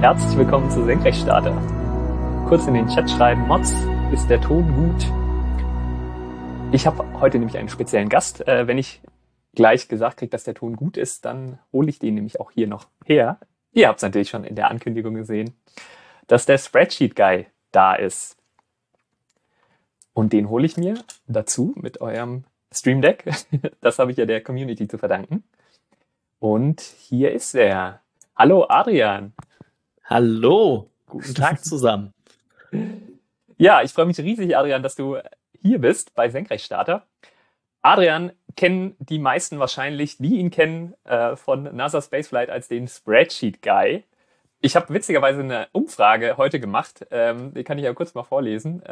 Herzlich willkommen zu Senkrechtstarter. Kurz in den Chat schreiben, Mods, ist der Ton gut? Ich habe heute nämlich einen speziellen Gast. Wenn ich gleich gesagt kriege, dass der Ton gut ist, dann hole ich den nämlich auch hier noch her. Ihr habt es natürlich schon in der Ankündigung gesehen, dass der Spreadsheet Guy da ist. Und den hole ich mir dazu mit eurem Stream Deck. Das habe ich ja der Community zu verdanken. Und hier ist er. Hallo Adrian. Hallo, guten Tag zusammen. Ja, ich freue mich riesig, Adrian, dass du hier bist bei Senkrechtstarter. Adrian kennen die meisten wahrscheinlich, die ihn kennen von NASA Spaceflight als den Spreadsheet Guy. Ich habe witzigerweise eine Umfrage heute gemacht, die kann ich ja kurz mal vorlesen,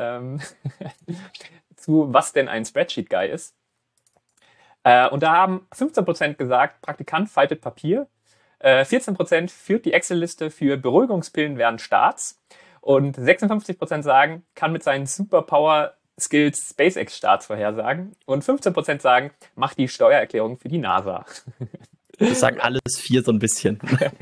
zu was denn ein Spreadsheet Guy ist. Und da haben 15% gesagt, Praktikant faltet Papier. 14% führt die Excel-Liste für Beruhigungspillen während Starts und 56% sagen, kann mit seinen Superpower-Skills SpaceX-Starts vorhersagen und 15% sagen, macht die Steuererklärung für die NASA. Ich sage alles vier so ein bisschen.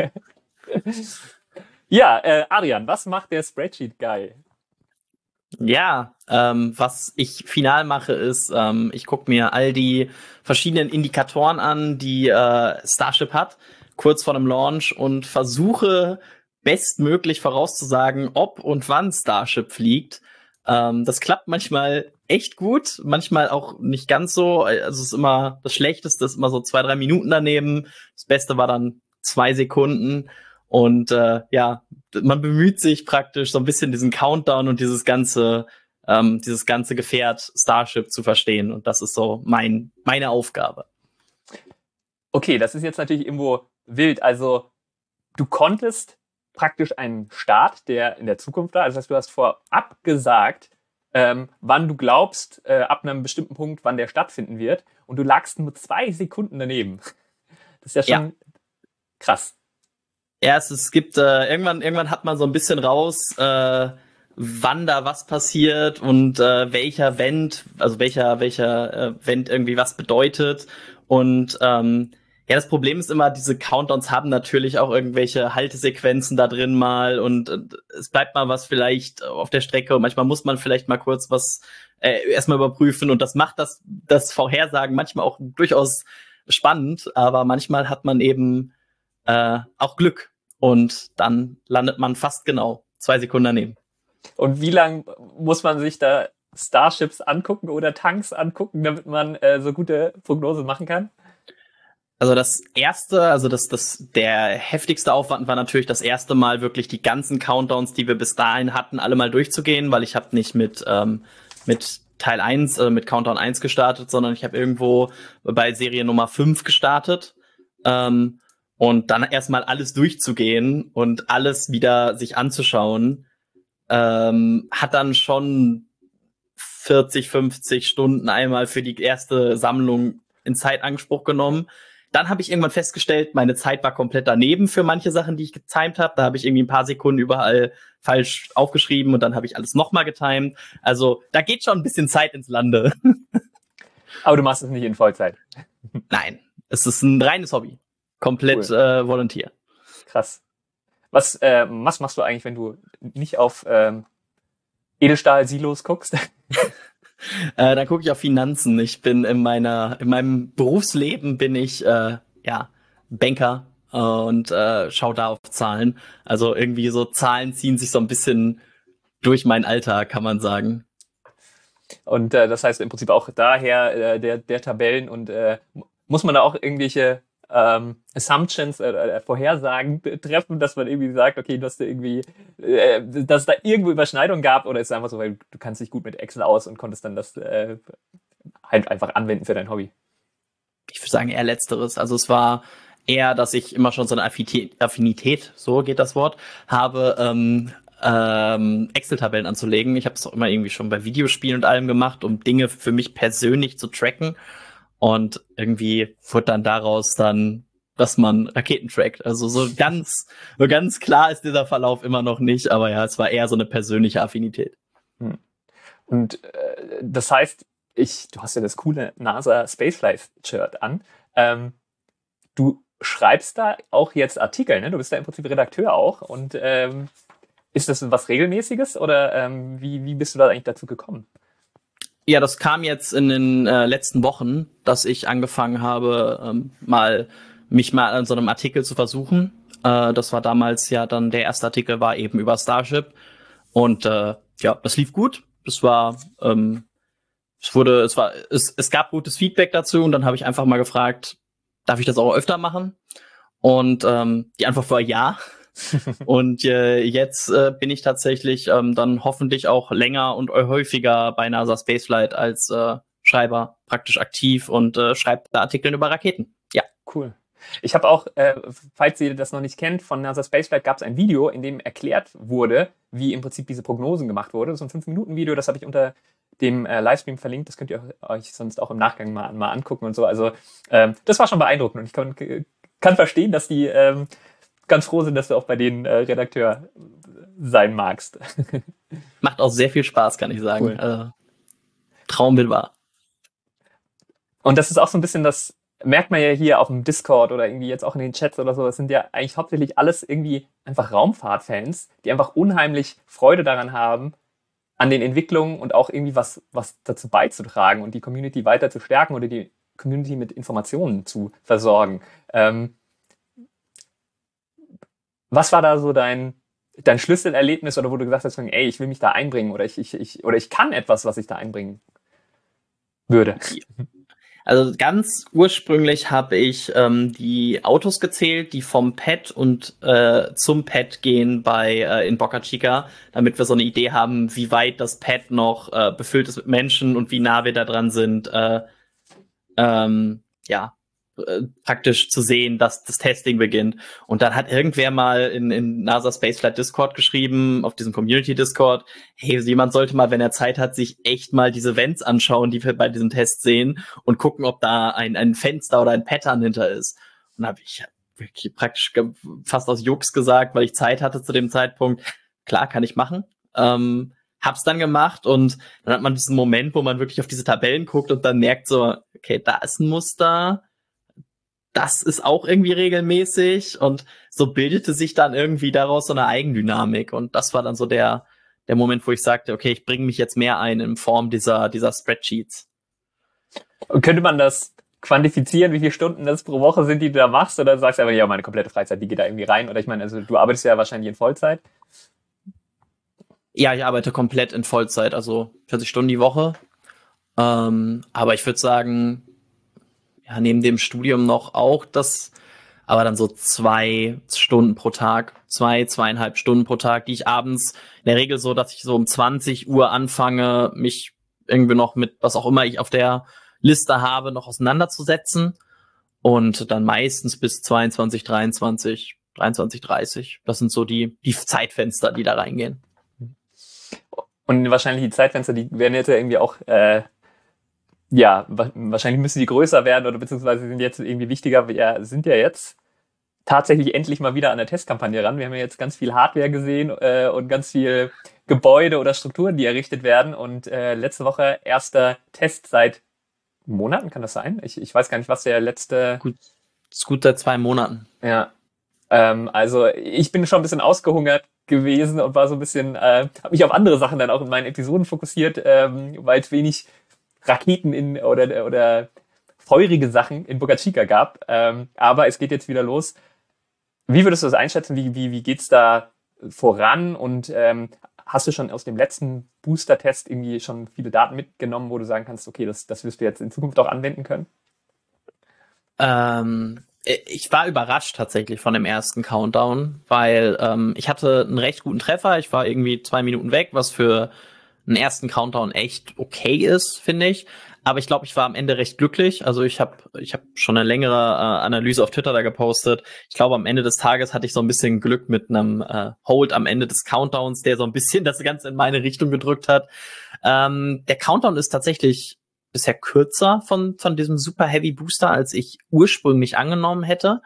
Ja, Adrian, was macht der Spreadsheet Guy? Ja, was ich final mache, ist, ich gucke mir all die verschiedenen Indikatoren an, die Starship hat, kurz vor dem Launch und versuche bestmöglich vorauszusagen, ob und wann Starship fliegt. Das klappt manchmal echt gut, manchmal auch nicht ganz so. Also es ist immer das Schlechteste, ist immer so 2-3 Minuten daneben. Das Beste war dann 2 Sekunden. Und ja, man bemüht sich praktisch so ein bisschen diesen Countdown und dieses ganze Gefährt Starship zu verstehen. Und das ist so meine Aufgabe. Okay, das ist jetzt natürlich irgendwo wild. Also du konntest praktisch einen Start, der in der Zukunft war. Also das heißt, du hast vorab gesagt, wann du glaubst, ab einem bestimmten Punkt, wann der stattfinden wird. Und du lagst nur 2 Sekunden daneben. Das ist ja schon krass. Ja, es gibt irgendwann hat man so ein bisschen raus, wann da was passiert und welcher Event Event irgendwie was bedeutet. Und ja, das Problem ist immer, diese Countdowns haben natürlich auch irgendwelche Haltesequenzen da drin mal und es bleibt mal was vielleicht auf der Strecke und manchmal muss man vielleicht mal kurz was erstmal überprüfen und das macht das Vorhersagen manchmal auch durchaus spannend, aber manchmal hat man eben auch Glück. Und dann landet man fast genau 2 Sekunden daneben. Und wie lang muss man sich da Starships angucken oder Tanks angucken, damit man so gute Prognosen machen kann? Also der heftigste Aufwand war natürlich das erste Mal wirklich die ganzen Countdowns, die wir bis dahin hatten, alle mal durchzugehen, weil ich habe nicht mit Teil 1, mit Countdown 1 gestartet, sondern ich habe irgendwo bei Serie Nummer 5 gestartet. Und dann erstmal alles durchzugehen und alles wieder sich anzuschauen, hat dann schon 40, 50 Stunden einmal für die erste Sammlung in Zeitanspruch genommen. Dann habe ich irgendwann festgestellt, meine Zeit war komplett daneben für manche Sachen, die ich getimed habe. Da habe ich irgendwie ein paar Sekunden überall falsch aufgeschrieben und dann habe ich alles nochmal getimed. Also da geht schon ein bisschen Zeit ins Lande. Aber du machst es nicht in Vollzeit. Nein, es ist ein reines Hobby. Komplett cool. Volunteer. Krass. Was machst du eigentlich, wenn du nicht auf Edelstahl-Silos guckst? Dann gucke ich auf Finanzen. Ich bin in meinem Berufsleben bin ich Banker und schaue da auf Zahlen. Also irgendwie so Zahlen ziehen sich so ein bisschen durch meinen Alltag, kann man sagen. Und das heißt im Prinzip auch daher der Tabellen und muss man da auch irgendwelche Assumptions, Vorhersagen treffen, dass man irgendwie sagt, okay, dass es da irgendwo Überschneidungen gab, oder ist es einfach so, weil du kannst dich gut mit Excel aus und konntest dann das halt einfach anwenden für dein Hobby? Ich würde sagen eher Letzteres. Also es war eher, dass ich immer schon so eine Affinität, so geht das Wort, habe, Excel-Tabellen anzulegen. Ich habe es auch immer irgendwie schon bei Videospielen und allem gemacht, um Dinge für mich persönlich zu tracken. Und irgendwie wurde dann daraus dass man Raketen trackt. Also so ganz klar ist dieser Verlauf immer noch nicht, aber ja, es war eher so eine persönliche Affinität. Und das heißt, du hast ja das coole NASA Spaceflight Shirt an. Du schreibst da auch jetzt Artikel, ne? Du bist da im Prinzip Redakteur auch. Und ist das was Regelmäßiges oder wie bist du da eigentlich dazu gekommen? Ja, das kam jetzt in den letzten Wochen, dass ich angefangen habe, mich mal an so einem Artikel zu versuchen. Das war damals ja dann, der erste Artikel war eben über Starship. Und das lief gut. Es gab gutes Feedback dazu und dann habe ich einfach mal gefragt, darf ich das auch öfter machen? Und die Antwort war ja. Und jetzt bin ich tatsächlich dann hoffentlich auch länger und häufiger bei NASA Spaceflight als Schreiber praktisch aktiv und schreibe da Artikel über Raketen. Ja. Cool. Ich habe auch, falls ihr das noch nicht kennt, von NASA Spaceflight gab es ein Video, in dem erklärt wurde, wie im Prinzip diese Prognosen gemacht wurde. So ein 5-Minuten-Video, das habe ich unter dem Livestream verlinkt. Das könnt ihr euch sonst auch im Nachgang mal angucken und so. Also das war schon beeindruckend und ich kann verstehen, dass die ganz froh sind, dass du auch bei denen Redakteur sein magst. Macht auch sehr viel Spaß, kann ich sagen. Cool. Traumbild war. Und das ist auch so ein bisschen das, merkt man ja hier auf dem Discord oder irgendwie jetzt auch in den Chats oder so, das sind ja eigentlich hauptsächlich alles irgendwie einfach Raumfahrtfans, die einfach unheimlich Freude daran haben, an den Entwicklungen und auch irgendwie was dazu beizutragen und die Community weiter zu stärken oder die Community mit Informationen zu versorgen. Was war da so dein Schlüsselerlebnis oder wo du gesagt hast, ey, ich will mich da einbringen oder ich kann etwas, was ich da einbringen würde? Also ganz ursprünglich habe ich die Autos gezählt, die vom Pad und zum Pad gehen in Boca Chica, damit wir so eine Idee haben, wie weit das Pad noch befüllt ist mit Menschen und wie nah wir da dran sind, praktisch zu sehen, dass das Testing beginnt. Und dann hat irgendwer mal in NASA Spaceflight Discord geschrieben, auf diesem Community Discord, hey, jemand sollte mal, wenn er Zeit hat, sich echt mal diese Vents anschauen, die wir bei diesem Test sehen und gucken, ob da ein Fenster oder ein Pattern hinter ist. Und da habe ich wirklich praktisch fast aus Jux gesagt, weil ich Zeit hatte zu dem Zeitpunkt. Klar, kann ich machen. Hab's dann gemacht und dann hat man diesen Moment, wo man wirklich auf diese Tabellen guckt und dann merkt so, okay, da ist ein Muster, das ist auch irgendwie regelmäßig und so bildete sich dann irgendwie daraus so eine Eigendynamik und das war dann so der Moment, wo ich sagte, okay, ich bringe mich jetzt mehr ein in Form dieser Spreadsheets. Und könnte man das quantifizieren, wie viele Stunden das pro Woche sind, die du da machst, oder sagst du einfach, ja, meine komplette Freizeit, die geht da irgendwie rein, oder ich meine, also du arbeitest ja wahrscheinlich in Vollzeit. Ja, ich arbeite komplett in Vollzeit, also 40 Stunden die Woche, aber ich würde sagen, ja, neben dem Studium noch auch aber dann so 2 Stunden pro Tag, 2,5 Stunden pro Tag, die ich abends in der Regel so, dass ich so um 20 Uhr anfange, mich irgendwie noch mit was auch immer ich auf der Liste habe, noch auseinanderzusetzen und dann meistens bis 22, 23, 30. Das sind so die Zeitfenster, die da reingehen. Und wahrscheinlich die Zeitfenster, die werden jetzt ja irgendwie auch wahrscheinlich müssen die größer werden oder beziehungsweise sind jetzt irgendwie wichtiger. Wir sind ja jetzt tatsächlich endlich mal wieder an der Testkampagne ran. Wir haben ja jetzt ganz viel Hardware gesehen und ganz viel Gebäude oder Strukturen, die errichtet werden. Und letzte Woche erster Test seit Monaten, kann das sein? Ich weiß gar nicht, was der letzte... Gut, ist gut seit 2 Monaten. Ja, also ich bin schon ein bisschen ausgehungert gewesen und war so ein bisschen, habe mich auf andere Sachen dann auch in meinen Episoden fokussiert, weil es wenig Raketen oder feurige Sachen in Boca Chica gab. Aber es geht jetzt wieder los. Wie würdest du das einschätzen? Wie geht's da voran? Und hast du schon aus dem letzten Booster-Test irgendwie schon viele Daten mitgenommen, wo du sagen kannst, okay, das wirst du jetzt in Zukunft auch anwenden können? Ich war überrascht tatsächlich von dem ersten Countdown, weil ich hatte einen recht guten Treffer. Ich war irgendwie 2 Minuten weg, was für einen ersten Countdown echt okay ist, finde ich. Aber ich glaube, ich war am Ende recht glücklich. Also ich hab schon eine längere Analyse auf Twitter da gepostet. Ich glaube, am Ende des Tages hatte ich so ein bisschen Glück mit einem Hold am Ende des Countdowns, der so ein bisschen das Ganze in meine Richtung gedrückt hat. Der Countdown ist tatsächlich bisher kürzer von diesem Super Heavy Booster, als ich ursprünglich angenommen hätte.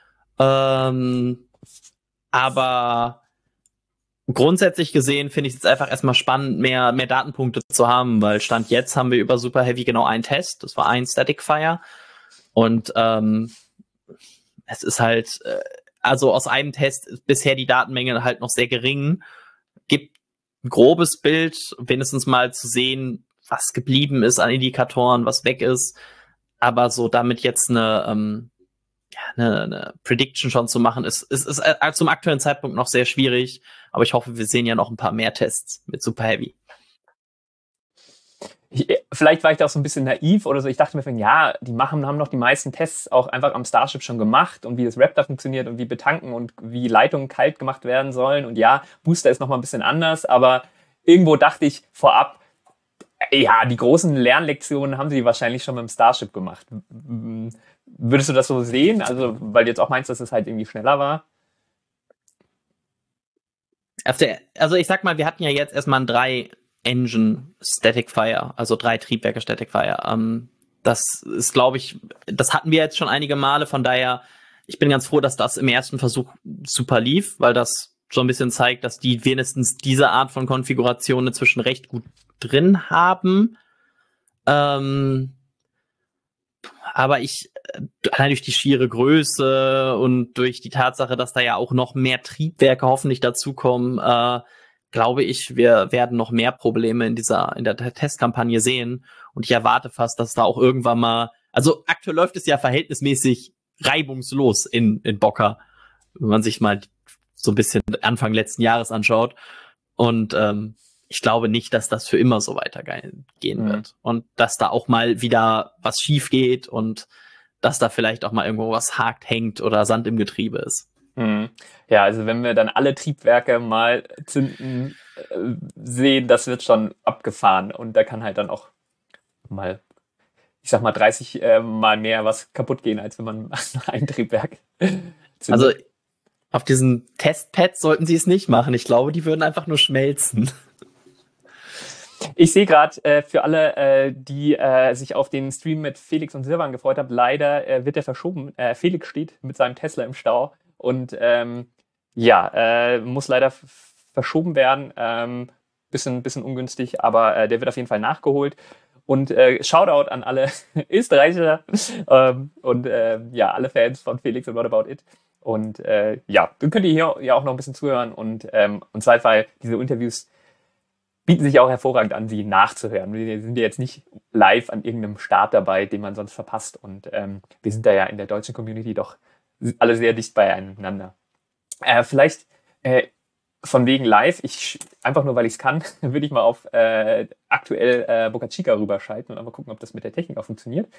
Aber grundsätzlich gesehen finde ich es jetzt einfach erstmal spannend, mehr Datenpunkte zu haben, weil Stand jetzt haben wir über Super Heavy genau einen Test. Das war ein Static Fire. Und es ist halt, also aus einem Test ist bisher die Datenmenge halt noch sehr gering. Gibt ein grobes Bild, wenigstens mal zu sehen, was geblieben ist an Indikatoren, was weg ist. Aber so damit jetzt eine Prediction schon zu machen, ist zum aktuellen Zeitpunkt noch sehr schwierig. Aber ich hoffe, wir sehen ja noch ein paar mehr Tests mit Super Heavy. Vielleicht war ich da auch so ein bisschen naiv oder so. Ich dachte mir, ja, haben noch die meisten Tests auch einfach am Starship schon gemacht und wie das Raptor funktioniert und wie betanken und wie Leitungen kalt gemacht werden sollen. Und ja, Booster ist noch mal ein bisschen anders, aber irgendwo dachte ich vorab, ja, die großen Lernlektionen haben sie wahrscheinlich schon mit dem Starship gemacht. Würdest du das so sehen? Also, weil du jetzt auch meinst, dass es halt irgendwie schneller war? Also ich sag mal, wir hatten ja jetzt erstmal ein 3-Engine Static Fire, also 3 Triebwerke Static Fire. Das ist, glaube ich, das hatten wir jetzt schon einige Male, von daher, ich bin ganz froh, dass das im ersten Versuch super lief, weil das so ein bisschen zeigt, dass die wenigstens diese Art von Konfiguration inzwischen recht gut drin haben. Aber allein durch die schiere Größe und durch die Tatsache, dass da ja auch noch mehr Triebwerke hoffentlich dazukommen, glaube ich, wir werden noch mehr Probleme in der Testkampagne sehen. Und ich erwarte fast, dass da auch irgendwann mal, also aktuell läuft es ja verhältnismäßig reibungslos in Boca, wenn man sich mal so ein bisschen Anfang letzten Jahres anschaut. Und ich glaube nicht, dass das für immer so weitergehen wird. Und dass da auch mal wieder was schief geht und dass da vielleicht auch mal irgendwo was hakt, hängt oder Sand im Getriebe ist. Ja, also wenn wir dann alle Triebwerke mal zünden sehen, das wird schon abgefahren. Und da kann halt dann auch mal, ich sag mal, 30 mal mehr was kaputt gehen, als wenn man ein Triebwerk zündet. Also auf diesen Testpads sollten sie es nicht machen. Ich glaube, die würden einfach nur schmelzen. Ich sehe gerade, für alle, die sich auf den Stream mit Felix und Silvan gefreut haben, leider wird der verschoben. Felix steht mit seinem Tesla im Stau und muss leider verschoben werden. Bisschen ungünstig, aber der wird auf jeden Fall nachgeholt. Und Shoutout an alle Österreicher und alle Fans von Felix und What About It. Und dann könnt ihr hier ja auch noch ein bisschen zuhören und zwar, weil diese Interviews bieten sich auch hervorragend an, sie nachzuhören. Wir sind ja jetzt nicht live an irgendeinem Start dabei, den man sonst verpasst. Und wir sind da ja in der deutschen Community doch alle sehr dicht beieinander. Vielleicht von wegen live, einfach nur, weil ich es kann, würde ich mal auf aktuell Boca Chica rüberschalten und einfach gucken, ob das mit der Technik auch funktioniert.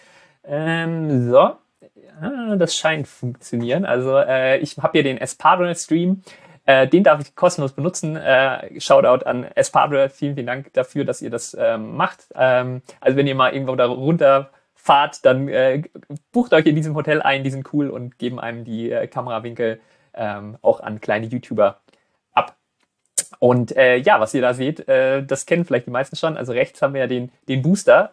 Das scheint funktionieren. Also ich habe hier den Espadrille-Stream. Den darf ich kostenlos benutzen. Shoutout an Espadrille. Vielen, vielen Dank dafür, dass ihr das macht. Also wenn ihr mal irgendwo da runterfahrt, dann bucht euch in diesem Hotel ein. Die sind cool und geben einem die Kamerawinkel auch an kleine YouTuber ab. Und was ihr da seht, das kennen vielleicht die meisten schon. Also rechts haben wir ja den Booster,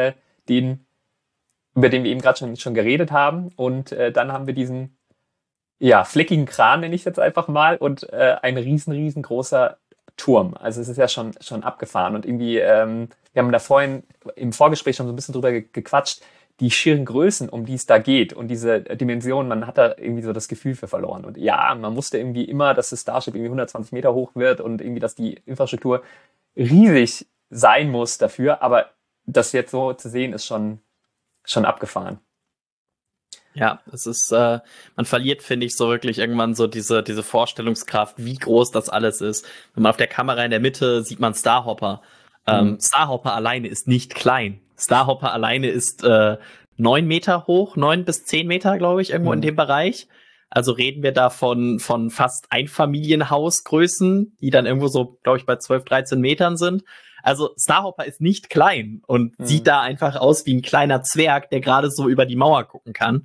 über den wir eben gerade schon geredet haben. Und dann haben wir diesen fleckigen Kran, nenne ich es jetzt einfach mal, und ein riesengroßer Turm. Also es ist ja schon abgefahren. Und irgendwie, wir haben da vorhin im Vorgespräch schon so ein bisschen drüber gequatscht, die schieren Größen, um die es da geht und diese Dimensionen, man hat da irgendwie so das Gefühl für verloren. Und ja, man wusste irgendwie immer, dass das Starship irgendwie 120 Meter hoch wird und irgendwie, dass die Infrastruktur riesig sein muss dafür. Aber das jetzt so zu sehen, ist schon abgefahren. Ja, es ist, man verliert, finde ich, so wirklich irgendwann so diese Vorstellungskraft, wie groß das alles ist. Wenn man auf der Kamera in der Mitte sieht man Starhopper. Starhopper alleine ist nicht klein. Starhopper alleine ist 9 Meter hoch, 9 bis 10 Meter, glaube ich, irgendwo in dem Bereich. Also reden wir da von fast Einfamilienhausgrößen, die dann irgendwo so, glaube ich, bei 12, 13 Metern sind. Also Starhopper ist nicht klein und sieht da einfach aus wie ein kleiner Zwerg, der gerade so über die Mauer gucken kann.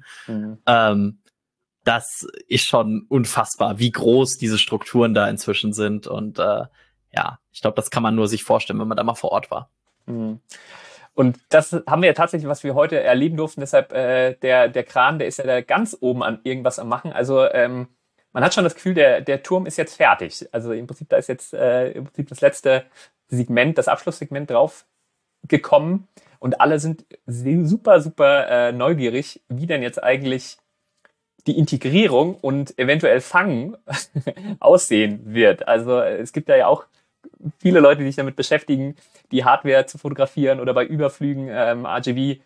Das ist schon unfassbar, wie groß diese Strukturen da inzwischen sind. Und ich glaube, das kann man nur sich vorstellen, wenn man da mal vor Ort war. Und das haben wir ja tatsächlich, was wir heute erleben durften. Deshalb der Kran, der ist ja da ganz oben an irgendwas am Machen. Also man hat schon das Gefühl, der Turm ist jetzt fertig. Also im Prinzip, da ist jetzt das letzte Segment, das Abschlusssegment drauf gekommen und alle sind super neugierig, wie denn jetzt eigentlich die Integrierung und eventuell Fangen aussehen wird. Also es gibt ja auch viele Leute, die sich damit beschäftigen, die Hardware zu fotografieren oder bei Überflügen RGB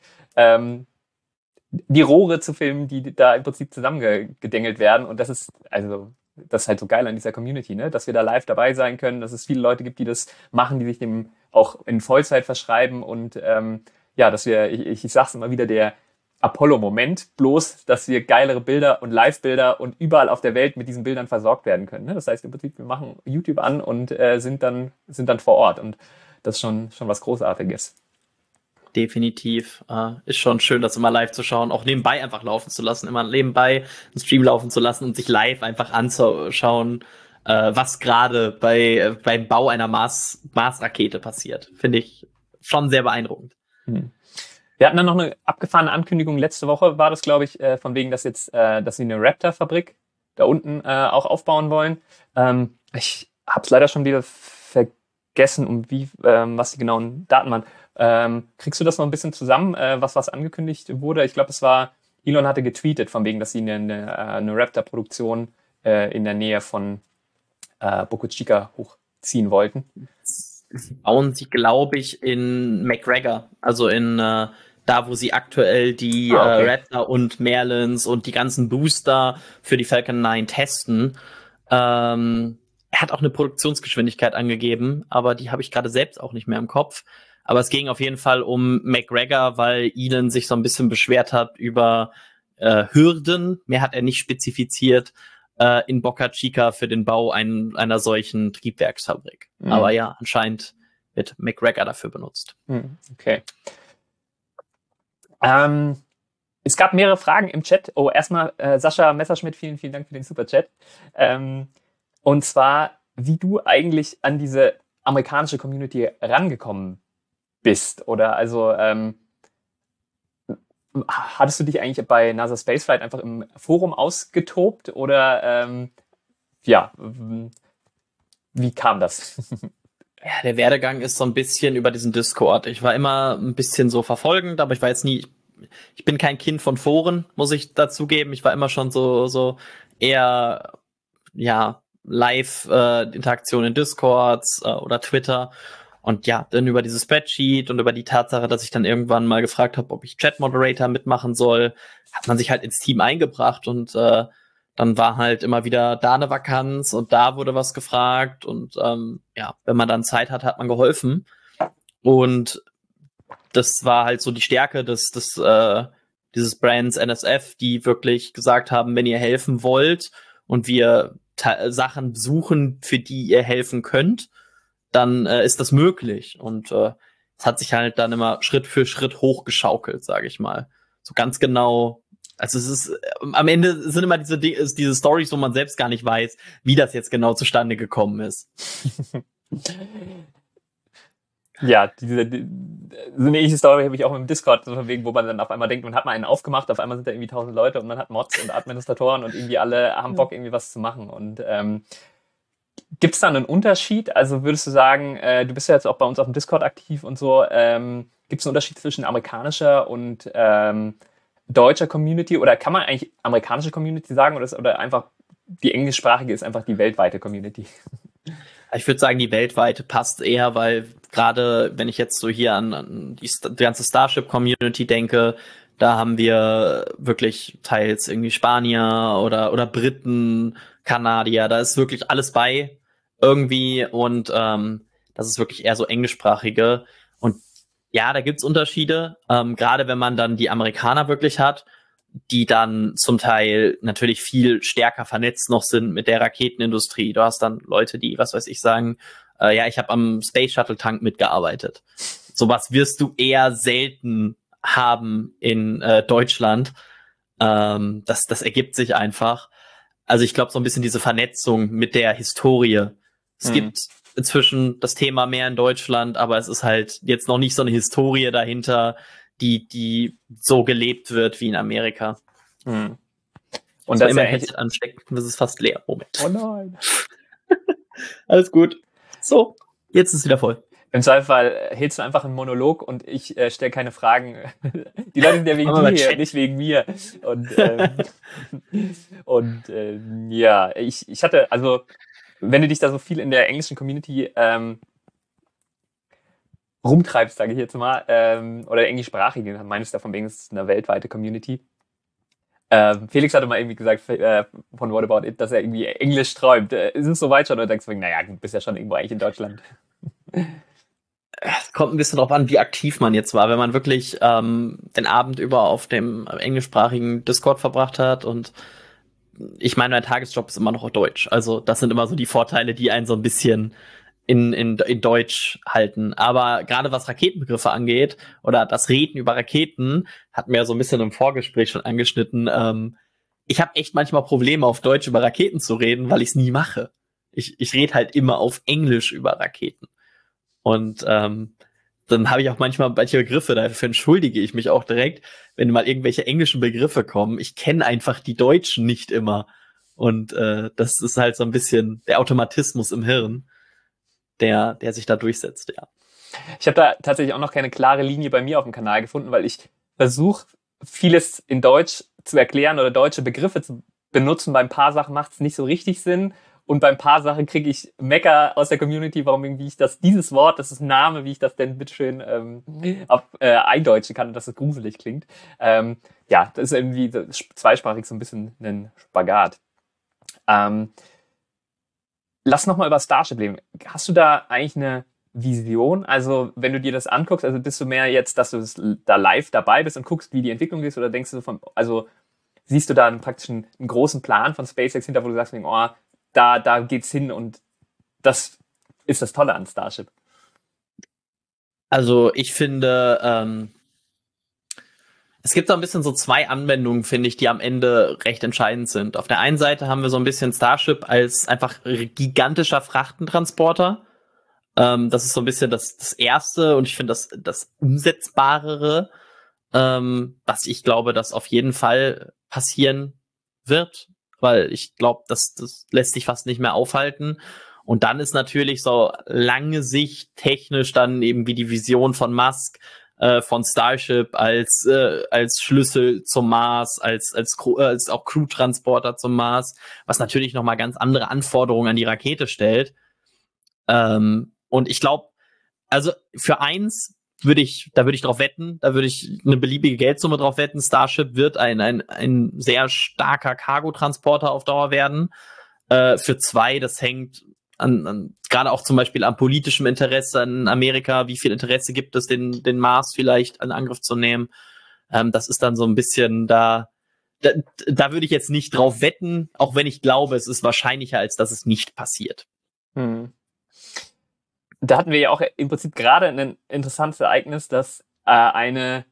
die Rohre zu filmen, die da im Prinzip zusammengedengelt werden. Und das ist halt so geil an dieser Community, ne? Dass wir da live dabei sein können, dass es viele Leute gibt, die das machen, die sich dem auch in Vollzeit verschreiben und dass ich sag's immer wieder, der Apollo-Moment, bloß, dass wir geilere Bilder und Live-Bilder und überall auf der Welt mit diesen Bildern versorgt werden können. Ne? Das heißt im Prinzip, wir machen YouTube an und sind dann vor Ort. Und das ist schon was Großartiges. Definitiv. Ist schon schön, das immer live zu schauen, auch nebenbei einfach laufen zu lassen, immer nebenbei einen Stream laufen zu lassen und sich live einfach anzuschauen, was gerade beim Bau einer Mars-Rakete passiert. Finde ich schon sehr beeindruckend. Wir hatten dann noch eine abgefahrene Ankündigung. Letzte Woche war das, glaube ich, von wegen, dass sie eine Raptor-Fabrik da unten auch aufbauen wollen. Ich habe es leider schon wieder vergessen, was die genauen Daten waren. Kriegst du das noch ein bisschen zusammen, was angekündigt wurde? Ich glaube, Elon hatte getweetet von wegen, dass sie eine Raptor-Produktion in der Nähe von Boca Chica hochziehen wollten. Bauen sie, glaube ich, in McGregor, also in da, wo sie aktuell die Raptor und Merlins und die ganzen Booster für die Falcon 9 testen. Er hat auch eine Produktionsgeschwindigkeit angegeben, aber die habe ich gerade selbst auch nicht mehr im Kopf. Aber es ging auf jeden Fall um McGregor, weil Elon sich so ein bisschen beschwert hat über Hürden. Mehr hat er nicht spezifiziert in Boca Chica für den Bau einer solchen Triebwerksfabrik. Aber ja, anscheinend wird McGregor dafür benutzt. Okay. Es gab mehrere Fragen im Chat. Oh, erstmal Sascha Messerschmidt, vielen, vielen Dank für den Superchat. Und zwar, wie du eigentlich an diese amerikanische Community rangekommen bist. Oder also hattest du dich eigentlich bei NASA Spaceflight einfach im Forum ausgetobt? Oder wie kam das? Ja, der Werdegang ist so ein bisschen über diesen Discord. Ich war immer ein bisschen so verfolgend, aber ich bin kein Kind von Foren, muss ich dazugeben. Ich war immer schon so eher, Live-Interaktion in Discords oder Twitter. Und ja, dann über dieses Spreadsheet und über die Tatsache, dass ich dann irgendwann mal gefragt habe, ob ich Chat-Moderator mitmachen soll, hat man sich halt ins Team eingebracht und dann war halt immer wieder da eine Vakanz und da wurde was gefragt und wenn man dann Zeit hat, hat man geholfen. Und das war halt so die Stärke dieses Brands NSF, die wirklich gesagt haben, wenn ihr helfen wollt und wir Sachen suchen, für die ihr helfen könnt, dann ist das möglich. Und es hat sich halt dann immer Schritt für Schritt hochgeschaukelt, sage ich mal. So ganz genau. Also es ist am Ende sind immer diese Storys, wo man selbst gar nicht weiß, wie das jetzt genau zustande gekommen ist. Ja, so eine ähnliche Story habe ich auch im Discord, so von wegen, wo man dann auf einmal denkt, man hat mal einen aufgemacht, auf einmal sind da irgendwie 1000 Leute und man hat Mods und Administratoren und irgendwie alle haben Bock, irgendwie was zu machen. Und gibt es da einen Unterschied? Also würdest du sagen, du bist ja jetzt auch bei uns auf dem Discord aktiv und so, gibt es einen Unterschied zwischen amerikanischer und deutscher Community? Oder kann man eigentlich amerikanische Community sagen oder einfach die englischsprachige ist einfach die weltweite Community? Ich würde sagen, die weltweite passt eher, weil gerade wenn ich jetzt so hier an die ganze Starship-Community denke, da haben wir wirklich teils irgendwie Spanier oder Briten, Kanadier, da ist wirklich alles bei irgendwie und das ist wirklich eher so englischsprachige. Und ja, da gibt's Unterschiede, gerade wenn man dann die Amerikaner wirklich hat, die dann zum Teil natürlich viel stärker vernetzt noch sind mit der Raketenindustrie. Du hast dann Leute, die, was weiß ich, sagen, ich habe am Space Shuttle Tank mitgearbeitet. Sowas wirst du eher selten haben in Deutschland. Das ergibt sich einfach. Also ich glaube, so ein bisschen diese Vernetzung mit der Historie. Es gibt inzwischen das Thema mehr in Deutschland, aber es ist halt jetzt noch nicht so eine Historie dahinter, die so gelebt wird wie in Amerika. Und das ist ja echt ansteckend, das ist fast leer. Moment. Oh nein. Alles gut. So, jetzt ist es wieder voll. Im Zweifelsfall hältst du einfach einen Monolog und ich stelle keine Fragen. Die Leute sind ja wegen Machen wir dir mal hier, Chat. nicht wegen mir. Und ja, ich hatte, also wenn du dich da so viel in der englischen Community rumtreibst, sage ich jetzt mal, oder englischsprachigen, meinst du davon wegen, es ist eine weltweite Community. Felix hatte mal irgendwie gesagt von What About It, dass er irgendwie Englisch träumt. Ist es soweit schon oder denkst du, naja, du bist ja schon irgendwo eigentlich in Deutschland? Es kommt ein bisschen drauf an, wie aktiv man jetzt war. Wenn man wirklich den Abend über auf dem englischsprachigen Discord verbracht hat und ich meine, mein Tagesjob ist immer noch auf Deutsch. Also das sind immer so die Vorteile, die einen so ein bisschen in Deutsch halten. Aber gerade was Raketenbegriffe angeht oder das Reden über Raketen, hatten wir ja so ein bisschen im Vorgespräch schon angeschnitten. Ich habe echt manchmal Probleme, auf Deutsch über Raketen zu reden, weil ich es nie mache. Ich rede halt immer auf Englisch über Raketen. Und dann habe ich auch manchmal manche Begriffe, dafür entschuldige ich mich auch direkt, wenn mal irgendwelche englischen Begriffe kommen. Ich kenne einfach die Deutschen nicht immer. Und das ist halt so ein bisschen der Automatismus im Hirn, der sich da durchsetzt, ja. Ich habe da tatsächlich auch noch keine klare Linie bei mir auf dem Kanal gefunden, weil ich versuche, vieles in Deutsch zu erklären oder deutsche Begriffe zu benutzen. Bei ein paar Sachen macht es nicht so richtig Sinn. Und bei ein paar Sachen kriege ich Mecker aus der Community, warum irgendwie ich dieses Wort, das ist ein Name, wie ich das denn bitteschön eindeutschen kann und dass es gruselig klingt. Ja, das ist irgendwie zweisprachig so ein bisschen ein Spagat. Lass noch mal über Starship reden. Hast du da eigentlich eine Vision? Also, wenn du dir das anguckst, also bist du mehr jetzt, dass du da live dabei bist und guckst, wie die Entwicklung ist, oder denkst du also siehst du da praktisch einen großen Plan von SpaceX hinter, wo du sagst, oh, da geht's hin und das ist das Tolle an Starship? Also ich finde, es gibt so ein bisschen so zwei Anwendungen, finde ich, die am Ende recht entscheidend sind. Auf der einen Seite haben wir so ein bisschen Starship als einfach gigantischer Frachtentransporter. Das ist so ein bisschen das Erste und ich finde das Umsetzbarere, was ich glaube, dass auf jeden Fall passieren wird, weil ich glaube, das lässt sich fast nicht mehr aufhalten. Und dann ist natürlich so lange Sicht technisch dann eben wie die Vision von Musk, von Starship als Schlüssel zum Mars, als auch Crew-Transporter zum Mars, was natürlich nochmal ganz andere Anforderungen an die Rakete stellt. Und ich glaube, also für eins würde ich drauf wetten, da würde ich eine beliebige Geldsumme drauf wetten, Starship wird ein sehr starker Cargotransporter auf Dauer werden. Für zwei, das hängt an gerade auch zum Beispiel am politischem Interesse in Amerika, wie viel Interesse gibt es, den Mars vielleicht in Angriff zu nehmen. Das ist dann so ein bisschen da würde ich jetzt nicht drauf wetten, auch wenn ich glaube, es ist wahrscheinlicher, als dass es nicht passiert. Da hatten wir ja auch im Prinzip gerade ein interessantes Ereignis, dass eine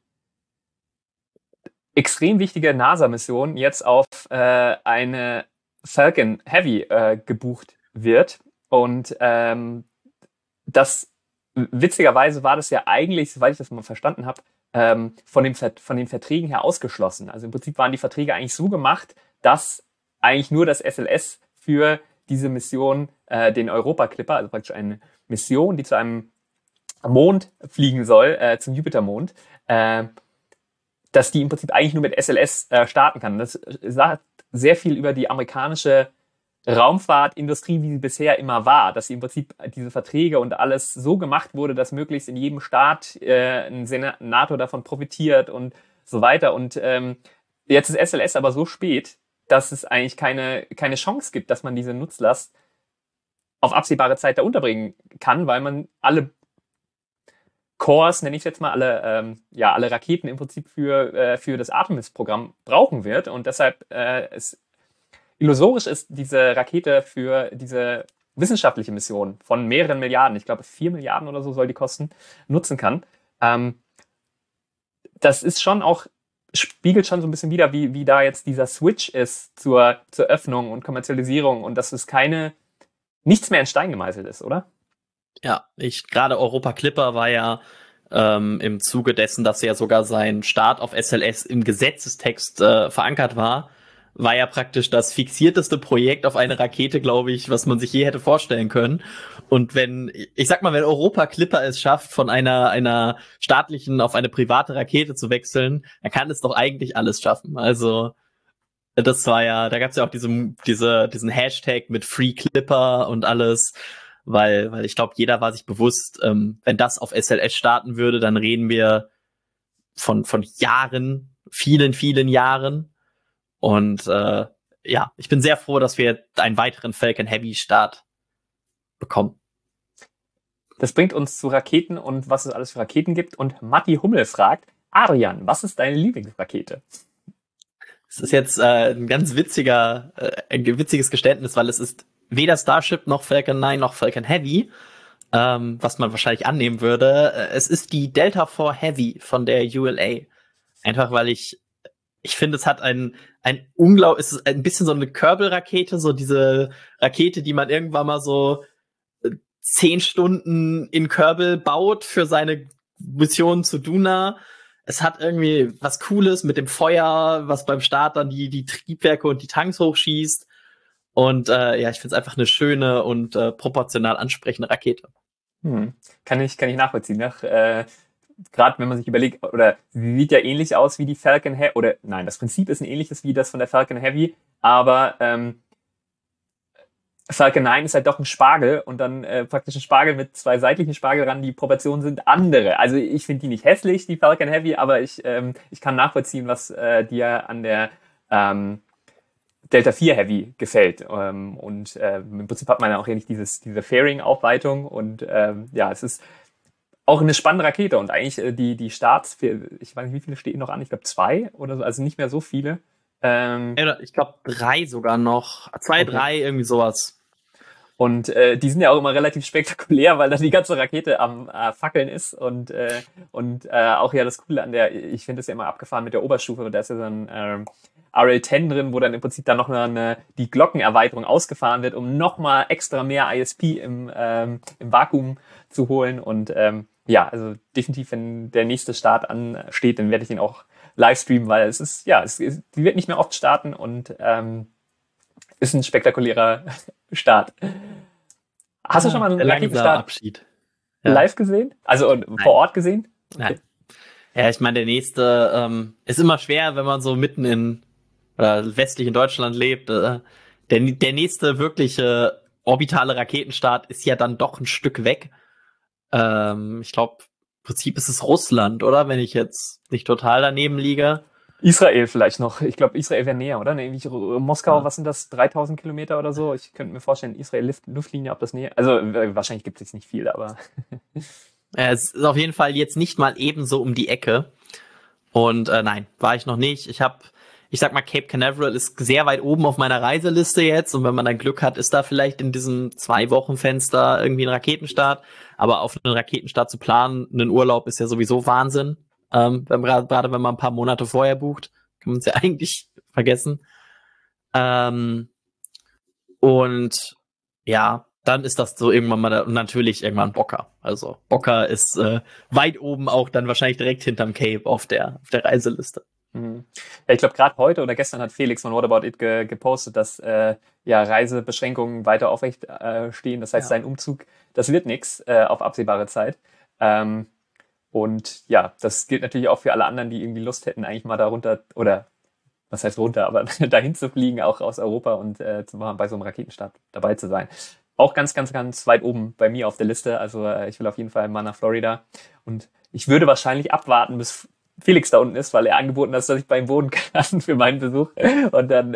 extrem wichtige NASA-Mission jetzt auf eine Falcon Heavy gebucht wird. Und das witzigerweise war das ja eigentlich, soweit ich das mal verstanden habe, von den Verträgen her ausgeschlossen. Also im Prinzip waren die Verträge eigentlich so gemacht, dass eigentlich nur das SLS für diese Mission, den Europa Clipper, also praktisch eine Mission, die zu einem Mond fliegen soll, zum Jupitermond, dass die im Prinzip eigentlich nur mit SLS starten kann. Das sagt sehr viel über die amerikanische Raumfahrtindustrie, wie sie bisher immer war, dass sie im Prinzip diese Verträge und alles so gemacht wurde, dass möglichst in jedem Staat ein Senator davon profitiert und so weiter. Und jetzt ist SLS aber so spät, dass es eigentlich keine Chance gibt, dass man diese Nutzlast auf absehbare Zeit da unterbringen kann, weil man alle Cores, nenne ich es jetzt mal, alle Raketen im Prinzip für das Artemis-Programm brauchen wird. Und deshalb illusorisch ist diese Rakete für diese wissenschaftliche Mission von mehreren Milliarden, ich glaube 4 Milliarden oder so soll die kosten, nutzen kann. Das ist schon auch, spiegelt schon so ein bisschen wider, wie da jetzt dieser Switch ist zur Öffnung und Kommerzialisierung und dass es nichts mehr in Stein gemeißelt ist, oder? Ja, gerade Europa Clipper war ja im Zuge dessen, dass ja sogar sein Start auf SLS im Gesetzestext verankert war war ja praktisch das fixierteste Projekt auf eine Rakete, glaube ich, was man sich je hätte vorstellen können. Und wenn, ich sag mal, wenn Europa Clipper es schafft, von einer staatlichen auf eine private Rakete zu wechseln, dann kann es doch eigentlich alles schaffen. Also, das war ja, da gab es ja auch diesen Hashtag mit Free Clipper und alles, weil ich glaube, jeder war sich bewusst, wenn das auf SLS starten würde, dann reden wir von Jahren, vielen, vielen Jahren. Und ja, ich bin sehr froh, dass wir einen weiteren Falcon Heavy Start bekommen. Das bringt uns zu Raketen und was es alles für Raketen gibt. Und Matti Hummel fragt, Adrian, was ist deine Lieblingsrakete? Es ist jetzt ein ganz witziges Geständnis, weil es ist weder Starship noch Falcon 9 noch Falcon Heavy, was man wahrscheinlich annehmen würde. Es ist die Delta IV Heavy von der ULA. Einfach weil ich finde, es hat es ist ein bisschen so eine Kerbal-Rakete, so diese Rakete, die man irgendwann mal so 10 Stunden in Kerbal baut für seine Mission zu Duna. Es hat irgendwie was Cooles mit dem Feuer, was beim Start dann die Triebwerke und die Tanks hochschießt. Und ja, ich finde es einfach eine schöne und proportional ansprechende Rakete. Kann ich nachvollziehen. Ne? Gerade wenn man sich überlegt, oder sie sieht ja ähnlich aus wie die Falcon Heavy, oder nein, das Prinzip ist ein ähnliches wie das von der Falcon Heavy, aber Falcon 9 ist halt doch ein Spargel und dann praktisch ein Spargel mit 2 seitlichen Spargel ran, die Proportionen sind andere. Also ich finde die nicht hässlich, die Falcon Heavy, aber ich kann nachvollziehen, was dir an der Delta 4 Heavy gefällt. Und im Prinzip hat man ja auch ähnlich diese Fairing-Aufweitung und ja, es ist auch eine spannende Rakete und eigentlich die Starts, ich weiß nicht, wie viele stehen noch an, ich glaube 2 oder so, also nicht mehr so viele. Ich glaube 3 sogar noch, 2, okay. 3, irgendwie sowas. Und die sind ja auch immer relativ spektakulär, weil dann die ganze Rakete am Fackeln ist und auch ja das Coole an ich finde es ja immer abgefahren mit der Oberstufe, da ist ja so ein RL10 drin, wo dann im Prinzip dann noch die Glockenerweiterung ausgefahren wird, um nochmal extra mehr ISP im Vakuum zu holen und ja, also definitiv, wenn der nächste Start ansteht, dann werde ich ihn auch livestreamen, weil die wird nicht mehr oft starten und ist ein spektakulärer Start. Hast du schon mal einen Raketenstart live gesehen? Also vor Ort gesehen? Okay. Nein. Ja, ich meine, der nächste ist immer schwer, wenn man so mitten in westlich in Deutschland lebt. Der nächste wirkliche orbitale Raketenstart ist ja dann doch ein Stück weg. Ich glaube, im Prinzip ist es Russland, oder? Wenn ich jetzt nicht total daneben liege. Israel vielleicht noch. Ich glaube, Israel wäre näher, oder? Nee, Moskau, was sind das? 3000 Kilometer oder so? Ich könnte mir vorstellen, Israel Luftlinie, ob das näher. Also wahrscheinlich gibt es nicht viel, aber. Es ist auf jeden Fall jetzt nicht mal ebenso um die Ecke. Und nein, war ich noch nicht. Ich sag mal, Cape Canaveral ist sehr weit oben auf meiner Reiseliste jetzt. Und wenn man dann Glück hat, ist da vielleicht in diesem 2-Wochen-Fenster irgendwie ein Raketenstart. Aber auf einen Raketenstart zu planen, einen Urlaub ist ja sowieso Wahnsinn. Gerade wenn man ein paar Monate vorher bucht, kann man es ja eigentlich vergessen. Und ja, dann ist das so irgendwann mal natürlich irgendwann Bocker. Also Bocker ist weit oben auch dann wahrscheinlich direkt hinterm Cape auf der Reiseliste. Ja, ich glaube, gerade heute oder gestern hat Felix von What About It gepostet, dass Reisebeschränkungen weiter aufrecht stehen. Das heißt, sein Umzug, das wird nichts auf absehbare Zeit. Und ja, das gilt natürlich auch für alle anderen, die irgendwie Lust hätten, eigentlich mal darunter, oder was heißt runter, aber dahin zu fliegen, auch aus Europa und bei so einem Raketenstart dabei zu sein. Auch ganz, ganz, ganz weit oben bei mir auf der Liste. Also ich will auf jeden Fall mal nach Florida. Und ich würde wahrscheinlich abwarten, bis Felix da unten ist, weil er angeboten hat, dass ich bei ihm wohnen kann für meinen Besuch. Und dann,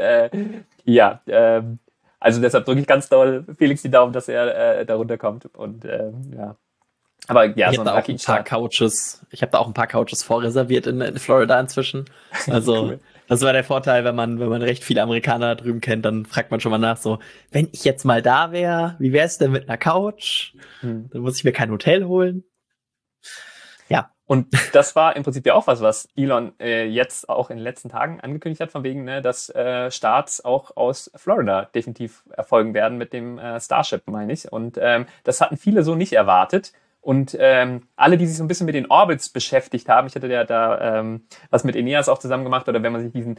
also deshalb drücke ich ganz doll Felix die Daumen, dass er da runterkommt. Und ja. Aber ja, ich habe da auch ein paar Couches vorreserviert in Florida inzwischen. Also cool. Das war der Vorteil, wenn man recht viele Amerikaner drüben kennt, dann fragt man schon mal nach, so, wenn ich jetzt mal da wäre, wie wäre es denn mit einer Couch? Dann muss ich mir kein Hotel holen. Ja. Und das war im Prinzip ja auch was Elon jetzt auch in den letzten Tagen angekündigt hat, von wegen, ne, dass Starts auch aus Florida definitiv erfolgen werden mit dem Starship, meine ich. Und das hatten viele so nicht erwartet. Und alle, die sich so ein bisschen mit den Orbits beschäftigt haben, ich hatte ja da was mit Eneas auch zusammen gemacht, oder wenn man sich diesen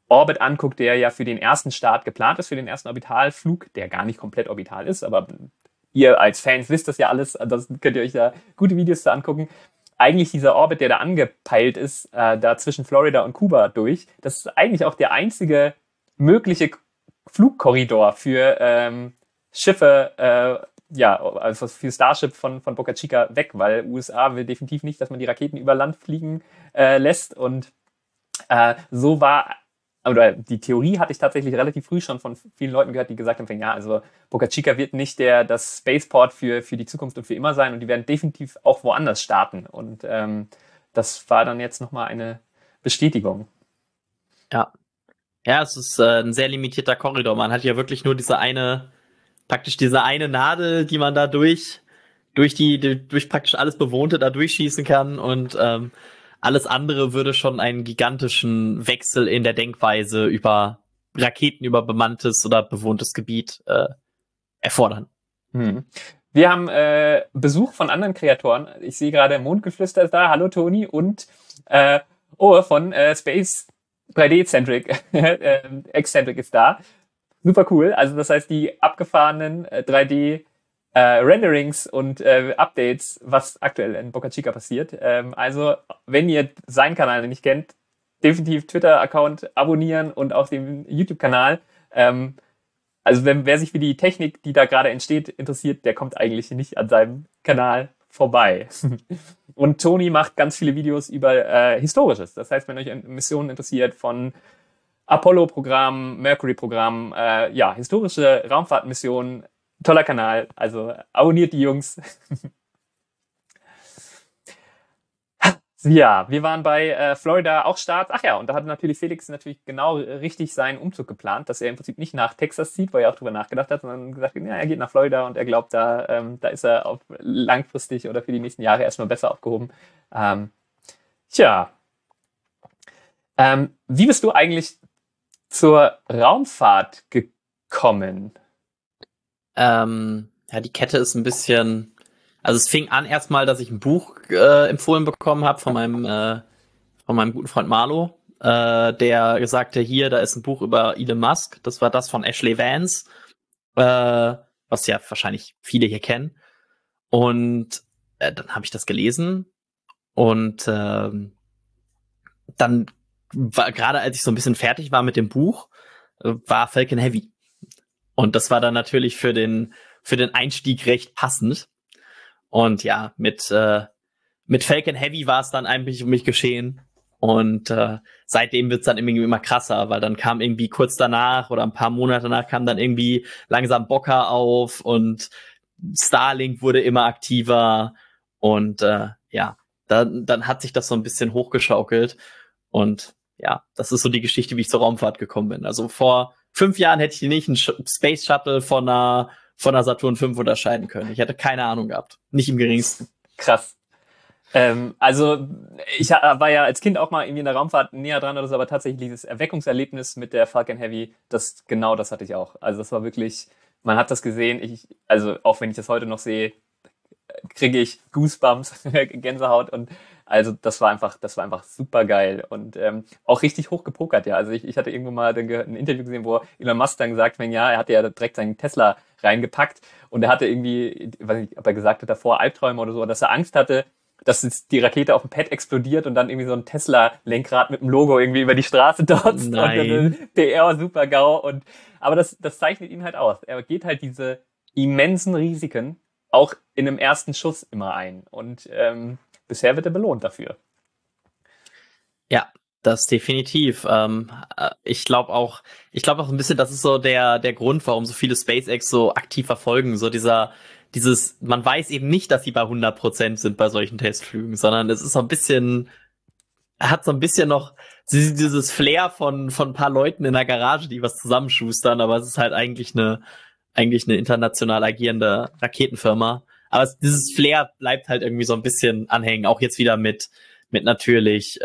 Orbit anguckt, der ja für den ersten Start geplant ist, für den ersten Orbitalflug, der gar nicht komplett orbital ist, aber ihr als Fans wisst das ja alles, ansonsten könnt ihr euch da gute Videos zu angucken. Eigentlich dieser Orbit, der da angepeilt ist, da zwischen Florida und Kuba durch, das ist eigentlich auch der einzige mögliche Flugkorridor für Schiffe, also für Starship von Boca Chica weg, weil USA will definitiv nicht, dass man die Raketen über Land fliegen lässt. Und so war, oder die Theorie hatte ich tatsächlich relativ früh schon von vielen Leuten gehört, die gesagt haben, ja, also Boca Chica wird nicht das Spaceport für die Zukunft und für immer sein und die werden definitiv auch woanders starten. Und das war dann jetzt nochmal eine Bestätigung. Ja. Ja, es ist ein sehr limitierter Korridor. Man hat ja wirklich nur praktisch diese eine Nadel, die man da durch praktisch alles Bewohnte da durchschießen kann und alles andere würde schon einen gigantischen Wechsel in der Denkweise über Raketen, über bemanntes oder bewohntes Gebiet erfordern. Wir haben Besuch von anderen Kreatoren. Ich sehe gerade Mondgeflüster ist da. Hallo Toni und von Space 3D-Centric. Eccentric ist da. Super cool. Also das heißt, die abgefahrenen 3D Renderings und Updates, was aktuell in Boca Chica passiert. Also, wenn ihr seinen Kanal nicht kennt, definitiv Twitter-Account abonnieren und auch den YouTube-Kanal. Also wer sich für die Technik, die da gerade entsteht, interessiert, der kommt eigentlich nicht an seinem Kanal vorbei. Und Toni macht ganz viele Videos über Historisches. Das heißt, wenn euch Missionen interessiert von Apollo-Programm, Mercury-Programm, historische Raumfahrtmissionen, toller Kanal. Also abonniert die Jungs. Ja, wir waren bei Florida auch Start. Ach ja, und da hat natürlich Felix genau richtig seinen Umzug geplant, dass er im Prinzip nicht nach Texas zieht, weil er auch drüber nachgedacht hat, sondern gesagt, ja, er geht nach Florida und er glaubt, da ist er auch langfristig oder für die nächsten Jahre erstmal besser aufgehoben. Wie bist du eigentlich zur Raumfahrt gekommen? Die Kette ist ein bisschen. Also es fing an erstmal, dass ich ein Buch empfohlen bekommen habe von meinem guten Freund Marlo, der gesagt hat, da ist ein Buch über Elon Musk. Das war das von Ashley Vance, was ja wahrscheinlich viele hier kennen. Und dann habe ich das gelesen und dann war, gerade als ich so ein bisschen fertig war mit dem Buch, war Falcon Heavy. Und das war dann natürlich für den Einstieg recht passend. Und ja, mit Falcon Heavy war es dann eigentlich um mich geschehen. Und seitdem wird's dann irgendwie immer krasser, weil dann kam irgendwie kurz danach oder ein paar Monate danach kam dann irgendwie langsam Bocker auf und Starlink wurde immer aktiver. Und dann hat sich das so ein bisschen hochgeschaukelt. Und ja, das ist so die Geschichte, wie ich zur Raumfahrt gekommen bin. Also vor 5 Jahren hätte ich nicht einen Space Shuttle von einer Saturn V unterscheiden können. Ich hätte keine Ahnung gehabt. Nicht im geringsten. Krass. Also ich war ja als Kind auch mal irgendwie in der Raumfahrt näher dran oder so, aber tatsächlich dieses Erweckungserlebnis mit der Falcon Heavy, das hatte ich auch. Also das war wirklich, man hat das gesehen, also auch wenn ich das heute noch sehe, kriege ich Goosebumps, Gänsehaut und also das war einfach super geil und auch richtig hoch gepokert, ja. Also ich hatte irgendwo mal ein Interview gesehen, wo Elon Musk dann gesagt hat, ja, er hatte ja direkt seinen Tesla reingepackt und er hatte irgendwie, ich weiß nicht, ob er gesagt hat davor Albträume oder so, dass er Angst hatte, dass jetzt die Rakete auf dem Pad explodiert und dann irgendwie so ein Tesla-Lenkrad mit dem Logo irgendwie über die Straße dotzt. Nein. Und PR super GAU aber das zeichnet ihn halt aus. Er geht halt diese immensen Risiken auch in einem ersten Schuss immer ein und bisher wird er belohnt dafür. Ja, das definitiv. Ich glaube auch ein bisschen, das ist so der Grund, warum so viele SpaceX so aktiv verfolgen. So man weiß eben nicht, dass sie bei 100% sind bei solchen Testflügen, sondern es ist so ein bisschen, hat so ein bisschen noch dieses Flair von ein paar Leuten in der Garage, die was zusammenschustern, aber es ist halt eigentlich eine international agierende Raketenfirma. Aber dieses Flair bleibt halt irgendwie so ein bisschen anhängen. Auch jetzt wieder mit natürlich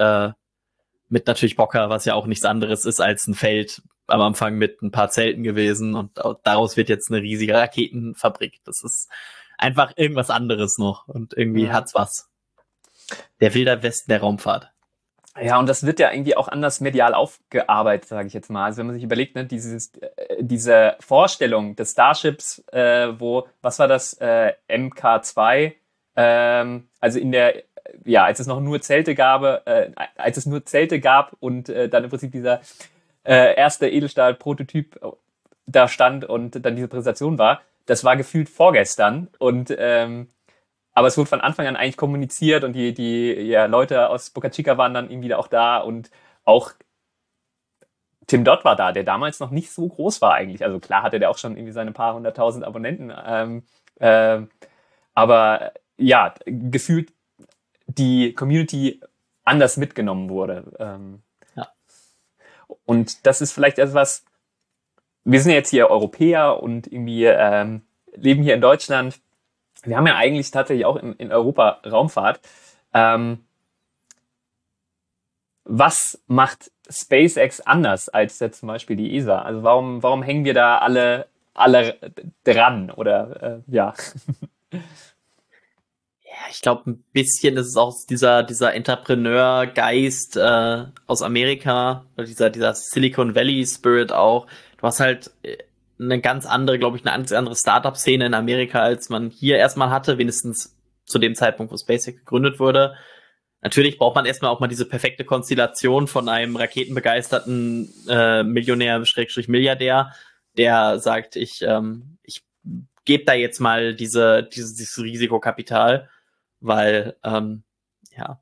Bocker, was ja auch nichts anderes ist als ein Feld am Anfang mit ein paar Zelten gewesen. Und daraus wird jetzt eine riesige Raketenfabrik. Das ist einfach irgendwas anderes noch. Und irgendwie hat's was. Der Wilder Westen der Raumfahrt. Ja, und das wird ja irgendwie auch anders medial aufgearbeitet, sage ich jetzt mal. Also wenn man sich überlegt, ne, diese Vorstellung des Starships, was war das, MK2, also als es noch nur Zelte gab, und dann im Prinzip dieser erste Edelstahl-Prototyp da stand und dann diese Präsentation war, das war gefühlt vorgestern und aber es wurde von Anfang an eigentlich kommuniziert und die Leute aus Boca Chica waren dann irgendwie auch da und auch Tim Dodd war da, der damals noch nicht so groß war eigentlich. Also klar hatte der auch schon irgendwie seine paar hunderttausend Abonnenten, aber ja, gefühlt die Community anders mitgenommen wurde. Ja. Und das ist vielleicht etwas, wir sind jetzt hier Europäer und irgendwie leben hier in Deutschland. Wir haben ja eigentlich tatsächlich auch in Europa Raumfahrt. Was macht SpaceX anders als jetzt zum Beispiel die ESA? Also warum hängen wir da alle dran? Oder ja. Ja, ich glaube, ein bisschen ist es auch dieser Entrepreneur-Geist aus Amerika, oder dieser Silicon Valley Spirit auch. Du hast halt eine ganz andere, glaube ich, eine ganz andere Startup-Szene in Amerika, als man hier erstmal hatte, wenigstens zu dem Zeitpunkt, wo SpaceX gegründet wurde. Natürlich braucht man erstmal auch mal diese perfekte Konstellation von einem raketenbegeisterten Millionär, Schrägstrich Milliardär, der sagt, ich gebe da jetzt mal dieses Risikokapital, weil ja,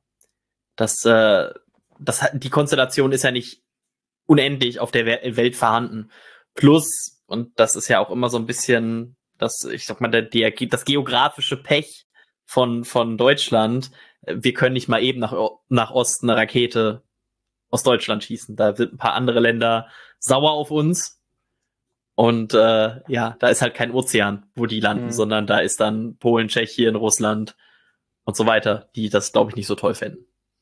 die Konstellation ist ja nicht unendlich auf der Welt vorhanden. Plus, und das ist ja auch immer so ein bisschen ich sag mal, das geografische Pech von Deutschland. Wir können nicht mal eben nach Osten eine Rakete aus Deutschland schießen. Da sind ein paar andere Länder sauer auf uns. Und ja, da ist halt kein Ozean, wo die landen, sondern da ist dann Polen, Tschechien, Russland und so weiter, die das, glaube ich, nicht so toll fänden.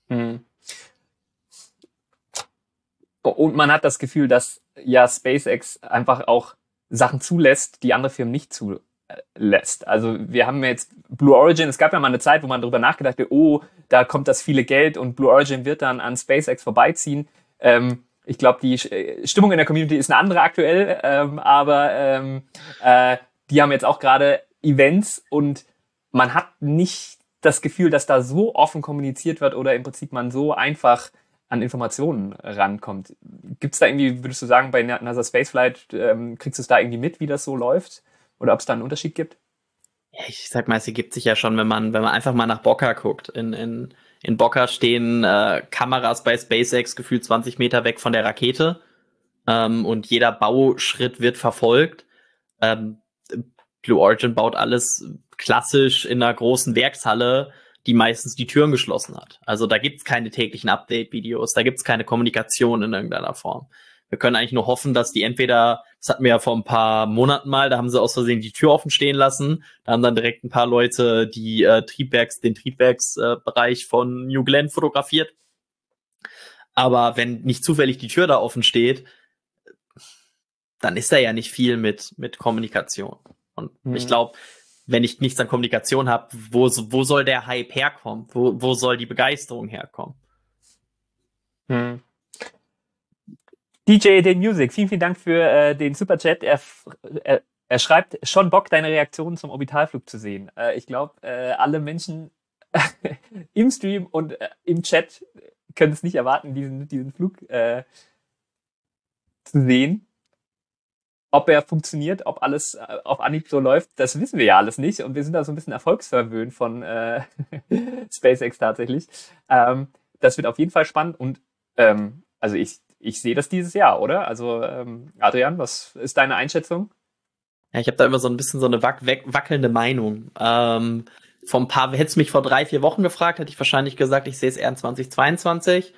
Und man hat das Gefühl, dass ja SpaceX einfach auch Sachen zulässt, die andere Firmen nicht zulässt. Also wir haben jetzt Blue Origin, es gab ja mal eine Zeit, wo man darüber nachgedacht hat, oh, da kommt das viele Geld und Blue Origin wird dann an SpaceX vorbeiziehen. Ich glaube, die Stimmung in der Community ist eine andere aktuell, aber die haben jetzt auch gerade Events und man hat nicht das Gefühl, dass da so offen kommuniziert wird oder im Prinzip man so einfach an Informationen rankommt. Gibt es da irgendwie, würdest du sagen, bei NASA Spaceflight, kriegst du es da irgendwie mit, wie das so läuft? Oder ob es da einen Unterschied gibt? Ja, ich sag mal, es ergibt sich ja schon, wenn man einfach mal nach Boca guckt. In Boca stehen Kameras bei SpaceX gefühlt 20 Meter weg von der Rakete. Und jeder Bauschritt wird verfolgt. Blue Origin baut alles klassisch in einer großen Werkshalle, die meistens die Türen geschlossen hat. Also da gibt's keine täglichen Update-Videos, da gibt's keine Kommunikation in irgendeiner Form. Wir können eigentlich nur hoffen, dass die entweder, das hatten wir ja vor ein paar Monaten mal, da haben sie aus Versehen die Tür offen stehen lassen, da haben dann direkt ein paar Leute den Triebwerksbereich von New Glenn fotografiert. Aber wenn nicht zufällig die Tür da offen steht, dann ist da ja nicht viel mit Kommunikation. Und ich glaube, wenn ich nichts an Kommunikation habe, wo soll der Hype herkommen? Wo soll die Begeisterung herkommen? DJ Den Music, vielen Dank für den Superchat. Er schreibt, schon Bock, deine Reaktionen zum Orbitalflug zu sehen. Ich glaube, alle Menschen im Stream und im Chat können es nicht erwarten, diesen Flug zu sehen. Ob er funktioniert, ob alles auf Anhieb so läuft, das wissen wir ja alles nicht. Und wir sind da so ein bisschen erfolgsverwöhnt von SpaceX tatsächlich. Das wird auf jeden Fall spannend. Und also ich sehe das dieses Jahr, oder? Also Adrian, was ist deine Einschätzung? Ja, ich habe da immer so ein bisschen so eine wackelnde Meinung. Hättest du mich vor 3-4 Wochen gefragt, hätte ich wahrscheinlich gesagt, ich sehe es eher in 2022.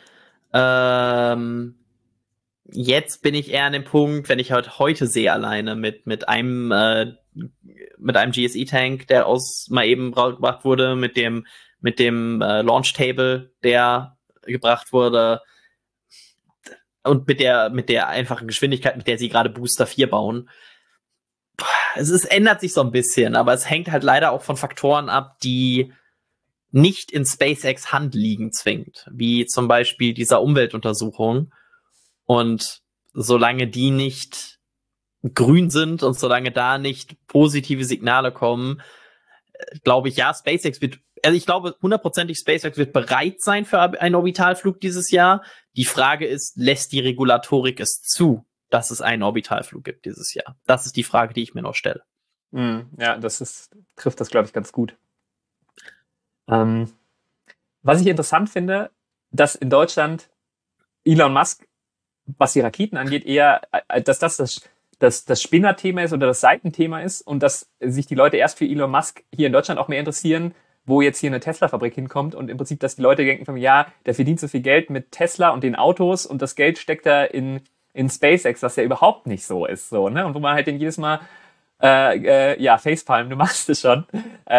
Jetzt bin ich eher an dem Punkt, wenn ich heute sehe alleine mit einem GSE-Tank, der mal eben gebracht wurde, mit dem Launch Table, der gebracht wurde, und mit der einfachen Geschwindigkeit, mit der sie gerade Booster 4 bauen. Es ändert sich so ein bisschen, aber es hängt halt leider auch von Faktoren ab, die nicht in SpaceX Hand liegen zwingt, wie zum Beispiel dieser Umweltuntersuchung. Und solange die nicht grün sind und solange da nicht positive Signale kommen, glaube ich, ja, SpaceX wird, also ich glaube hundertprozentig, SpaceX wird bereit sein für einen Orbitalflug dieses Jahr. Die Frage ist, lässt die Regulatorik es zu, dass es einen Orbitalflug gibt dieses Jahr? Das ist die Frage, die ich mir noch stelle. Ja, trifft das, glaube ich, ganz gut. Was ich interessant finde, dass in Deutschland Elon Musk, was die Raketen angeht, eher, dass das Spinnerthema ist oder das Seitenthema ist und dass sich die Leute erst für Elon Musk hier in Deutschland auch mehr interessieren, wo jetzt hier eine Tesla-Fabrik hinkommt und im Prinzip, dass die Leute denken von, ja, der verdient so viel Geld mit Tesla und den Autos und das Geld steckt da in SpaceX, was ja überhaupt nicht so ist, so, ne? Und wo man halt dann jedes Mal, Facepalm, du machst es schon.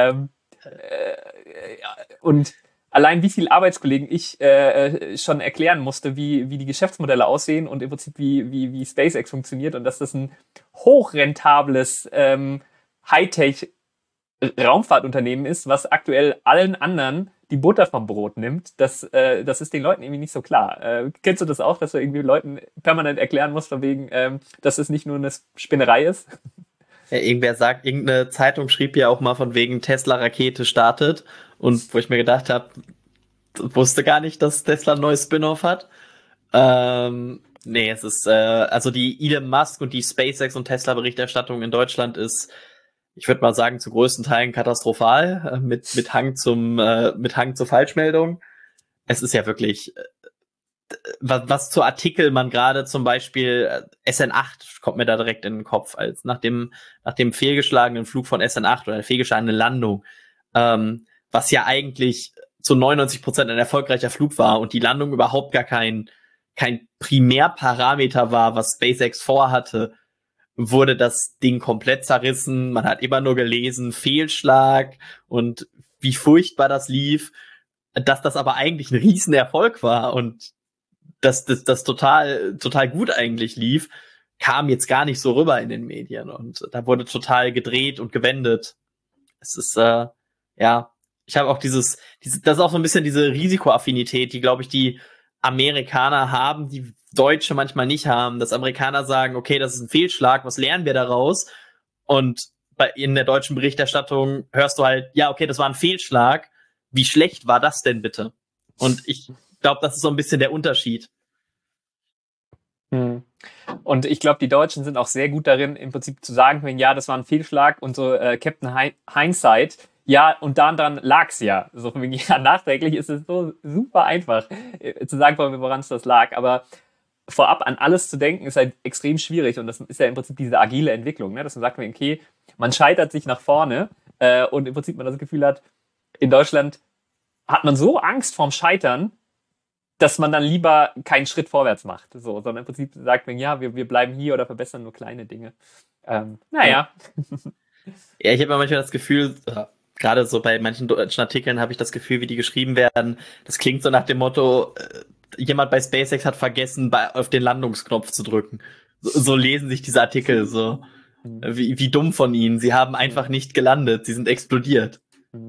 Und allein wie viele Arbeitskollegen ich schon erklären musste, wie die Geschäftsmodelle aussehen und im Prinzip wie SpaceX funktioniert und dass das ein hochrentables Hightech Raumfahrtunternehmen ist, was aktuell allen anderen die Butter vom Brot nimmt, das ist den Leuten irgendwie nicht so klar. Kennst du das auch, dass du irgendwie Leuten permanent erklären musst, von wegen, dass es nicht nur eine Spinnerei ist? Ja, irgendeine Zeitung schrieb ja auch mal von wegen Tesla-Rakete startet und wo ich mir gedacht habe, wusste gar nicht, dass Tesla ein neues Spin-off hat. Nee, es ist, also die Elon Musk und die SpaceX und Tesla-Berichterstattung in Deutschland ist, ich würde mal sagen, zu größten Teilen katastrophal, mit Hang zur Falschmeldung. Es ist ja wirklich, was zu Artikel man gerade zum Beispiel, SN8 kommt mir da direkt in den Kopf, als nach dem fehlgeschlagenen Flug von SN8 oder der fehlgeschlagenen Landung, was ja eigentlich zu 99% ein erfolgreicher Flug war und die Landung überhaupt gar kein Primärparameter war, was SpaceX vorhatte, wurde das Ding komplett zerrissen. Man hat immer nur gelesen, Fehlschlag und wie furchtbar das lief, dass das aber eigentlich ein Riesenerfolg war und dass das total gut eigentlich lief, kam jetzt gar nicht so rüber in den Medien und da wurde total gedreht und gewendet. Es ist, ich habe auch das ist auch so ein bisschen diese Risikoaffinität, die, glaube ich, die Amerikaner haben, die Deutsche manchmal nicht haben, dass Amerikaner sagen, okay, das ist ein Fehlschlag, was lernen wir daraus? Und in der deutschen Berichterstattung hörst du halt, ja, okay, das war ein Fehlschlag. Wie schlecht war das denn bitte? Und ich glaube, das ist so ein bisschen der Unterschied. Und ich glaube, die Deutschen sind auch sehr gut darin, im Prinzip zu sagen, ja, das war ein Fehlschlag und so Captain Hindsight, ja, und daran lag's ja. So von wegen, ja, nachträglich ist es so super einfach zu sagen, woran es das lag. Aber vorab an alles zu denken, ist halt extrem schwierig. Und das ist ja im Prinzip diese agile Entwicklung, ne? Dass man sagt, okay, man scheitert sich nach vorne und im Prinzip man das Gefühl hat, in Deutschland hat man so Angst vorm Scheitern, dass man dann lieber keinen Schritt vorwärts macht, so, sondern im Prinzip sagt man, ja, wir bleiben hier oder verbessern nur kleine Dinge. Naja. Ja, ich habe manchmal das Gefühl, gerade so bei manchen deutschen Artikeln habe ich das Gefühl, wie die geschrieben werden, das klingt so nach dem Motto, jemand bei SpaceX hat vergessen, auf den Landungsknopf zu drücken. So lesen sich diese Artikel so. Wie dumm von ihnen. Sie haben einfach nicht gelandet, sie sind explodiert.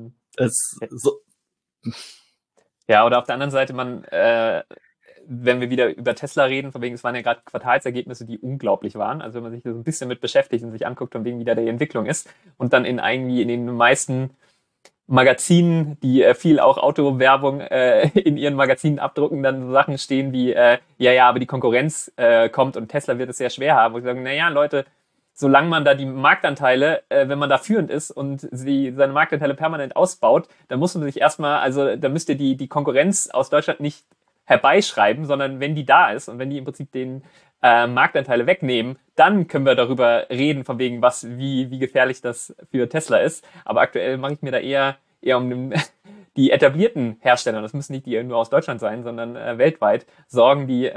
Ja, oder auf der anderen Seite, wenn wir wieder über Tesla reden, von wegen, es waren ja gerade Quartalsergebnisse, die unglaublich waren. Also wenn man sich so ein bisschen mit beschäftigt und sich anguckt, von wegen, wie da die Entwicklung ist und dann in den meisten Magazinen, die viel auch Autowerbung in ihren Magazinen abdrucken, dann so Sachen stehen wie, aber die Konkurrenz kommt und Tesla wird es sehr schwer haben. Wo ich sage, Leute, solange man da die Marktanteile, wenn man da führend ist und seine Marktanteile permanent ausbaut, dann muss man sich da müsst ihr die Konkurrenz aus Deutschland nicht herbeischreiben, sondern wenn die da ist und wenn die im Prinzip den Marktanteile wegnehmen, dann können wir darüber reden, von wegen, wie gefährlich das für Tesla ist. Aber aktuell mache ich mir da eher um die etablierten Hersteller, das müssen nicht die nur aus Deutschland sein, sondern weltweit, Sorgen, die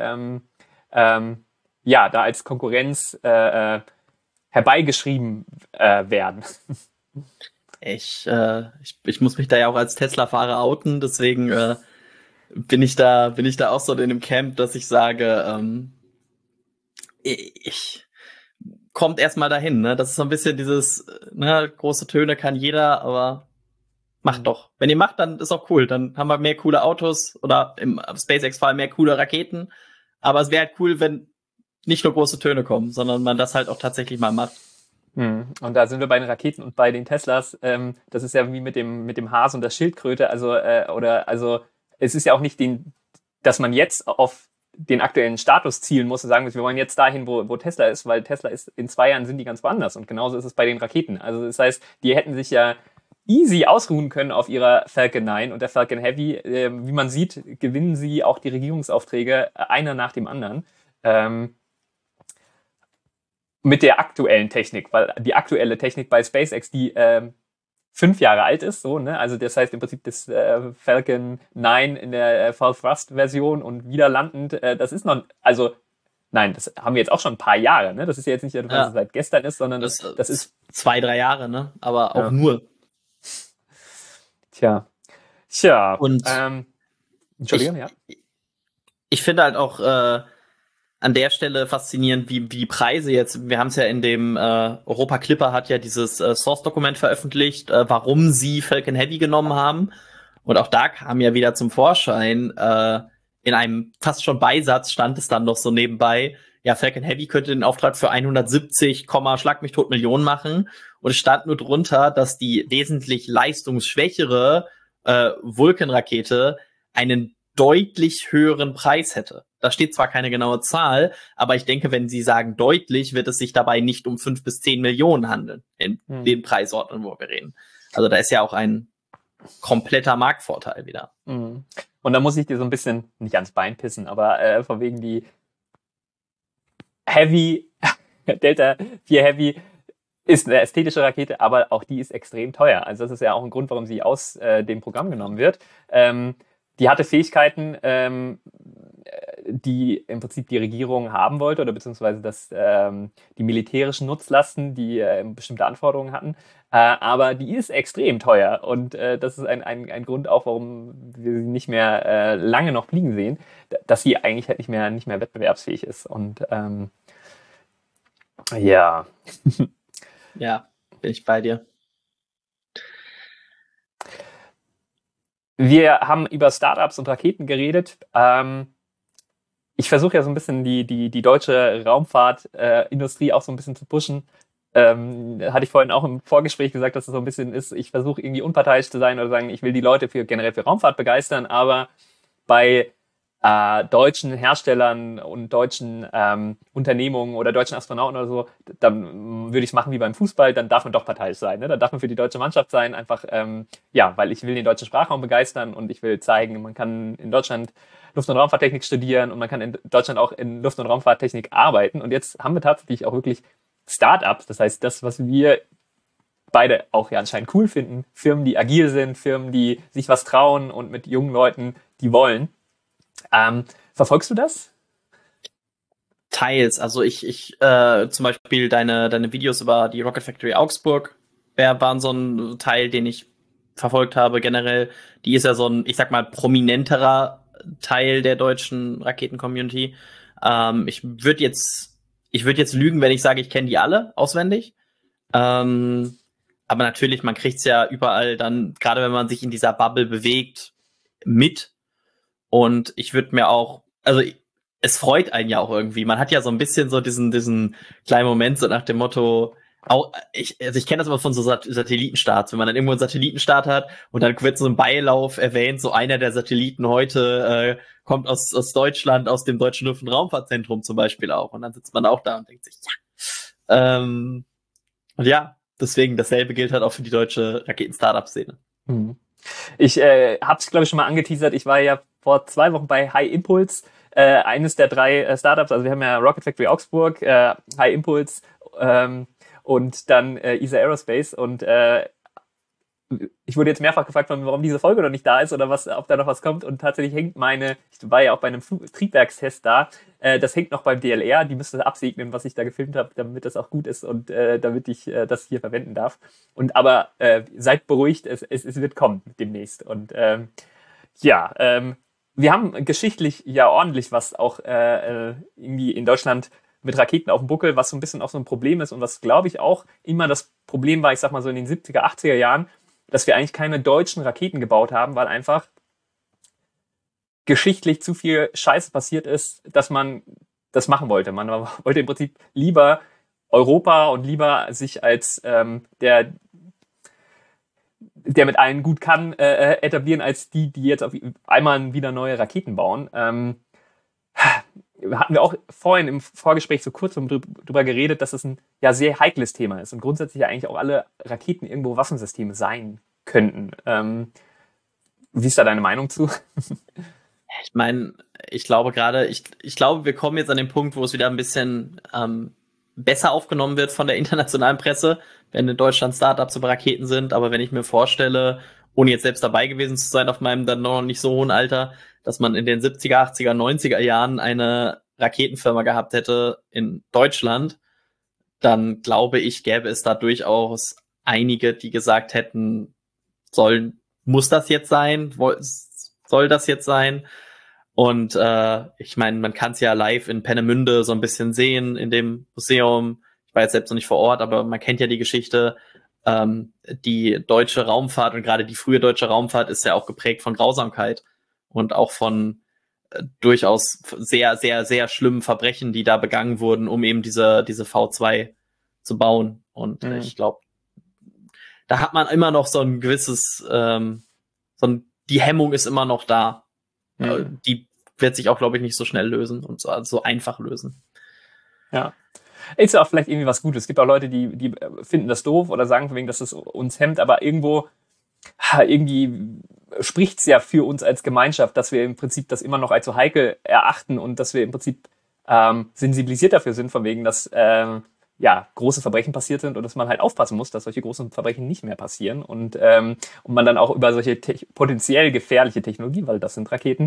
da als Konkurrenz herbeigeschrieben werden. Ich muss mich da ja auch als Tesla-Fahrer outen, deswegen bin ich da auch so in dem Camp, dass ich sage, kommt erstmal dahin, ne? Das ist so ein bisschen dieses, ne, große Töne kann jeder, aber Macht doch. Wenn ihr macht, dann ist auch cool. Dann haben wir mehr coole Autos oder im SpaceX-Fall mehr coole Raketen. Aber es wäre halt cool, wenn nicht nur große Töne kommen, sondern man das halt auch tatsächlich mal macht. Und da sind wir bei den Raketen und bei den Teslas. Das ist ja wie mit dem Hase und der Schildkröte. Also es ist ja auch nicht dass man jetzt auf den aktuellen Status zielen muss und sagen muss, wir wollen jetzt dahin, wo Tesla ist, weil Tesla ist, in 2 Jahren sind die ganz woanders. Und genauso ist es bei den Raketen. Also das heißt, die hätten sich ja easy ausruhen können auf ihrer Falcon 9 und der Falcon Heavy. Wie man sieht, gewinnen sie auch die Regierungsaufträge einer nach dem anderen. Mit der aktuellen Technik, weil die aktuelle Technik bei SpaceX, die 5 Jahre alt ist, so, ne? Also das heißt im Prinzip das Falcon 9 in der Full Thrust Version und wieder landend, das ist noch, also nein, das haben wir jetzt auch schon ein paar Jahre, ne? Das ist ja jetzt nicht, dass es seit gestern ist, sondern das ist 2-3 Jahre, ne? Aber auch nur. Tja. Und Entschuldigung, ja. Ich finde halt auch an der Stelle faszinierend, wie die Preise jetzt, wir haben es ja in dem Europa Clipper hat ja dieses Source-Dokument veröffentlicht, warum sie Falcon Heavy genommen haben. Und auch da kam ja wieder zum Vorschein, in einem fast schon Beisatz stand es dann noch so nebenbei, ja, Falcon Heavy könnte den Auftrag für 170, Schlag mich tot Millionen machen. Und es stand nur drunter, dass die wesentlich leistungsschwächere Vulcan-Rakete einen deutlich höheren Preis hätte. Da steht zwar keine genaue Zahl, aber ich denke, wenn Sie sagen deutlich, wird es sich dabei nicht um 5 bis 10 Millionen handeln, in den Preisordnungen, wo wir reden. Also da ist ja auch ein kompletter Marktvorteil wieder. Und da muss ich dir so ein bisschen, nicht ans Bein pissen, aber von wegen die Heavy, Delta 4 Heavy ist eine ästhetische Rakete, aber auch die ist extrem teuer. Also das ist ja auch ein Grund, warum sie aus dem Programm genommen wird. Die hatte Fähigkeiten, die im Prinzip die Regierung haben wollte oder beziehungsweise die militärischen Nutzlasten, die bestimmte Anforderungen hatten. Aber die ist extrem teuer und das ist ein Grund auch, warum wir sie nicht mehr lange noch fliegen sehen, dass sie eigentlich halt nicht mehr wettbewerbsfähig ist. Und ja. Ja, bin ich bei dir. Wir haben über Startups und Raketen geredet. Ich versuche ja so ein bisschen die deutsche Raumfahrtindustrie auch so ein bisschen zu pushen. Hatte ich vorhin auch im Vorgespräch gesagt, dass es so ein bisschen ist, ich versuche irgendwie unparteiisch zu sein oder sagen, ich will die Leute generell für Raumfahrt begeistern, aber bei deutschen Herstellern und deutschen Unternehmungen oder deutschen Astronauten oder so, dann würde ich es machen wie beim Fußball, dann darf man doch parteiisch sein. Ne? Dann darf man für die deutsche Mannschaft sein, einfach, weil ich will den deutschen Sprachraum begeistern und ich will zeigen, man kann in Deutschland Luft- und Raumfahrttechnik studieren und man kann in Deutschland auch in Luft- und Raumfahrttechnik arbeiten. Und jetzt haben wir tatsächlich auch wirklich Startups, das heißt, das, was wir beide auch ja anscheinend cool finden, Firmen, die agil sind, Firmen, die sich was trauen und mit jungen Leuten, die wollen. Verfolgst du das? Teils. Also ich zum Beispiel deine Videos über die Rocket Factory Augsburg waren so ein Teil, den ich verfolgt habe generell. Die ist ja so ein, ich sag mal, prominenterer Teil der deutschen Raketen-Community. Ich würde jetzt lügen, wenn ich sage, ich kenne die alle auswendig. Aber natürlich, man kriegt's ja überall dann, gerade wenn man sich in dieser Bubble bewegt, mit. Und ich würde mir auch, also es freut einen ja auch irgendwie. Man hat ja so ein bisschen so diesen kleinen Moment so nach dem Motto, ich kenne das immer von so Satellitenstarts, wenn man dann irgendwo einen Satellitenstart hat und dann wird so ein Beilauf erwähnt, so einer der Satelliten heute kommt aus Deutschland, aus dem Deutschen Luft- und Raumfahrtzentrum zum Beispiel auch. Und dann sitzt man auch da und denkt sich, ja. Und ja, deswegen dasselbe gilt halt auch für die deutsche Raketen-Startup-Szene. Ich habe es, glaube ich, schon mal angeteasert. Ich war ja vor 2 Wochen bei High Impulse, eines der 3 Startups. Also wir haben ja Rocket Factory Augsburg, High Impulse und dann ESA Aerospace. Und ich wurde jetzt mehrfach gefragt, warum diese Folge noch nicht da ist oder ob da noch was kommt. Und tatsächlich hängt ich war ja auch bei einem Triebwerkstest da, das hängt noch beim DLR. Die müsste absegnen, was ich da gefilmt habe, damit das auch gut ist und damit ich das hier verwenden darf. Aber seid beruhigt, es wird kommen demnächst. Und wir haben geschichtlich ja ordentlich was auch irgendwie in Deutschland mit Raketen auf dem Buckel, was so ein bisschen auch so ein Problem ist und was, glaube ich, auch immer das Problem war, ich sag mal so in den 70er, 80er Jahren, dass wir eigentlich keine deutschen Raketen gebaut haben, weil einfach geschichtlich zu viel Scheiße passiert ist, dass man das machen wollte. Man wollte im Prinzip lieber Europa und lieber sich als der mit allen gut kann, etablieren, als die jetzt auf einmal wieder neue Raketen bauen. Hatten wir auch vorhin im Vorgespräch so kurz drüber geredet, dass es ein ja sehr heikles Thema ist und grundsätzlich ja eigentlich auch alle Raketen irgendwo Waffensysteme sein könnten. Wie ist da deine Meinung zu? Ich meine, ich glaube gerade, ich glaube, wir kommen jetzt an den Punkt, wo es wieder ein bisschen besser aufgenommen wird von der internationalen Presse, wenn in Deutschland Startups über Raketen sind. Aber wenn ich mir vorstelle, ohne jetzt selbst dabei gewesen zu sein auf meinem dann noch nicht so hohen Alter, dass man in den 70er, 80er, 90er Jahren eine Raketenfirma gehabt hätte in Deutschland, dann glaube ich, gäbe es da durchaus einige, die gesagt hätten, muss das jetzt sein? Soll das jetzt sein? Und ich meine, man kann es ja live in Peenemünde so ein bisschen sehen, in dem Museum. Ich war jetzt selbst noch nicht vor Ort, aber man kennt ja die Geschichte. Die deutsche Raumfahrt und gerade die frühe deutsche Raumfahrt ist ja auch geprägt von Grausamkeit und auch von durchaus sehr, sehr, sehr schlimmen Verbrechen, die da begangen wurden, um eben diese V2 zu bauen. Und ich glaube, da hat man immer noch so ein gewisses, die Hemmung ist immer noch da. Die wird sich auch, glaube ich, nicht so schnell lösen und so einfach lösen. Ja. Ist ja auch vielleicht irgendwie was Gutes. Es gibt auch Leute, die finden das doof oder sagen von wegen, dass es uns hemmt, aber irgendwie spricht's ja für uns als Gemeinschaft, dass wir im Prinzip das immer noch als so heikel erachten und dass wir im Prinzip sensibilisiert dafür sind, von wegen, dass große Verbrechen passiert sind und dass man halt aufpassen muss, dass solche großen Verbrechen nicht mehr passieren und man dann auch über solche potenziell gefährliche Technologien, weil das sind Raketen,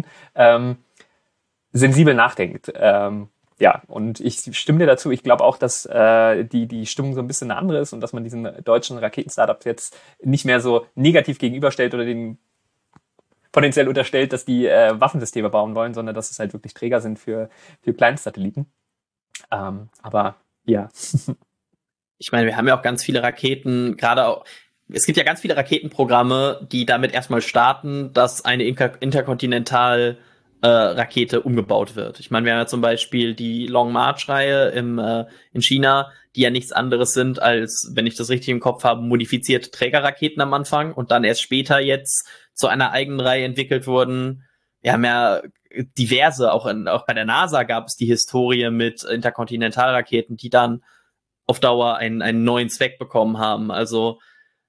sensibel nachdenkt. Und ich stimme dir dazu. Ich glaube auch, dass die Stimmung so ein bisschen eine andere ist und dass man diesen deutschen Raketen-Startups jetzt nicht mehr so negativ gegenüberstellt oder denen potenziell unterstellt, dass die Waffensysteme bauen wollen, sondern dass es halt wirklich Träger sind für Kleinstsatelliten. Aber ja. Ich meine, wir haben ja auch ganz viele Raketen, gerade auch, es gibt ja ganz viele Raketenprogramme, die damit erstmal starten, dass eine Interkontinental Rakete umgebaut wird. Ich meine, wir haben ja zum Beispiel die Long March-Reihe in China, die ja nichts anderes sind als, wenn ich das richtig im Kopf habe, modifizierte Trägerraketen am Anfang und dann erst später jetzt zu einer eigenen Reihe entwickelt wurden. Wir haben ja diverse, auch bei der NASA gab es die Historie mit Interkontinentalraketen, die dann auf Dauer einen neuen Zweck bekommen haben. Also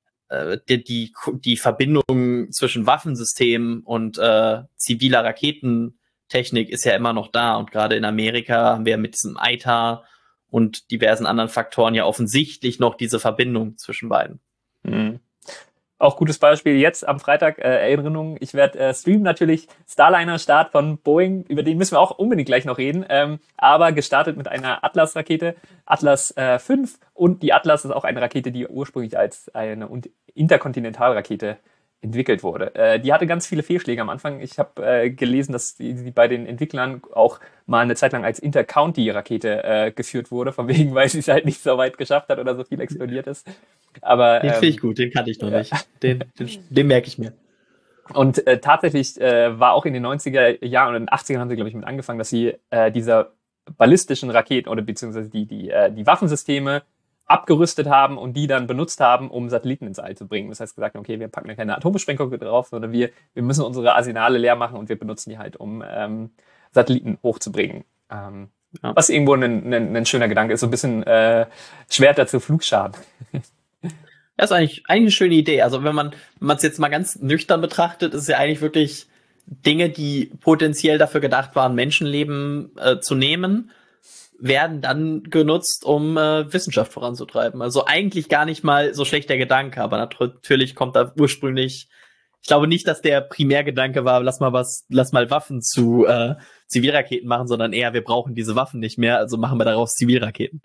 die Verbindung zwischen Waffensystemen und ziviler Raketentechnik ist ja immer noch da. Und gerade in Amerika haben wir mit diesem ITAR und diversen anderen Faktoren ja offensichtlich noch diese Verbindung zwischen beiden. Mhm. Auch gutes Beispiel jetzt am Freitag, Erinnerung, ich werde streamen natürlich Starliner-Start von Boeing, über den müssen wir auch unbedingt gleich noch reden, aber gestartet mit einer Atlas-Rakete, Atlas 5 und die Atlas ist auch eine Rakete, die ursprünglich als eine Interkontinentalrakete entwickelt wurde. Die hatte ganz viele Fehlschläge am Anfang. Ich habe gelesen, dass die bei den Entwicklern auch mal eine Zeit lang als Intercounty-Rakete geführt wurde, von wegen, weil sie es halt nicht so weit geschafft hat oder so viel explodiert ist. Aber den finde ich gut, den kannte ich noch nicht. Den merke ich mir. Und tatsächlich war auch in den 90er Jahren und in den 80ern haben sie, glaube ich, mit angefangen, dass sie diese ballistischen Raketen oder beziehungsweise die Waffensysteme abgerüstet haben und die dann benutzt haben, um Satelliten ins All zu bringen. Das heißt gesagt, okay, wir packen da keine Atombeschränkung drauf, sondern wir müssen unsere Arsenale leer machen und wir benutzen die halt, um Satelliten hochzubringen. Was irgendwo ein schöner Gedanke ist, so ein bisschen Schwerter zu Flugschaden. Das ist eigentlich eine schöne Idee. Also wenn man es jetzt mal ganz nüchtern betrachtet, ist es ja eigentlich wirklich Dinge, die potenziell dafür gedacht waren, Menschenleben zu nehmen, werden dann genutzt, um Wissenschaft voranzutreiben. Also eigentlich gar nicht mal so schlecht der Gedanke, aber natürlich kommt da ursprünglich, ich glaube nicht, dass der Primärgedanke war, lass mal Waffen zu Zivilraketen machen, sondern eher, wir brauchen diese Waffen nicht mehr, also machen wir daraus Zivilraketen.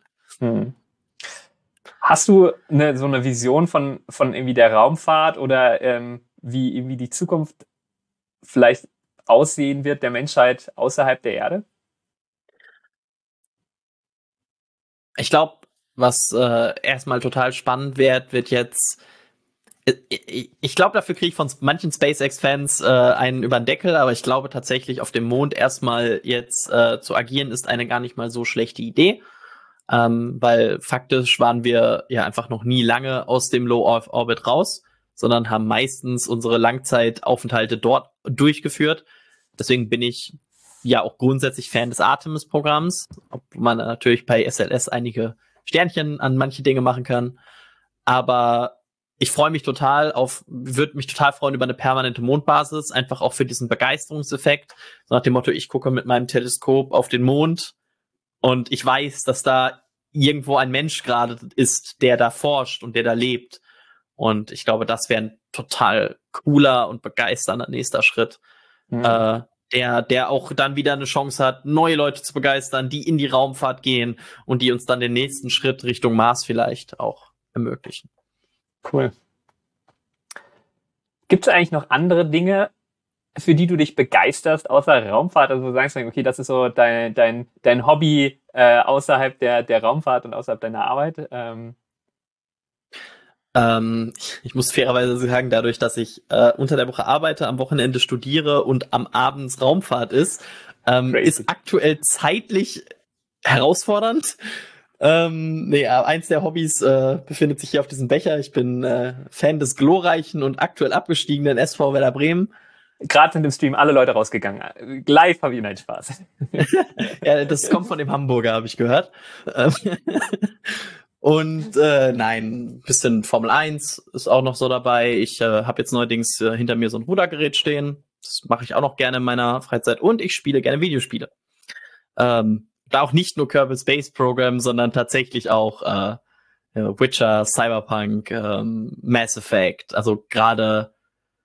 Hast du so eine Vision von irgendwie der Raumfahrt oder wie irgendwie die Zukunft vielleicht aussehen wird der Menschheit außerhalb der Erde? Ich glaube, was erstmal total spannend wird jetzt, Ich glaube, dafür kriege ich von manchen SpaceX-Fans einen über den Deckel, aber ich glaube tatsächlich, auf dem Mond erstmal jetzt zu agieren, ist eine gar nicht mal so schlechte Idee. Weil faktisch waren wir ja einfach noch nie lange aus dem Low Earth Orbit raus, sondern haben meistens unsere Langzeitaufenthalte dort durchgeführt. Deswegen bin ich ja auch grundsätzlich Fan des Artemis-Programms, obwohl man natürlich bei SLS einige Sternchen an manche Dinge machen kann. Aber ich freue mich würde mich total freuen über eine permanente Mondbasis, einfach auch für diesen Begeisterungseffekt. So nach dem Motto, ich gucke mit meinem Teleskop auf den Mond und ich weiß, dass da irgendwo ein Mensch gerade ist, der da forscht und der da lebt. Und ich glaube, das wäre ein total cooler und begeisternder nächster Schritt, der auch dann wieder eine Chance hat, neue Leute zu begeistern, die in die Raumfahrt gehen und die uns dann den nächsten Schritt Richtung Mars vielleicht auch ermöglichen. Cool. Gibt es eigentlich noch andere Dinge, für die du dich begeisterst, außer Raumfahrt? Also du sagst, okay, das ist so dein Hobby außerhalb der Raumfahrt und außerhalb deiner Arbeit. Ich muss fairerweise sagen, dadurch, dass ich unter der Woche arbeite, am Wochenende studiere und am Abend Raumfahrt ist aktuell zeitlich herausfordernd. Eins der Hobbys befindet sich hier auf diesem Becher. Ich bin Fan des glorreichen und aktuell abgestiegenen SV Werder Bremen. Gerade sind im Stream alle Leute rausgegangen. Live habe ich einen Spaß. Ja, das kommt von dem Hamburger, habe ich gehört. Und ein bisschen Formel 1 ist auch noch so dabei. Ich habe jetzt neuerdings hinter mir so ein Rudergerät stehen. Das mache ich auch noch gerne in meiner Freizeit. Und ich spiele gerne Videospiele. Da auch nicht nur Kerbal Space Program, sondern tatsächlich auch Witcher, Cyberpunk, Mass Effect. Also gerade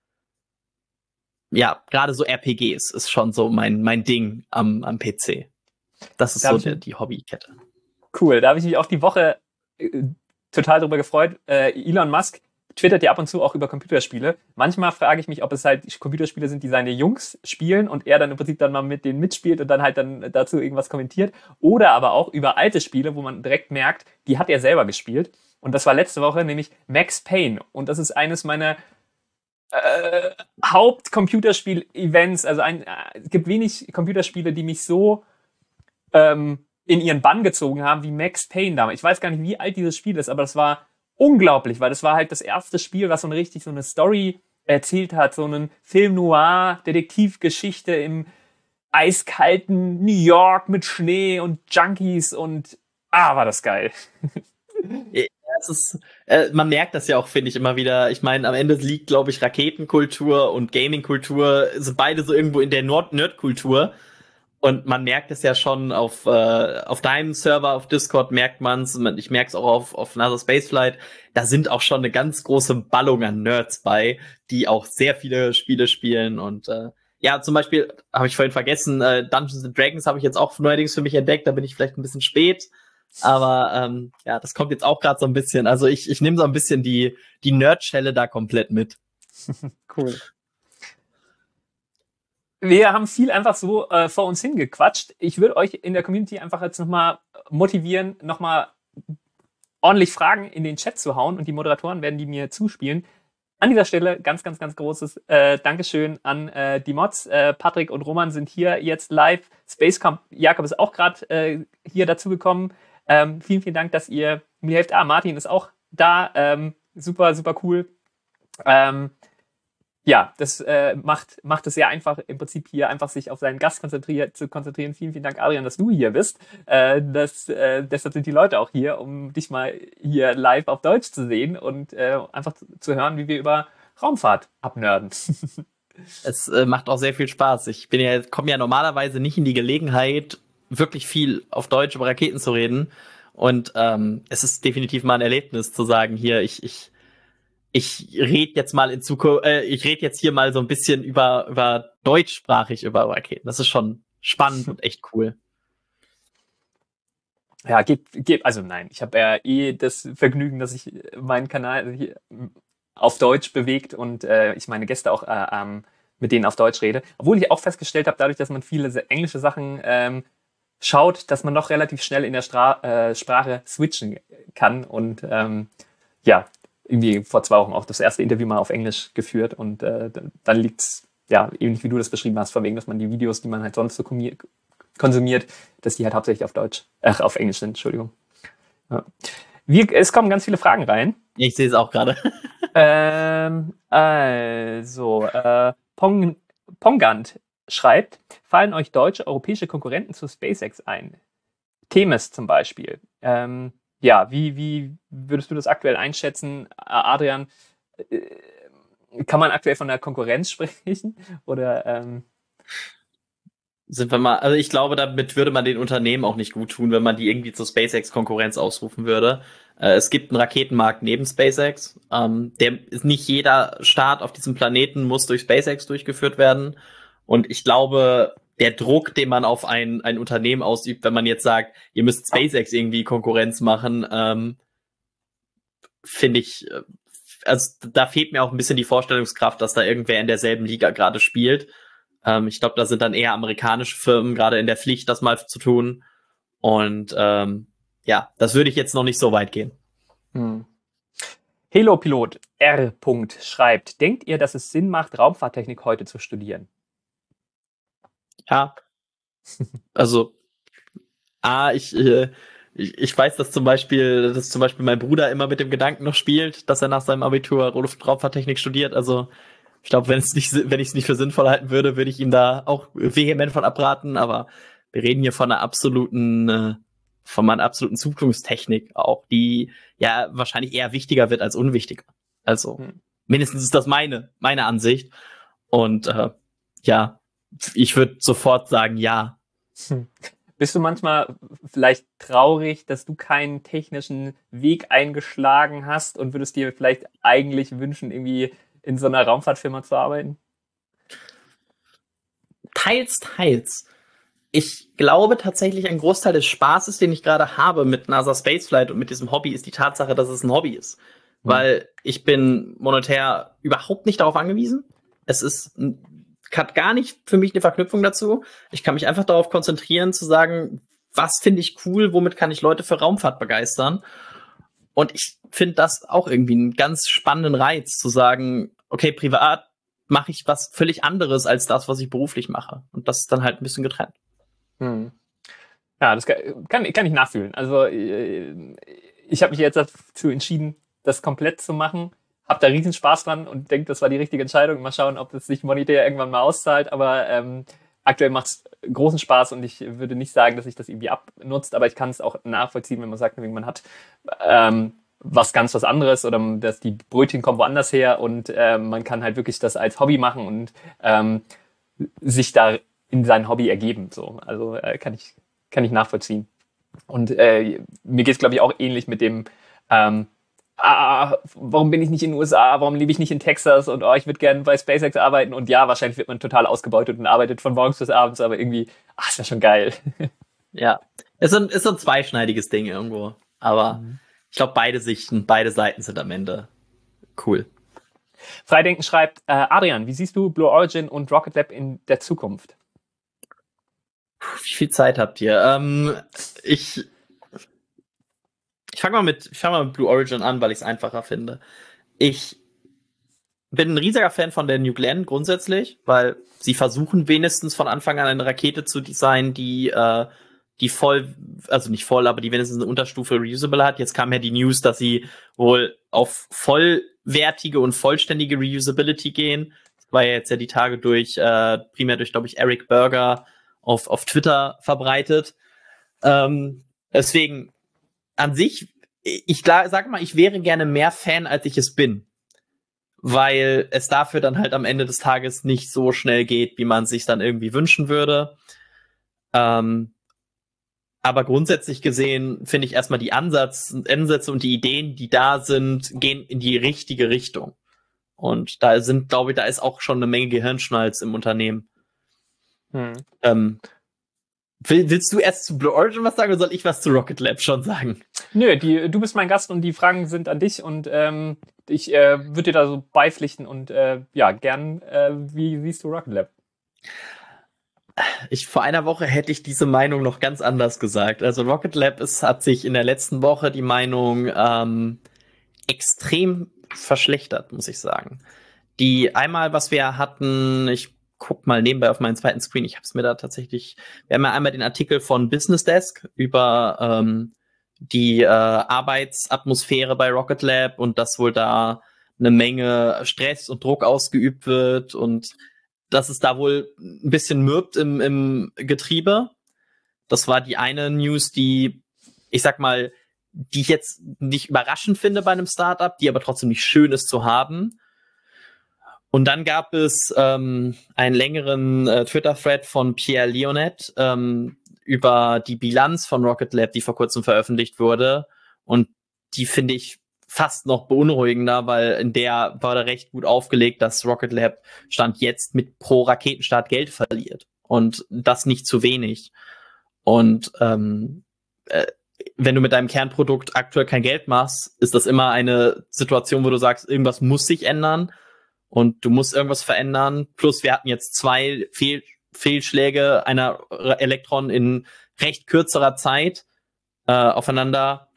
so RPGs ist schon so mein Ding am PC. Das ist so die Hobbykette. Cool, da habe ich mich auch die Woche total drüber gefreut. Elon Musk twittert ja ab und zu auch über Computerspiele. Manchmal frage ich mich, ob es halt Computerspiele sind, die seine Jungs spielen und er dann im Prinzip dann mal mit denen mitspielt und dann halt dann dazu irgendwas kommentiert. Oder aber auch über alte Spiele, wo man direkt merkt, die hat er selber gespielt. Und das war letzte Woche nämlich Max Payne. Und das ist eines meiner Haupt-Computerspiel-Events. Also es gibt wenig Computerspiele, die mich so in ihren Bann gezogen haben wie Max Payne damals. Ich weiß gar nicht, wie alt dieses Spiel ist, aber das war unglaublich, weil das war halt das erste Spiel, was so eine Story erzählt hat, so einen Film Noir, Detektivgeschichte im eiskalten New York mit Schnee und Junkies und war das geil. Ja, man merkt das ja auch, finde ich, immer wieder. Ich meine, am Ende liegt, glaube ich, Raketenkultur und Gamingkultur sind beide so irgendwo in der Nerdkultur. Und man merkt es ja schon auf deinem Server, auf Discord merkt man's. Ich merke es auch auf NASA Spaceflight. Da sind auch schon eine ganz große Ballung an Nerds bei, die auch sehr viele Spiele spielen. Und zum Beispiel, habe ich vorhin vergessen, Dungeons and Dragons habe ich jetzt auch neuerdings für mich entdeckt. Da bin ich vielleicht ein bisschen spät. Aber das kommt jetzt auch gerade so ein bisschen. Also ich nehme so ein bisschen die Nerdschelle da komplett mit. Cool. Wir haben viel einfach so vor uns hingequatscht. Ich würde euch in der Community einfach jetzt nochmal motivieren, nochmal ordentlich Fragen in den Chat zu hauen und die Moderatoren werden die mir zuspielen. An dieser Stelle ganz, ganz, ganz großes Dankeschön an die Mods. Patrick und Roman sind hier jetzt live. Spacecamp Jakob ist auch gerade hier dazugekommen. Vielen, vielen Dank, dass ihr mir helft. Martin ist auch da. Super, super cool. Das macht es sehr einfach, im Prinzip hier einfach sich auf seinen Gast zu konzentrieren. Vielen, vielen Dank, Adrian, dass du hier bist. Deshalb sind die Leute auch hier, um dich mal hier live auf Deutsch zu sehen und einfach zu hören, wie wir über Raumfahrt abnörden. Es macht auch sehr viel Spaß. Ich komme ja normalerweise nicht in die Gelegenheit, wirklich viel auf Deutsch über Raketen zu reden. Und es ist definitiv mal ein Erlebnis zu sagen, hier, ich rede jetzt mal ich rede jetzt hier mal so ein bisschen über deutschsprachig über Raketen. Das ist schon spannend und echt cool. Ja, also nein, ich habe ja das Vergnügen, dass ich meinen Kanal hier auf Deutsch bewegt und ich meine Gäste auch mit denen auf Deutsch rede. Obwohl ich auch festgestellt habe, dadurch, dass man viele englische Sachen schaut, dass man noch relativ schnell in der Sprache switchen kann und irgendwie vor 2 Wochen auch das erste Interview mal auf Englisch geführt und dann liegt's, ja, ähnlich wie du das beschrieben hast, von wegen, dass man die Videos, die man halt sonst so konsumiert, dass die halt hauptsächlich auf Englisch sind, Entschuldigung. Ja. Es kommen ganz viele Fragen rein. Ich sehe es auch gerade. Pongant schreibt, fallen euch deutsche, europäische Konkurrenten zu SpaceX ein? Themis zum Beispiel. Ja, wie würdest du das aktuell einschätzen, Adrian? Kann man aktuell von der Konkurrenz sprechen? Oder Sind wir mal, also ich glaube, damit würde man den Unternehmen auch nicht gut tun, wenn man die irgendwie zur SpaceX-Konkurrenz ausrufen würde. Es gibt einen Raketenmarkt neben SpaceX. Nicht jeder Start auf diesem Planeten muss durch SpaceX durchgeführt werden. Und ich glaube, der Druck, den man auf ein Unternehmen ausübt, wenn man jetzt sagt, ihr müsst SpaceX irgendwie Konkurrenz machen, finde ich, also da fehlt mir auch ein bisschen die Vorstellungskraft, dass da irgendwer in derselben Liga gerade spielt. Ich glaube, da sind dann eher amerikanische Firmen gerade in der Pflicht, das mal zu tun. Und ja, das würde ich jetzt noch nicht so weit gehen. Halo Pilot R. schreibt, denkt ihr, dass es Sinn macht, Raumfahrttechnik heute zu studieren? Ja. Also, ich weiß, dass zum Beispiel mein Bruder immer mit dem Gedanken noch spielt, dass er nach seinem Abitur Raumfahrttechnik studiert. Also, ich glaube, wenn ich es nicht für sinnvoll halten würde, würde ich ihm da auch vehement von abraten. Aber wir reden hier von einer absoluten Zukunftstechnik auch, die ja wahrscheinlich eher wichtiger wird als unwichtiger. Also, mindestens ist das meine Ansicht. Und ja, ich würde sofort sagen, ja. Bist du manchmal vielleicht traurig, dass du keinen technischen Weg eingeschlagen hast und würdest dir vielleicht eigentlich wünschen, irgendwie in so einer Raumfahrtfirma zu arbeiten? Teils. Ich glaube tatsächlich, ein Großteil des Spaßes, den ich gerade habe mit NASA Spaceflight und mit diesem Hobby, ist die Tatsache, dass es ein Hobby ist. Weil ich bin monetär überhaupt nicht darauf angewiesen. Hat gar nicht für mich eine Verknüpfung dazu. Ich kann mich einfach darauf konzentrieren, zu sagen, was finde ich cool, womit kann ich Leute für Raumfahrt begeistern. Und ich finde das auch irgendwie einen ganz spannenden Reiz, zu sagen, okay, privat mache ich was völlig anderes als das, was ich beruflich mache. Und das ist dann halt ein bisschen getrennt. Ja, das kann ich nachfühlen. Also ich habe mich jetzt dazu entschieden, das komplett zu machen. Hab da riesen Spaß dran und denke, das war die richtige Entscheidung. Mal schauen, ob das sich monetär irgendwann mal auszahlt. Aber aktuell macht es großen Spaß und ich würde nicht sagen, dass sich das irgendwie abnutzt. Aber ich kann es auch nachvollziehen, wenn man sagt, man hat was anderes oder dass die Brötchen kommen woanders her und man kann halt wirklich das als Hobby machen und sich da in sein Hobby ergeben. So. Also kann ich nachvollziehen. Und mir geht es, glaube ich, auch ähnlich mit dem warum bin ich nicht in den USA, warum lebe ich nicht in Texas und ich würde gerne bei SpaceX arbeiten und ja, wahrscheinlich wird man total ausgebeutet und arbeitet von morgens bis abends, aber irgendwie, ist ja schon geil. Ja, ist so ein zweischneidiges Ding irgendwo, aber ich glaube, beide Seiten sind am Ende cool. Freidenken schreibt, Adrian, wie siehst du Blue Origin und Rocket Lab in der Zukunft? Wie viel Zeit habt ihr? Ich fange mal mit Blue Origin an, weil ich es einfacher finde. Ich bin ein riesiger Fan von der New Glenn grundsätzlich, weil sie versuchen wenigstens von Anfang an eine Rakete zu designen, die voll, also nicht voll, aber die wenigstens eine Unterstufe reusable hat. Jetzt kam ja die News, dass sie wohl auf vollwertige und vollständige Reusability gehen. Das war ja jetzt die Tage primär durch, glaube ich, Eric Berger auf Twitter verbreitet. Deswegen an sich, ich sag mal, ich wäre gerne mehr Fan, als ich es bin. Weil es dafür dann halt am Ende des Tages nicht so schnell geht, wie man es sich dann irgendwie wünschen würde. Aber grundsätzlich gesehen finde ich erstmal die Ansätze und die Ideen, die da sind, gehen in die richtige Richtung. Und da ist auch schon eine Menge Gehirnschmalz im Unternehmen. Willst du erst zu Blue Origin was sagen oder soll ich was zu Rocket Lab schon sagen? Nö, du bist mein Gast und die Fragen sind an dich und ich würde dir da so beipflichten und gern, wie siehst du Rocket Lab? Vor einer Woche hätte ich diese Meinung noch ganz anders gesagt. Also Rocket Lab hat sich in der letzten Woche die Meinung extrem verschlechtert, muss ich sagen. Die einmal, was wir hatten, ich guck mal nebenbei auf meinen zweiten Screen, ich habe es mir da tatsächlich, wir haben ja einmal den Artikel von Business Desk über die Arbeitsatmosphäre bei Rocket Lab und dass wohl da eine Menge Stress und Druck ausgeübt wird und dass es da wohl ein bisschen mürbt im Getriebe. Das war die eine News, die, ich sag mal, die ich jetzt nicht überraschend finde bei einem Startup, die aber trotzdem nicht schön ist zu haben. Und dann gab es einen längeren Twitter-Thread von Pierre Leonet über die Bilanz von Rocket Lab, die vor kurzem veröffentlicht wurde. Und die finde ich fast noch beunruhigender, weil in der war da recht gut aufgelegt, dass Rocket Lab Stand jetzt mit pro Raketenstart Geld verliert. Und das nicht zu wenig. Und wenn du mit deinem Kernprodukt aktuell kein Geld machst, ist das immer eine Situation, wo du sagst, irgendwas muss sich ändern und du musst irgendwas verändern. Plus wir hatten jetzt 2 Fehlschläge einer Elektron in recht kürzerer Zeit aufeinander.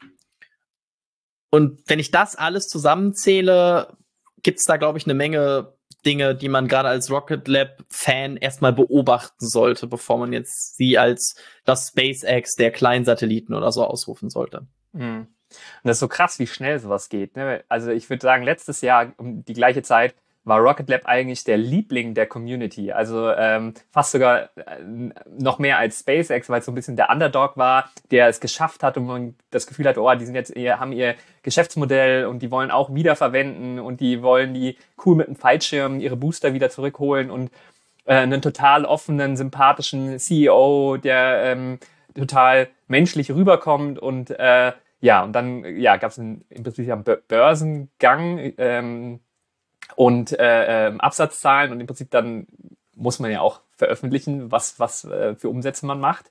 Und wenn ich das alles zusammenzähle, gibt's da, glaube ich, eine Menge Dinge, die man gerade als Rocket Lab-Fan erstmal beobachten sollte, bevor man jetzt sie als das SpaceX der Kleinsatelliten oder so ausrufen sollte. Und das ist so krass, wie schnell sowas geht. Ne? Also ich würde sagen, letztes Jahr um die gleiche Zeit war Rocket Lab eigentlich der Liebling der Community. Also fast sogar noch mehr als SpaceX, weil es so ein bisschen der Underdog war, der es geschafft hat und man das Gefühl hat, oh, die sind jetzt haben ihr Geschäftsmodell und die wollen auch wiederverwenden und die wollen die cool mit dem Fallschirm ihre Booster wieder zurückholen und einen total offenen, sympathischen CEO, der total menschlich rüberkommt und und dann gab es im Prinzip einen Börsengang und Absatzzahlen und im Prinzip dann muss man ja auch veröffentlichen, was für Umsätze man macht.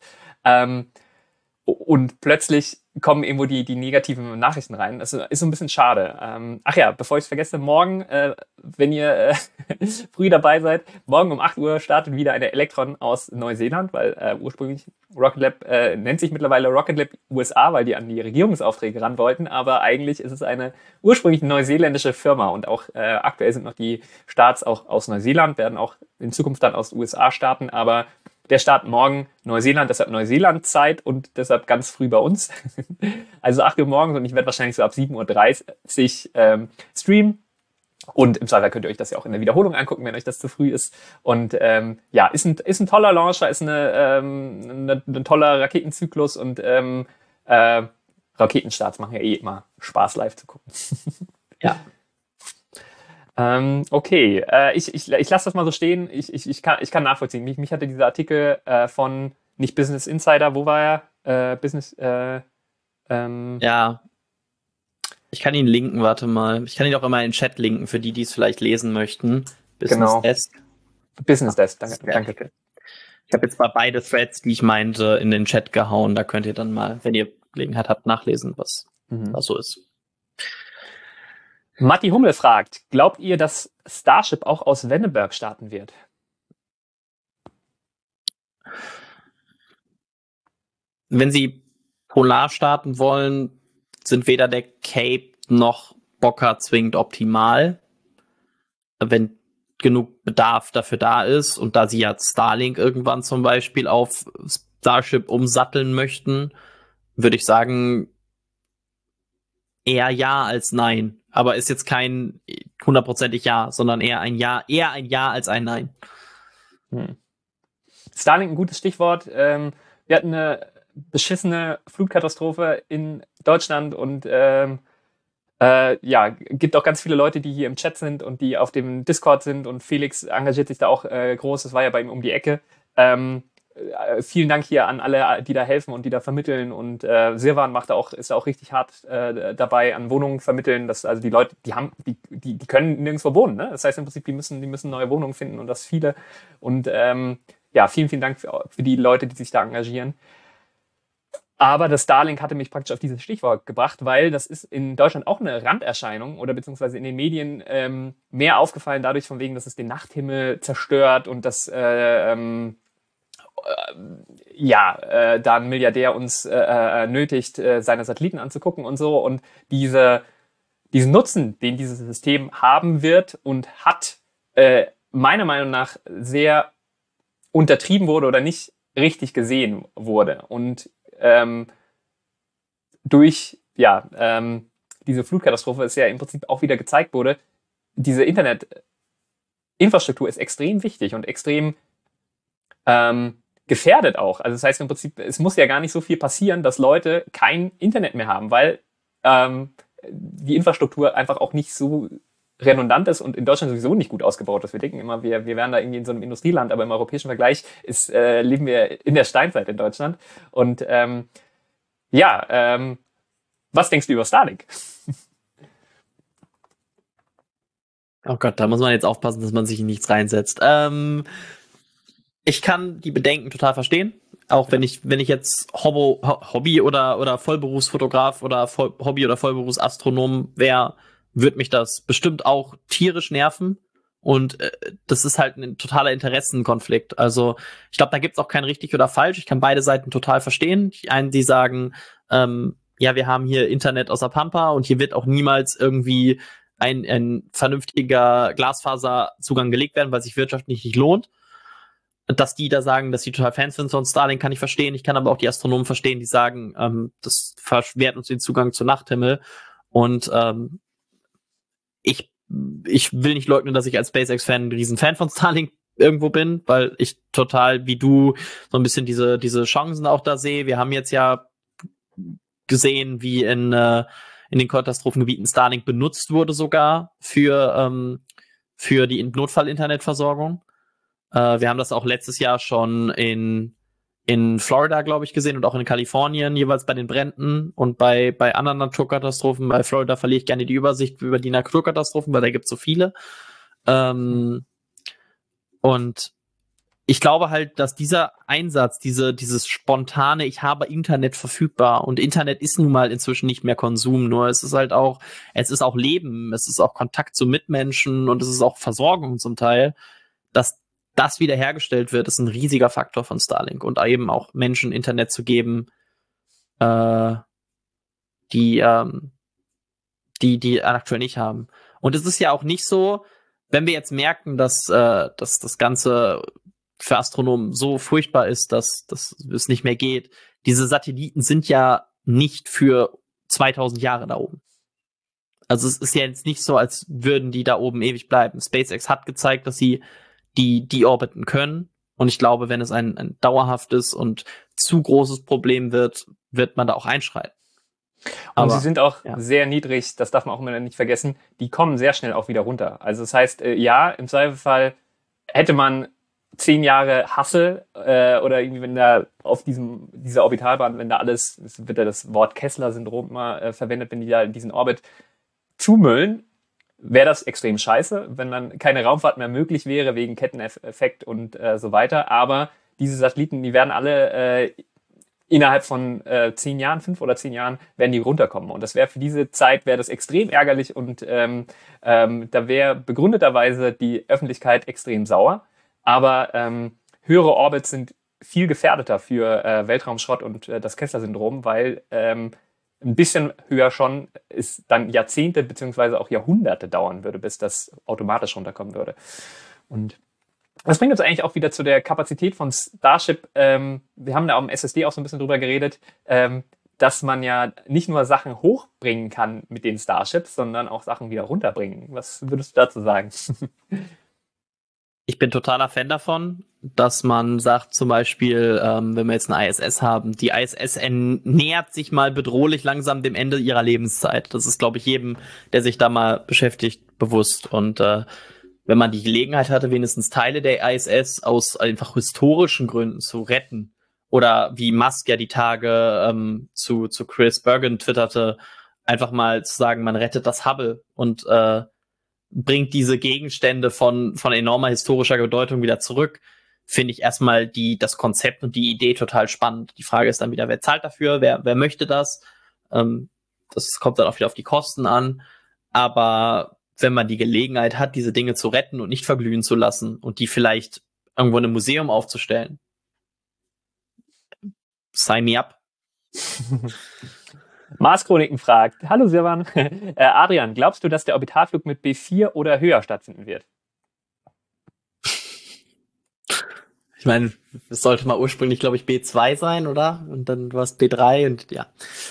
Und plötzlich kommen irgendwo die negativen Nachrichten rein. Das ist so ein bisschen schade. Bevor ich es vergesse, morgen, wenn ihr früh dabei seid, morgen um 8 Uhr startet wieder eine Elektron aus Neuseeland, weil ursprünglich Rocket Lab nennt sich mittlerweile Rocket Lab USA, weil die an die Regierungsaufträge ran wollten, aber eigentlich ist es eine ursprünglich neuseeländische Firma und auch aktuell sind noch die Starts auch aus Neuseeland, werden auch in Zukunft dann aus USA starten, aber der Start morgen Neuseeland, deshalb Neuseeland-Zeit und deshalb ganz früh bei uns. Also 8 Uhr morgens und ich werde wahrscheinlich so ab 7:30 Uhr streamen. Und im Zweifel könnt ihr euch das ja auch in der Wiederholung angucken, wenn euch das zu früh ist. Und ist ein toller Launcher, ist ein toller Raketenzyklus und Raketenstarts machen ja eh immer Spaß, live zu gucken. Ja. Okay, ich lasse das mal so stehen. Ich kann nachvollziehen. Mich hatte dieser Artikel von nicht Business Insider, wo war er? Ja. Ich kann ihn linken, warte mal. Ich kann ihn auch immer in den Chat linken, für die es vielleicht lesen möchten. Genau. Desk. Business Desk, danke. Ich habe jetzt mal beide Threads, die ich meinte, in den Chat gehauen. Da könnt ihr dann mal, wenn ihr Gelegenheit habt, nachlesen, was da so ist. Matti Hummel fragt, glaubt ihr, dass Starship auch aus Wenneberg starten wird? Wenn sie polar starten wollen, sind weder der Cape noch Boca zwingend optimal. Wenn genug Bedarf dafür da ist und da sie ja Starlink irgendwann zum Beispiel auf Starship umsatteln möchten, würde ich sagen, eher ja als nein. Aber ist jetzt kein 100%ig ja, sondern eher ein ja als ein nein. Starlink ein gutes Stichwort. Wir hatten eine beschissene Flutkatastrophe in Deutschland und gibt auch ganz viele Leute, die hier im Chat sind und die auf dem Discord sind und Felix engagiert sich da auch groß, das war ja bei ihm um die Ecke. Vielen Dank hier an alle, die da helfen und die da vermitteln und Sirwan ist da auch richtig hart dabei an Wohnungen vermitteln, dass also die Leute, die können nirgendwo wohnen, ne? Das heißt im Prinzip, die müssen neue Wohnungen finden und das viele und vielen Dank für die Leute, die sich da engagieren. Aber das Starlink hatte mich praktisch auf dieses Stichwort gebracht, weil das ist in Deutschland auch eine Randerscheinung oder beziehungsweise in den Medien mehr aufgefallen dadurch von wegen, dass es den Nachthimmel zerstört und dass da ein Milliardär uns nötigt, seine Satelliten anzugucken und so. Und diese diesen Nutzen, den dieses System haben wird und hat, meiner Meinung nach sehr untertrieben wurde oder nicht richtig gesehen wurde. Und durch diese Flutkatastrophe ist ja im Prinzip auch wieder gezeigt wurde, diese Internetinfrastruktur ist extrem wichtig und extrem gefährdet auch. Also das heißt im Prinzip, es muss ja gar nicht so viel passieren, dass Leute kein Internet mehr haben, weil die Infrastruktur einfach auch nicht so redundant ist und in Deutschland sowieso nicht gut ausgebaut ist. Wir denken immer, wir wären da irgendwie in so einem Industrieland, aber im europäischen Vergleich leben wir in der Steinzeit in Deutschland. Und was denkst du über Starlink? Oh Gott, da muss man jetzt aufpassen, dass man sich in nichts reinsetzt. Ich kann die Bedenken total verstehen. Auch wenn ich jetzt Hobby- oder Vollberufsfotograf oder Hobby- oder Vollberufsastronom wäre, würde mich das bestimmt auch tierisch nerven. Und das ist halt ein totaler Interessenkonflikt. Also ich glaube, da gibt's auch kein richtig oder falsch. Ich kann beide Seiten total verstehen. Die einen, die sagen, ja, wir haben hier Internet aus der Pampa und hier wird auch niemals irgendwie ein vernünftiger Glasfaserzugang gelegt werden, weil sich wirtschaftlich nicht lohnt. Dass die da sagen, dass die total Fans sind von Starlink, kann ich verstehen. Ich kann aber auch die Astronomen verstehen, die sagen, das verwehrt uns den Zugang zum Nachthimmel. Und ich will nicht leugnen, dass ich als SpaceX-Fan ein riesen Fan von Starlink irgendwo bin, weil ich total, wie du, so ein bisschen diese Chancen auch da sehe. Wir haben jetzt ja gesehen, wie in den Katastrophengebieten Starlink benutzt wurde sogar für die Notfall-Internetversorgung. Wir haben das auch letztes Jahr schon in Florida, glaube ich, gesehen und auch in Kalifornien, jeweils bei den Bränden und bei anderen Naturkatastrophen. Bei Florida verliere ich gerne die Übersicht über die Naturkatastrophen, weil da gibt es so viele. Und ich glaube halt, dass dieser Einsatz, dieses spontane, ich habe Internet verfügbar und Internet ist nun mal inzwischen nicht mehr Konsum, nur es ist auch Leben, es ist auch Kontakt zu Mitmenschen und es ist auch Versorgung zum Teil, dass das wiederhergestellt wird, ist ein riesiger Faktor von Starlink und eben auch Menschen Internet zu geben, die aktuell nicht haben. Und es ist ja auch nicht so, wenn wir jetzt merken, dass das Ganze für Astronomen so furchtbar ist, dass es nicht mehr geht. Diese Satelliten sind ja nicht für 2000 Jahre da oben. Also es ist ja jetzt nicht so, als würden die da oben ewig bleiben. SpaceX hat gezeigt, dass sie die orbiten können. Und ich glaube, wenn es ein dauerhaftes und zu großes Problem wird man da auch einschreiten. Und sie sind auch sehr niedrig, das darf man auch immer nicht vergessen, die kommen sehr schnell auch wieder runter. Also das heißt, im Zweifelsfall hätte man 10 Jahre Hassel oder irgendwie, wenn da auf dieser Orbitalbahn, wenn da alles, es wird ja das Wort Kessler-Syndrom mal verwendet, wenn die da in diesen Orbit zumüllen, wäre das extrem scheiße, wenn dann keine Raumfahrt mehr möglich wäre wegen Ketteneffekt und so weiter. Aber diese Satelliten, die werden alle innerhalb von 10 Jahren, 5 oder 10 Jahren, werden die runterkommen. Und das wäre für diese Zeit, wäre das extrem ärgerlich und da wäre begründeterweise die Öffentlichkeit extrem sauer. Aber höhere Orbits sind viel gefährdeter für Weltraumschrott und das Kessler-Syndrom, weil ein bisschen höher schon es dann Jahrzehnte beziehungsweise auch Jahrhunderte dauern würde, bis das automatisch runterkommen würde. Und das bringt uns eigentlich auch wieder zu der Kapazität von Starship. Wir haben da am SSD auch so ein bisschen drüber geredet, dass man ja nicht nur Sachen hochbringen kann mit den Starships, sondern auch Sachen wieder runterbringen. Was würdest du dazu sagen? Ich bin totaler Fan davon, dass man sagt, zum Beispiel, wenn wir jetzt eine ISS haben, die ISS nähert sich mal bedrohlich langsam dem Ende ihrer Lebenszeit. Das ist, glaube ich, jedem, der sich da mal beschäftigt, bewusst. Und wenn man die Gelegenheit hatte, wenigstens Teile der ISS aus einfach historischen Gründen zu retten, oder wie Musk ja die Tage zu Chris Bergen twitterte, einfach mal zu sagen, man rettet das Hubble und bringt diese Gegenstände von enormer historischer Bedeutung wieder zurück, finde ich erstmal das Konzept und die Idee total spannend. Die Frage ist dann wieder, wer zahlt dafür, wer möchte das? Das kommt dann auch wieder auf die Kosten an. Aber wenn man die Gelegenheit hat, diese Dinge zu retten und nicht verglühen zu lassen und die vielleicht irgendwo in einem Museum aufzustellen, sign me up. Mars Chroniken fragt, hallo Sirwan, Adrian, glaubst du, dass der Orbitalflug mit B4 oder höher stattfinden wird? Ich meine, es sollte mal ursprünglich, glaube ich, B2 sein, oder? Und dann du hast B3 und ja.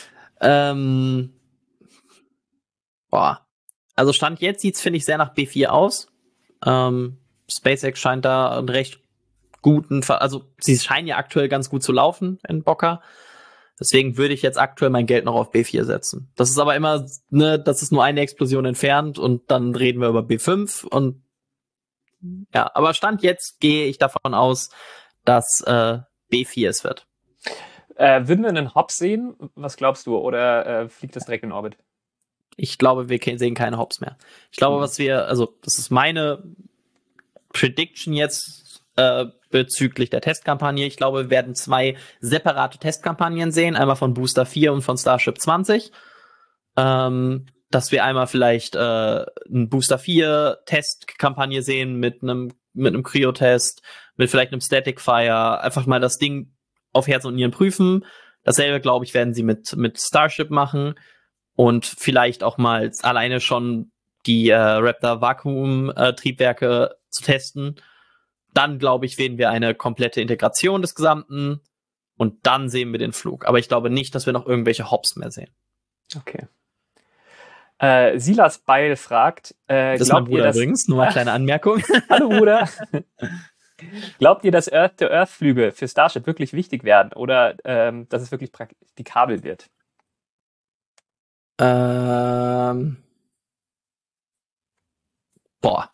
Boah. Also Stand jetzt sieht's, finde ich, sehr nach B4 aus. SpaceX scheint da einen recht guten, also sie scheinen ja aktuell ganz gut zu laufen in Boca. Deswegen würde ich jetzt aktuell mein Geld noch auf B4 setzen. Das ist aber immer, ne, das ist nur eine Explosion entfernt und dann reden wir über B5 und ja, aber Stand jetzt gehe ich davon aus, dass B4 es wird. Würden wir einen Hops sehen? Was glaubst du? Oder fliegt das direkt in Orbit? Ich glaube, wir sehen keine Hops mehr. Ich glaube, also das ist meine Prediction jetzt bezüglich der Testkampagne. Ich glaube, wir werden 2 separate Testkampagnen sehen. Einmal von Booster 4 und von Starship 20. Dass wir einmal vielleicht einen Booster 4 Testkampagne sehen mit einem Cryo-Test, mit vielleicht einem Static Fire. Einfach mal das Ding auf Herz und Nieren prüfen. Dasselbe, glaube ich, werden sie mit Starship machen. Und vielleicht auch mal alleine schon die Raptor Vakuum-Triebwerke zu testen. Dann, glaube ich, sehen wir eine komplette Integration des Gesamten und dann sehen wir den Flug. Aber ich glaube nicht, dass wir noch irgendwelche Hops mehr sehen. Okay. Silas Beil fragt, das ist mein Bruder übrigens, nur mal kleine Anmerkung. Hallo Bruder. Glaubt ihr, dass Earth-to-Earth-Flüge für Starship wirklich wichtig werden oder dass es wirklich praktikabel wird? Boah.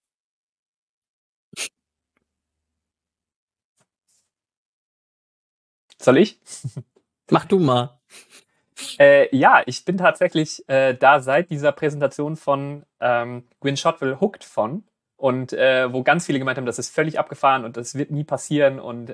Soll ich? Mach du mal. Ja, ich bin tatsächlich da seit dieser Präsentation von Gwynne Shotwell hooked von und wo ganz viele gemeint haben, das ist völlig abgefahren und das wird nie passieren und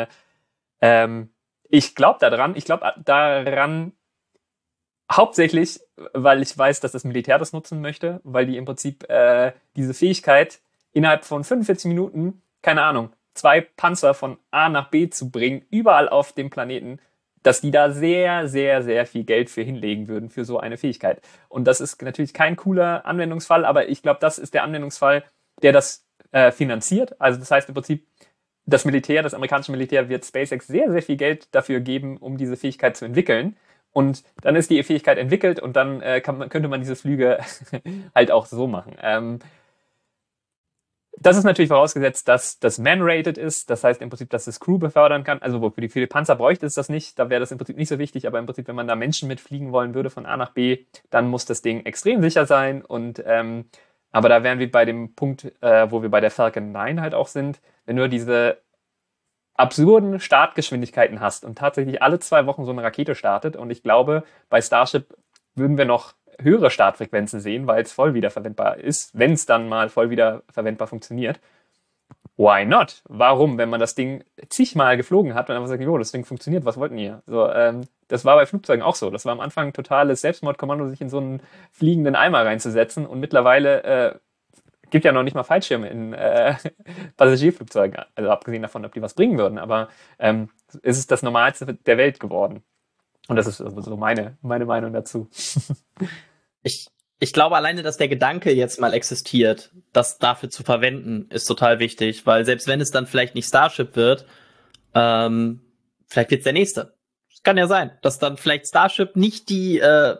ich glaube daran hauptsächlich, weil ich weiß, dass das Militär das nutzen möchte, weil die im Prinzip diese Fähigkeit innerhalb von 45 Minuten, keine Ahnung, 2 Panzer von A nach B zu bringen, überall auf dem Planeten, dass die da sehr, sehr, sehr viel Geld für hinlegen würden für so eine Fähigkeit. Und das ist natürlich kein cooler Anwendungsfall, aber ich glaube, das ist der Anwendungsfall, der das finanziert. Also das heißt im Prinzip, das amerikanische Militär wird SpaceX sehr, sehr viel Geld dafür geben, um diese Fähigkeit zu entwickeln. Und dann ist die Fähigkeit entwickelt und dann könnte man diese Flüge halt auch so machen. Das ist natürlich vorausgesetzt, dass das man-rated ist. Das heißt im Prinzip, dass es Crew befördern kann. Also für die viele Panzer bräuchte es das nicht. Da wäre das im Prinzip nicht so wichtig. Aber im Prinzip, wenn man da Menschen mitfliegen wollen würde von A nach B, dann muss das Ding extrem sicher sein. Und aber da wären wir bei dem Punkt, wo wir bei der Falcon 9 halt auch sind. Wenn du diese absurden Startgeschwindigkeiten hast und tatsächlich alle 2 Wochen so eine Rakete startet. Und ich glaube, bei Starship würden wir noch höhere Startfrequenzen sehen, weil es voll wiederverwendbar ist, wenn es dann mal voll wiederverwendbar funktioniert. Why not? Warum, wenn man das Ding zigmal geflogen hat und einfach sagt, jo, das Ding funktioniert, was wollten ihr? So, das war bei Flugzeugen auch so. Das war am Anfang ein totales Selbstmordkommando, sich in so einen fliegenden Eimer reinzusetzen und mittlerweile gibt ja noch nicht mal Fallschirme in Passagierflugzeugen, also abgesehen davon, ob die was bringen würden, aber ist es das Normalste der Welt geworden. Und das ist so meine Meinung dazu. Ich glaube alleine, dass der Gedanke jetzt mal existiert, das dafür zu verwenden, ist total wichtig, weil selbst wenn es dann vielleicht nicht Starship wird, vielleicht wird's der nächste. Es kann ja sein, dass dann vielleicht Starship nicht die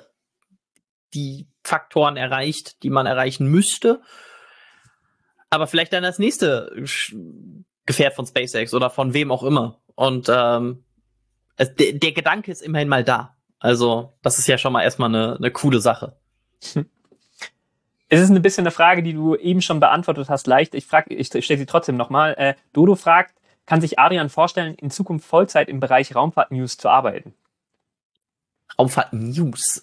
Faktoren erreicht, die man erreichen müsste, aber vielleicht dann das nächste Gefährt von SpaceX oder von wem auch immer. Und der Gedanke ist immerhin mal da. Also das ist ja schon mal erstmal eine coole Sache. Es ist ein bisschen eine Frage, die du eben schon beantwortet hast, leicht. Ich stelle sie trotzdem nochmal. Dodo fragt, kann sich Adrian vorstellen, in Zukunft Vollzeit im Bereich Raumfahrt-News zu arbeiten? Raumfahrt-News?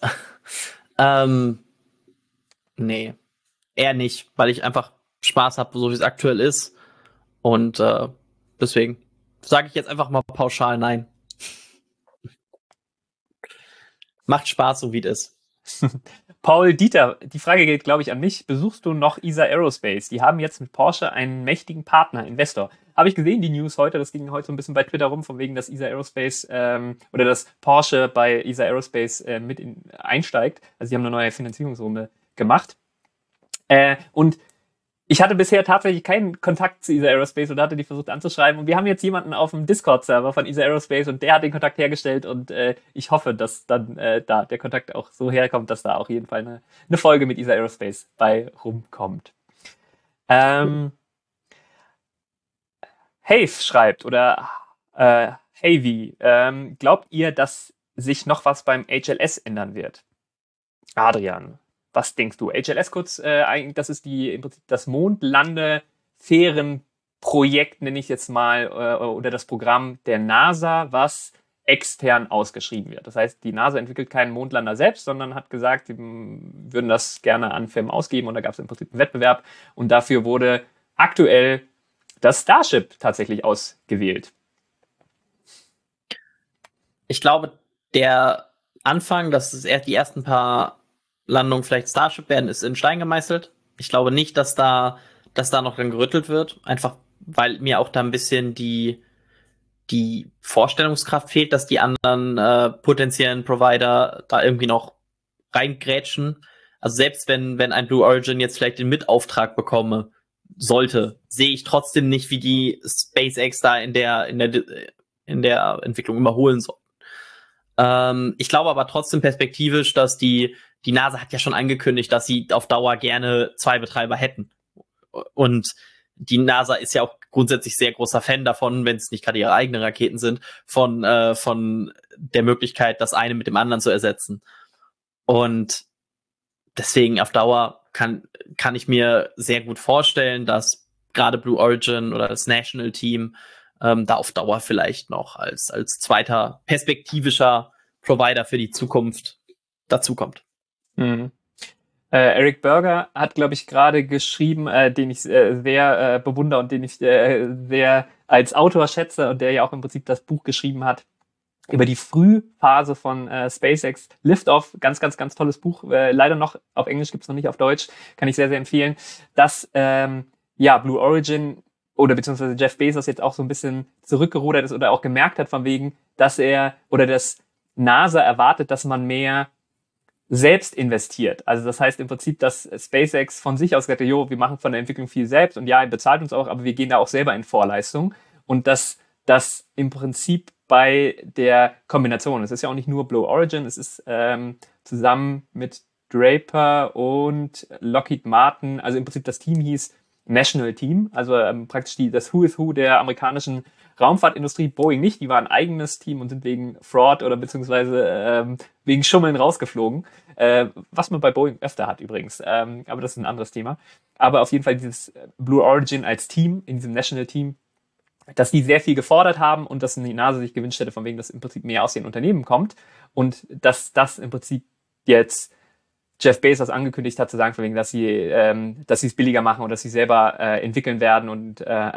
Nee, eher nicht, weil ich einfach Spaß habe, so wie es aktuell ist. Und deswegen sage ich jetzt einfach mal pauschal nein. Macht Spaß, so wie es ist. Paul Dieter, die Frage geht, glaube ich, an mich. Besuchst du noch ESA Aerospace? Die haben jetzt mit Porsche einen mächtigen Partner, Investor. habe ich gesehen, die News heute, das ging heute so ein bisschen bei Twitter rum, von wegen, dass ESA Aerospace oder dass Porsche bei ESA Aerospace einsteigt. Also sie haben eine neue Finanzierungsrunde gemacht. Und ich hatte bisher tatsächlich keinen Kontakt zu ESA Aerospace und hatte die versucht anzuschreiben. Und wir haben jetzt jemanden auf dem Discord-Server von ESA Aerospace und der hat den Kontakt hergestellt und ich hoffe, dass dann da der Kontakt auch so herkommt, dass da auf jeden Fall eine Folge mit ESA Aerospace bei rumkommt. Have schreibt oder Havy, glaubt ihr, dass sich noch was beim HLS ändern wird? Adrian, was denkst du? HLS kurz, das ist im Prinzip das Mondlandefährenprojekt, nenne ich jetzt mal, oder das Programm der NASA, was extern ausgeschrieben wird. Das heißt, die NASA entwickelt keinen Mondlander selbst, sondern hat gesagt, sie würden das gerne an Firmen ausgeben und da gab es im Prinzip einen Wettbewerb und dafür wurde aktuell das Starship tatsächlich ausgewählt. Ich glaube, der Anfang, dass es erst die ersten paar Landungen vielleicht Starship werden, ist in Stein gemeißelt. Ich glaube nicht, dass da noch dann gerüttelt wird. Einfach, weil mir auch da ein bisschen die Vorstellungskraft fehlt, dass die anderen potenziellen Provider da irgendwie noch reingrätschen. Also selbst wenn ein Blue Origin jetzt vielleicht den Mitauftrag bekomme sollte, sehe ich trotzdem nicht, wie die SpaceX da in der Entwicklung überholen soll. Ich glaube aber trotzdem perspektivisch, dass die NASA hat ja schon angekündigt, dass sie auf Dauer gerne 2 Betreiber hätten. Und die NASA ist ja auch grundsätzlich sehr großer Fan davon, wenn es nicht gerade ihre eigenen Raketen sind, von der Möglichkeit, das eine mit dem anderen zu ersetzen. Und deswegen auf Dauer kann ich mir sehr gut vorstellen, dass gerade Blue Origin oder das National Team da auf Dauer vielleicht noch als zweiter perspektivischer Provider für die Zukunft dazukommt. Mhm. Eric Berger hat, glaube ich, gerade geschrieben, den ich sehr bewundere und den ich sehr als Autor schätze und der ja auch im Prinzip das Buch geschrieben hat über die Frühphase von SpaceX. Liftoff, ganz, ganz, ganz tolles Buch. Leider noch auf Englisch, gibt's noch nicht auf Deutsch. Kann ich sehr, sehr empfehlen. Dass Blue Origin oder beziehungsweise Jeff Bezos jetzt auch so ein bisschen zurückgerudert ist oder auch gemerkt hat von wegen, dass das NASA erwartet, dass man mehr selbst investiert. Also das heißt im Prinzip, dass SpaceX von sich aus gesagt hat, wir machen von der Entwicklung viel selbst und ja, er bezahlt uns auch, aber wir gehen da auch selber in Vorleistung. Und dass das im Prinzip bei der Kombination, es ist ja auch nicht nur Blue Origin, es ist zusammen mit Draper und Lockheed Martin, also im Prinzip das Team hieß National Team, also praktisch das Who is Who der amerikanischen Raumfahrtindustrie. Boeing nicht, die war ein eigenes Team und sind wegen Fraud oder beziehungsweise wegen Schummeln rausgeflogen, was man bei Boeing öfter hat übrigens, aber das ist ein anderes Thema. Aber auf jeden Fall dieses Blue Origin als Team, in diesem National Team, dass die sehr viel gefordert haben und dass die NASA sich gewünscht hätte, von wegen, dass im Prinzip mehr aus den Unternehmen kommt und dass das im Prinzip jetzt Jeff Bezos angekündigt hat, zu sagen, von wegen, dass sie es billiger machen und dass sie selber entwickeln werden und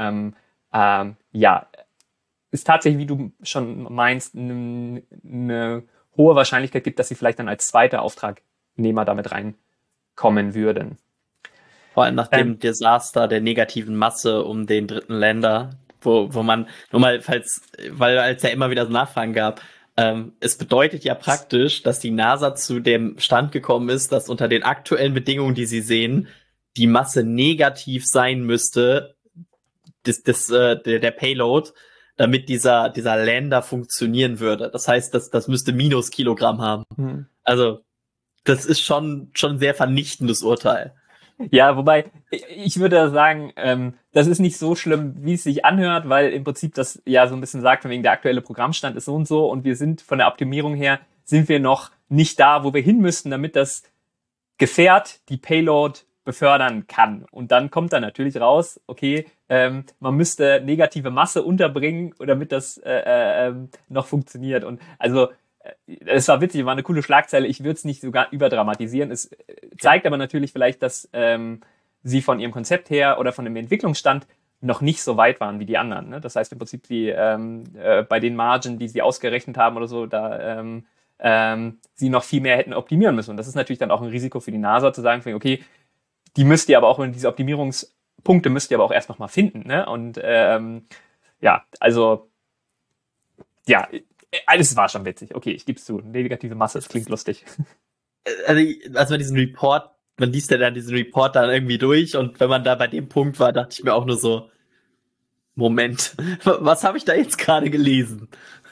ist tatsächlich, wie du schon meinst, eine hohe Wahrscheinlichkeit gibt, dass sie vielleicht dann als zweiter Auftragnehmer damit reinkommen würden. Vor allem nach dem Desaster der negativen Masse um den dritten Länder, wo man, nur mal, weil es ja immer wieder so Nachfragen gab, es bedeutet ja praktisch, dass die NASA zu dem Stand gekommen ist, dass unter den aktuellen Bedingungen, die sie sehen, die Masse negativ sein müsste, der Payload, damit dieser Lander funktionieren würde. Das heißt, das müsste -Kilogramm haben. Also, das ist schon ein sehr vernichtendes Urteil. Ja, wobei, ich würde sagen, das ist nicht so schlimm, wie es sich anhört, weil im Prinzip das ja so ein bisschen sagt, von wegen der aktuelle Programmstand ist so und wir sind von der Optimierung her, sind wir noch nicht da, wo wir hin müssten, damit das Gefährt die Payload befördern kann. Und dann kommt da natürlich raus, okay, man müsste negative Masse unterbringen, damit das noch funktioniert. Und also es war witzig, war eine coole Schlagzeile. Ich würde es nicht sogar überdramatisieren. Es zeigt aber natürlich vielleicht, dass sie von ihrem Konzept her oder von dem Entwicklungsstand noch nicht so weit waren wie die anderen. Ne? Das heißt im Prinzip, die bei den Margen, die sie ausgerechnet haben oder so, da sie noch viel mehr hätten optimieren müssen. Und das ist natürlich dann auch ein Risiko für die NASA, zu sagen, okay, die müsst ihr aber auch in diese Optimierungsschritte Punkte müsst ihr aber auch erst noch mal finden, ne? Und ja, also ja, alles war schon witzig. Okay, ich gebe es zu. Negative Masse, es klingt lustig. Also man liest ja dann diesen Report dann irgendwie durch und wenn man da bei dem Punkt war, dachte ich mir auch nur so, Moment, was habe ich da jetzt gerade gelesen?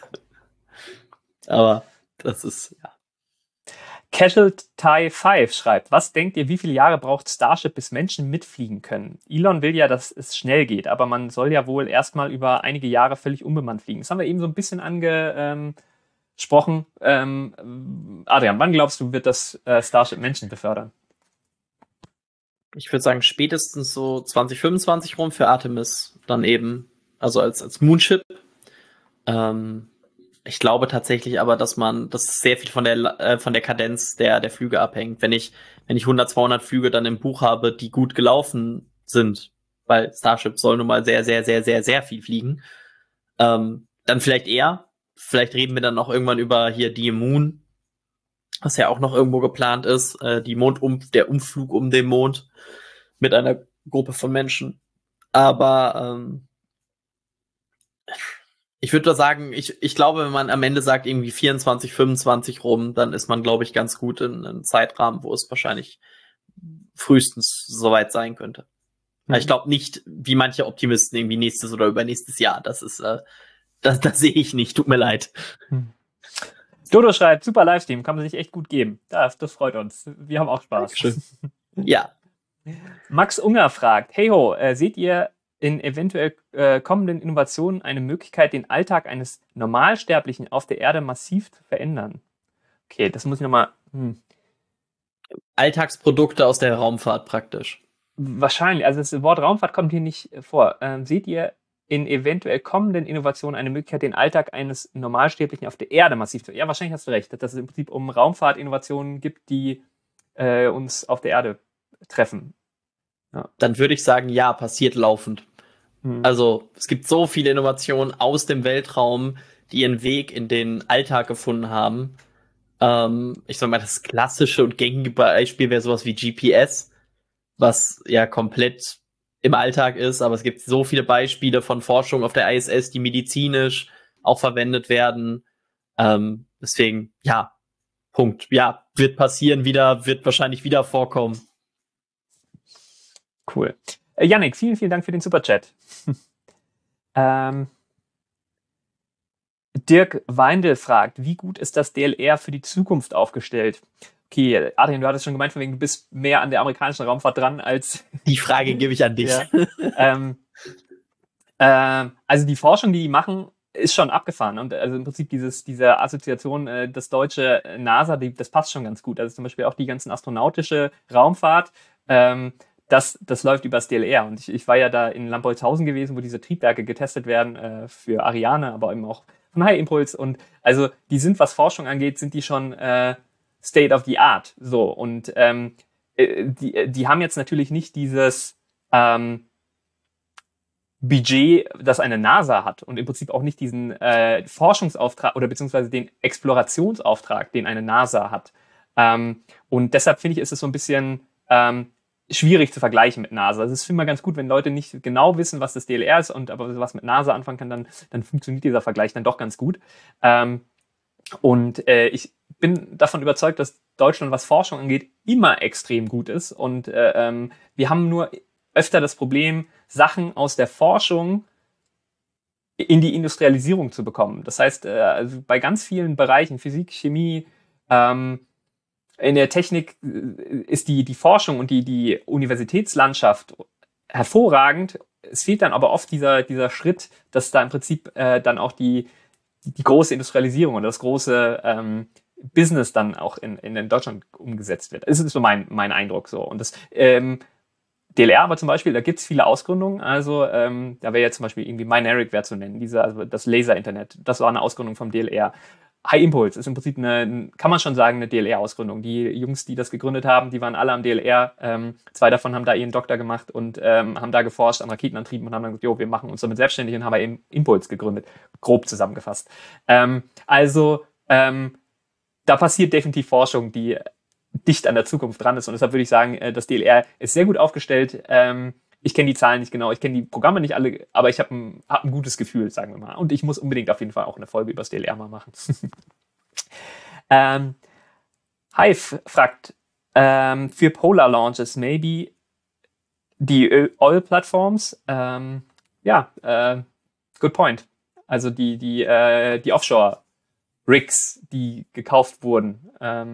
Aber das ist, ja. Casualty 5 schreibt, was denkt ihr, wie viele Jahre braucht Starship, bis Menschen mitfliegen können? Elon will ja, dass es schnell geht, aber man soll ja wohl erstmal über einige Jahre völlig unbemannt fliegen. Das haben wir eben so ein bisschen angesprochen. Adrian, wann glaubst du, wird das Starship Menschen befördern? Ich würde sagen, spätestens so 2025 rum für Artemis dann eben, also als Moonship. Ich glaube tatsächlich aber, dass sehr viel von der Kadenz der Flüge abhängt. Wenn ich 100, 200 Flüge dann im Buch habe, die gut gelaufen sind, weil Starship soll nun mal sehr, sehr, sehr, sehr, sehr viel fliegen, dann vielleicht eher. Vielleicht reden wir dann noch irgendwann über hier die Moon, was ja auch noch irgendwo geplant ist, der Umflug um den Mond mit einer Gruppe von Menschen. Aber ich würde sagen, ich glaube, wenn man am Ende sagt, irgendwie 24, 25 rum, dann ist man, glaube ich, ganz gut in einem Zeitrahmen, wo es wahrscheinlich frühestens soweit sein könnte. Mhm. Ich glaube nicht, wie manche Optimisten, irgendwie nächstes oder übernächstes Jahr. Das sehe ich nicht, tut mir leid. Dodo schreibt, super Livestream, kann man sich echt gut geben. Das freut uns. Wir haben auch Spaß. Dankeschön. Ja. Max Unger fragt, hey ho, seht ihr in eventuell kommenden Innovationen eine Möglichkeit, den Alltag eines Normalsterblichen auf der Erde massiv zu verändern? Okay, das muss ich nochmal... Alltagsprodukte aus der Raumfahrt praktisch. Wahrscheinlich, also das Wort Raumfahrt kommt hier nicht vor. Seht ihr in eventuell kommenden Innovationen eine Möglichkeit, den Alltag eines Normalsterblichen auf der Erde massiv zu... Ja, wahrscheinlich hast du recht, dass es im Prinzip um Raumfahrtinnovationen gibt, die uns auf der Erde treffen. Ja. Dann würde ich sagen, ja, passiert laufend. Also es gibt so viele Innovationen aus dem Weltraum, die ihren Weg in den Alltag gefunden haben. Ich sag mal, das klassische und gängige Beispiel wäre sowas wie GPS, was ja komplett im Alltag ist, aber es gibt so viele Beispiele von Forschung auf der ISS, die medizinisch auch verwendet werden. Deswegen, ja, Punkt. Ja, wird passieren wieder, wird wahrscheinlich wieder vorkommen. Cool. Yannick, vielen, vielen Dank für den Superchat. Dirk Weindl fragt, wie gut ist das DLR für die Zukunft aufgestellt? Okay, Adrian, du hattest schon gemeint, von wegen, du bist mehr an der amerikanischen Raumfahrt dran als... Die Frage gebe ich an dich. Ja. Also die Forschung, die machen, ist schon abgefahren. Und also im Prinzip diese Assoziation, das deutsche NASA, das passt schon ganz gut. Also zum Beispiel auch die ganzen astronautische Raumfahrt, das läuft übers DLR. Und ich war ja da in Lambolzhausen gewesen, wo diese Triebwerke getestet werden für Ariane, aber eben auch von High Impulse. Und also die sind, was Forschung angeht, sind die schon State of the Art. So. Und die haben jetzt natürlich nicht dieses Budget, das eine NASA hat und im Prinzip auch nicht diesen Forschungsauftrag oder beziehungsweise den Explorationsauftrag, den eine NASA hat. Und deshalb finde ich, ist es so ein bisschen schwierig zu vergleichen mit NASA. Also es ist immer ganz gut, wenn Leute nicht genau wissen, was das DLR ist und aber was mit NASA anfangen kann, dann funktioniert dieser Vergleich dann doch ganz gut. Ich bin davon überzeugt, dass Deutschland, was Forschung angeht, immer extrem gut ist. Und wir haben nur öfter das Problem, Sachen aus der Forschung in die Industrialisierung zu bekommen. Das heißt, also bei ganz vielen Bereichen, Physik, Chemie, in der Technik ist die Forschung und die Universitätslandschaft hervorragend. Es fehlt dann aber oft dieser Schritt, dass da im Prinzip dann auch die große Industrialisierung oder das große Business dann auch in Deutschland umgesetzt wird. Das ist so mein Eindruck so. Und das DLR aber zum Beispiel, da gibt's viele Ausgründungen. Also da wäre ja zum Beispiel irgendwie Mynaric wäre zu nennen, also das Laser-Internet. Das war eine Ausgründung vom DLR. High Impulse ist im Prinzip kann man schon sagen, eine DLR-Ausgründung. Die Jungs, die das gegründet haben, die waren alle am DLR. 2 davon haben da ihren Doktor gemacht und haben da geforscht an Raketenantrieben und haben dann gesagt, jo, wir machen uns damit selbstständig und haben eben Impulse gegründet. Grob zusammengefasst. Da passiert definitiv Forschung, die dicht an der Zukunft dran ist. Und deshalb würde ich sagen, das DLR ist sehr gut aufgestellt Ich kenne die Zahlen nicht genau, ich kenne die Programme nicht alle, aber ich habe hab ein gutes Gefühl, sagen wir mal. Und ich muss unbedingt auf jeden Fall auch eine Folge über das DLR mal machen. ähm, Hive fragt, für Polar Launches maybe die Oil Platforms, good point. Also die Offshore Rigs, die gekauft wurden.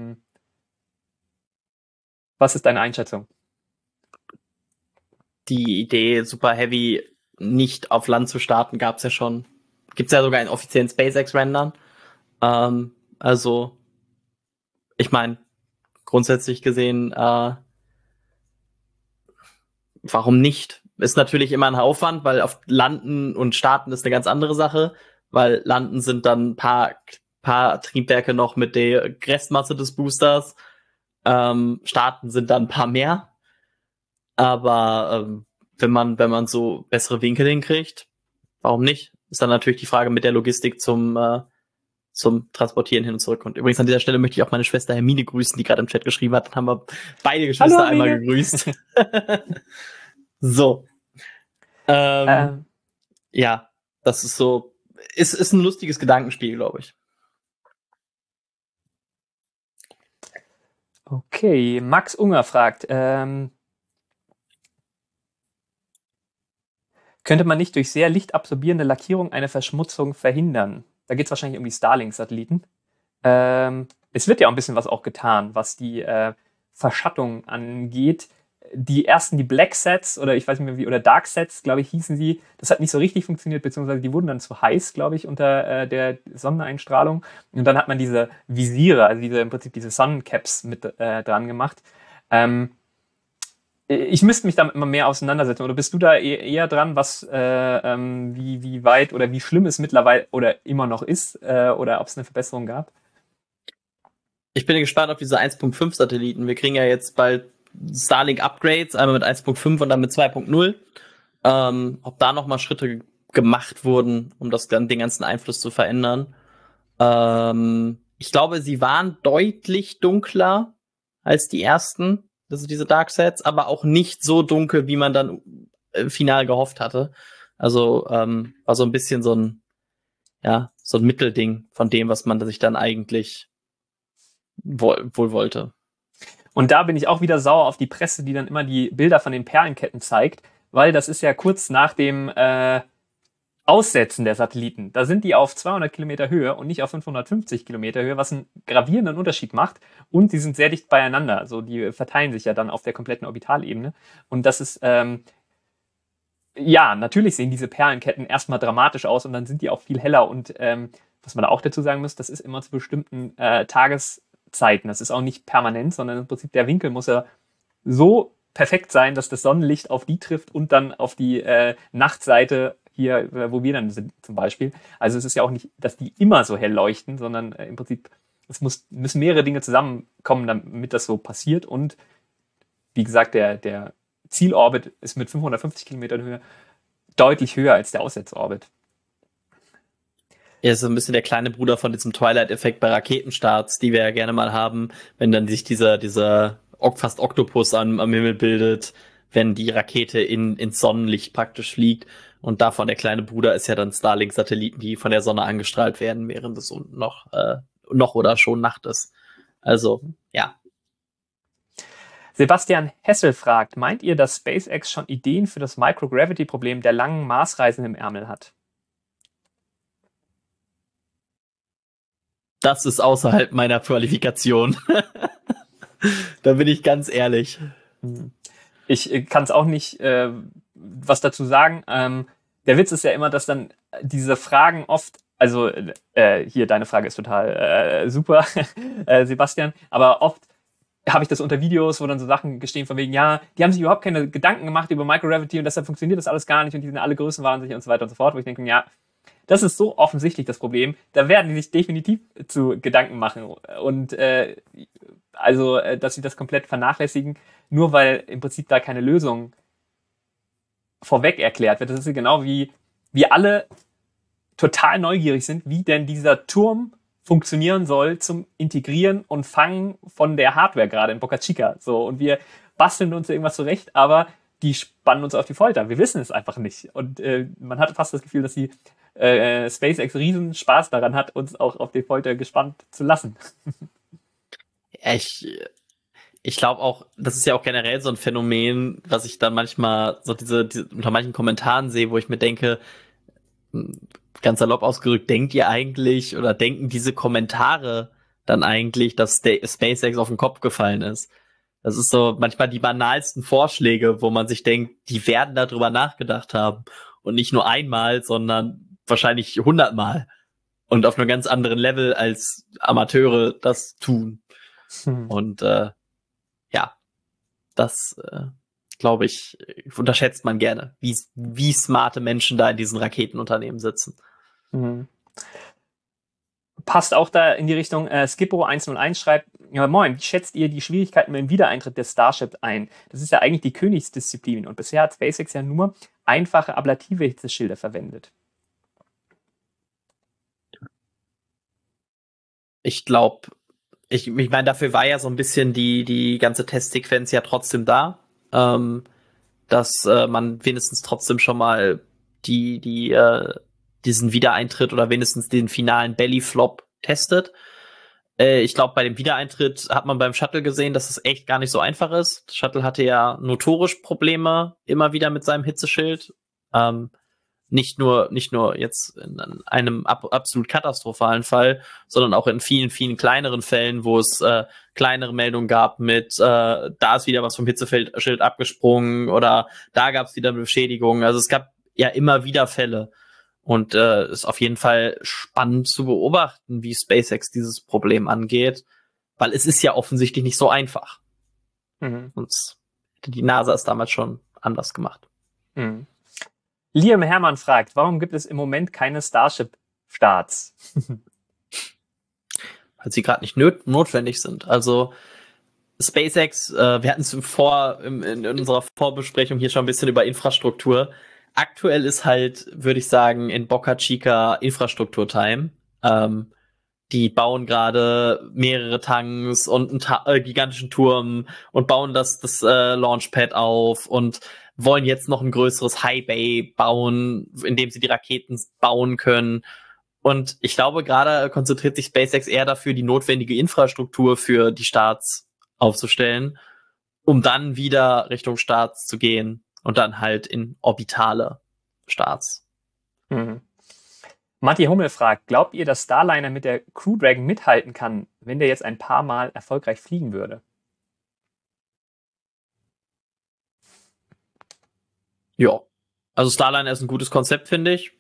Was ist deine Einschätzung? Die Idee, Super Heavy nicht auf Land zu starten, gab's ja schon. Gibt's ja sogar in offiziellen SpaceX-Rendern. Also, ich meine, grundsätzlich gesehen, warum nicht? Ist natürlich immer ein Aufwand, weil auf Landen und Starten ist eine ganz andere Sache, weil Landen sind dann ein paar Triebwerke noch mit der Restmasse des Boosters. Starten sind dann ein paar mehr. Aber wenn man so bessere Winkel hinkriegt, warum nicht? Ist dann natürlich die Frage mit der Logistik zum Transportieren hin und zurück. Und übrigens an dieser Stelle möchte ich auch meine Schwester Hermine grüßen, die gerade im Chat geschrieben hat. Dann haben wir beide Geschwister Hallo, einmal Hermine. gegrüßt. So. Ja, das ist so. Ist ein lustiges Gedankenspiel, glaube ich. Okay, Max Unger fragt, könnte man nicht durch sehr lichtabsorbierende Lackierung eine Verschmutzung verhindern? Da geht es wahrscheinlich um die Starlink-Satelliten. Es wird ja auch ein bisschen was auch getan, was die Verschattung angeht. Die Black Sets oder ich weiß nicht mehr wie, oder Dark Sets, glaube ich, hießen sie. Das hat nicht so richtig funktioniert, beziehungsweise die wurden dann zu heiß, glaube ich, unter der Sonneneinstrahlung. Und dann hat man diese Visiere, also im Prinzip diese Sonnencaps mit dran gemacht. Ich müsste mich damit immer mehr auseinandersetzen. Oder bist du da eher dran, wie weit oder wie schlimm es mittlerweile oder immer noch ist, oder ob es eine Verbesserung gab? Ich bin gespannt auf diese 1.5 Satelliten. Wir kriegen ja jetzt bald Starlink Upgrades, einmal mit 1.5 und dann mit 2.0. Ob da nochmal Schritte gemacht wurden, um den ganzen Einfluss zu verändern. Ich glaube, sie waren deutlich dunkler als die ersten, das ist diese Dark Sets, aber auch nicht so dunkel, wie man dann final gehofft hatte. Also war so ein bisschen so ein Mittelding von dem, was man sich dann eigentlich wohl wollte. Und da bin ich auch wieder sauer auf die Presse, die dann immer die Bilder von den Perlenketten zeigt, weil das ist ja kurz nach dem Aussetzen der Satelliten. Da sind die auf 200 Kilometer Höhe und nicht auf 550 Kilometer Höhe, was einen gravierenden Unterschied macht. Und die sind sehr dicht beieinander. Also die verteilen sich ja dann auf der kompletten Orbitalebene. Und das ist, natürlich sehen diese Perlenketten erstmal dramatisch aus und dann sind die auch viel heller. Und was man da auch dazu sagen muss, das ist immer zu bestimmten Tageszeiten. Das ist auch nicht permanent, sondern im Prinzip der Winkel muss ja so perfekt sein, dass das Sonnenlicht auf die trifft und dann auf die Nachtseite hier, wo wir dann sind zum Beispiel. Also es ist ja auch nicht, dass die immer so hell leuchten, sondern im Prinzip müssen mehrere Dinge zusammenkommen, damit das so passiert. Und wie gesagt, der Zielorbit ist mit 550 Kilometern Höhe deutlich höher als der Aussetzorbit. Ja, ist so ein bisschen der kleine Bruder von diesem Twilight-Effekt bei Raketenstarts, die wir ja gerne mal haben, wenn dann sich dieser fast Oktopus am Himmel bildet, wenn die Rakete ins Sonnenlicht praktisch fliegt. Und davon der kleine Bruder ist ja dann Starlink-Satelliten, die von der Sonne angestrahlt werden, während es noch oder schon Nacht ist. Also, ja. Sebastian Hessel fragt, meint ihr, dass SpaceX schon Ideen für das Microgravity-Problem der langen Marsreisen im Ärmel hat? Das ist außerhalb meiner Qualifikation. Da bin ich ganz ehrlich. Ich kann es auch nicht was dazu sagen. Der Witz ist ja immer, dass dann diese Fragen oft, also hier, deine Frage ist total super, Sebastian, aber oft habe ich das unter Videos, wo dann so Sachen gestehen von wegen, ja, die haben sich überhaupt keine Gedanken gemacht über Microgravity und deshalb funktioniert das alles gar nicht und die sind alle größenwahnsinnig und so weiter und so fort, wo ich denke, ja, das ist so offensichtlich das Problem, da werden die sich definitiv zu Gedanken machen und dass sie das komplett vernachlässigen, nur weil im Prinzip da keine Lösung vorweg erklärt wird. Das ist ja genau wie wir alle total neugierig sind, wie denn dieser Turm funktionieren soll zum Integrieren und Fangen von der Hardware gerade in Boca Chica. So, und wir basteln uns irgendwas zurecht, aber die spannen uns auf die Folter. Wir wissen es einfach nicht. Und man hat fast das Gefühl, dass die SpaceX riesen Spaß daran hat, uns auch auf die Folter gespannt zu lassen. Ich glaube auch, das ist ja auch generell so ein Phänomen, was ich dann manchmal so diese unter manchen Kommentaren sehe, wo ich mir denke, ganz salopp ausgedrückt, denkt ihr eigentlich oder denken diese Kommentare dann eigentlich, dass der SpaceX auf den Kopf gefallen ist? Das ist so manchmal die banalsten Vorschläge, wo man sich denkt, die werden darüber nachgedacht haben. Und nicht nur einmal, sondern wahrscheinlich 100-mal. Und auf einem ganz anderen Level als Amateure das tun. Und ja, das glaube ich, unterschätzt man gerne, wie smarte Menschen da in diesen Raketenunternehmen sitzen. Mhm. Passt auch da in die Richtung, Skippo 101 schreibt, ja, moin, wie schätzt ihr die Schwierigkeiten beim Wiedereintritt des Starship ein? Das ist ja eigentlich die Königsdisziplin und bisher hat SpaceX ja nur einfache ablative Hitzeschilder verwendet. Ich glaube, ich meine, dafür war ja so ein bisschen die ganze Testsequenz ja trotzdem da, dass man wenigstens trotzdem schon mal diesen Wiedereintritt oder wenigstens den finalen Bellyflop testet. Ich glaube, bei dem Wiedereintritt hat man beim Shuttle gesehen, dass es echt gar nicht so einfach ist. Das Shuttle hatte ja notorisch Probleme immer wieder mit seinem Hitzeschild. Nicht nur jetzt in einem absolut katastrophalen Fall, sondern auch in vielen, vielen kleineren Fällen, wo es kleinere Meldungen gab mit, da ist wieder was vom Hitzeschild abgesprungen oder da gab es wieder eine Beschädigung. Also es gab ja immer wieder Fälle. Und ist auf jeden Fall spannend zu beobachten, wie SpaceX dieses Problem angeht, weil es ist ja offensichtlich nicht so einfach. Sonst hätte die NASA es damals schon anders gemacht. Liam Hermann fragt, warum gibt es im Moment keine Starship-Starts? Weil sie gerade nicht notwendig sind. Also SpaceX, wir hatten es in unserer Vorbesprechung hier schon ein bisschen über Infrastruktur. Aktuell ist halt, würde ich sagen, in Boca Chica Infrastruktur-Time. Die bauen gerade mehrere Tanks und einen gigantischen Turm und bauen das Launchpad auf und wollen jetzt noch ein größeres High Bay bauen, in dem sie die Raketen bauen können. Und ich glaube, gerade konzentriert sich SpaceX eher dafür, die notwendige Infrastruktur für die Starts aufzustellen, um dann wieder Richtung Starts zu gehen. Und dann halt in orbitale Starts. Matti Hummel fragt, glaubt ihr, dass Starliner mit der Crew Dragon mithalten kann, wenn der jetzt ein paar Mal erfolgreich fliegen würde? Ja, also Starliner ist ein gutes Konzept, finde ich.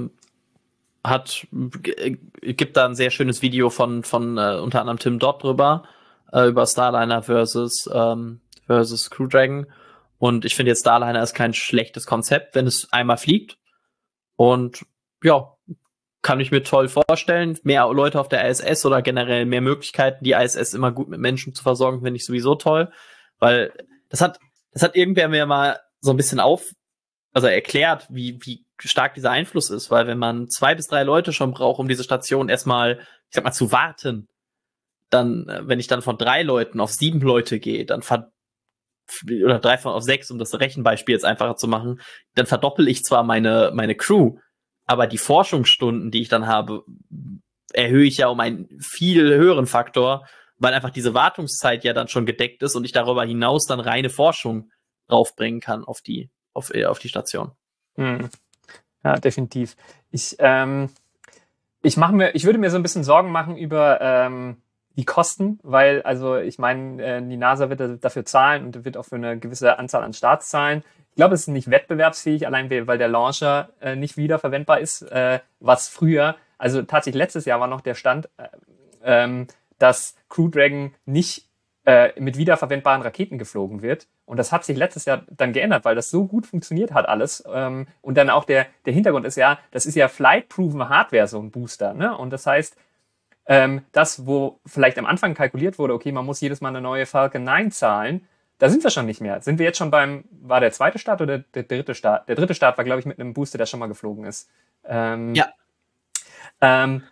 Gibt da ein sehr schönes Video von unter anderem Tim Dodd drüber, über Starliner versus Crew Dragon. Und ich finde jetzt Starliner ist kein schlechtes Konzept, wenn es einmal fliegt. Und ja, kann ich mir toll vorstellen. Mehr Leute auf der ISS oder generell mehr Möglichkeiten, die ISS immer gut mit Menschen zu versorgen, finde ich sowieso toll. Weil das hat irgendwer mir mal so ein bisschen erklärt, wie stark dieser Einfluss ist. Weil wenn man 2 bis 3 Leute schon braucht, um diese Station erstmal, ich sag mal, zu warten, dann, wenn ich dann von 3 Leuten auf 7 Leute gehe, dann oder 3 auf 6, um das Rechenbeispiel jetzt einfacher zu machen, dann verdoppel ich zwar meine Crew, aber die Forschungsstunden, die ich dann habe, erhöhe ich ja um einen viel höheren Faktor, weil einfach diese Wartungszeit ja dann schon gedeckt ist und ich darüber hinaus dann reine Forschung raufbringen kann auf die Station. Ja, definitiv. Ich würde mir so ein bisschen Sorgen machen über die Kosten, weil, also ich meine, die NASA wird dafür zahlen und wird auch für eine gewisse Anzahl an Starts zahlen. Ich glaube, es ist nicht wettbewerbsfähig, allein weil der Launcher nicht wiederverwendbar ist, was früher, also tatsächlich letztes Jahr war noch der Stand, dass Crew Dragon nicht mit wiederverwendbaren Raketen geflogen wird. Und das hat sich letztes Jahr dann geändert, weil das so gut funktioniert hat alles. Und dann auch der Hintergrund ist ja, das ist ja flight-proven Hardware, so ein Booster. Ne? Und das heißt, das, wo vielleicht am Anfang kalkuliert wurde, okay, man muss jedes Mal eine neue Falcon 9 zahlen, da sind wir schon nicht mehr. Sind wir jetzt schon war der zweite Start oder der dritte Start? Der dritte Start war, glaube ich, mit einem Booster, der schon mal geflogen ist. Ja.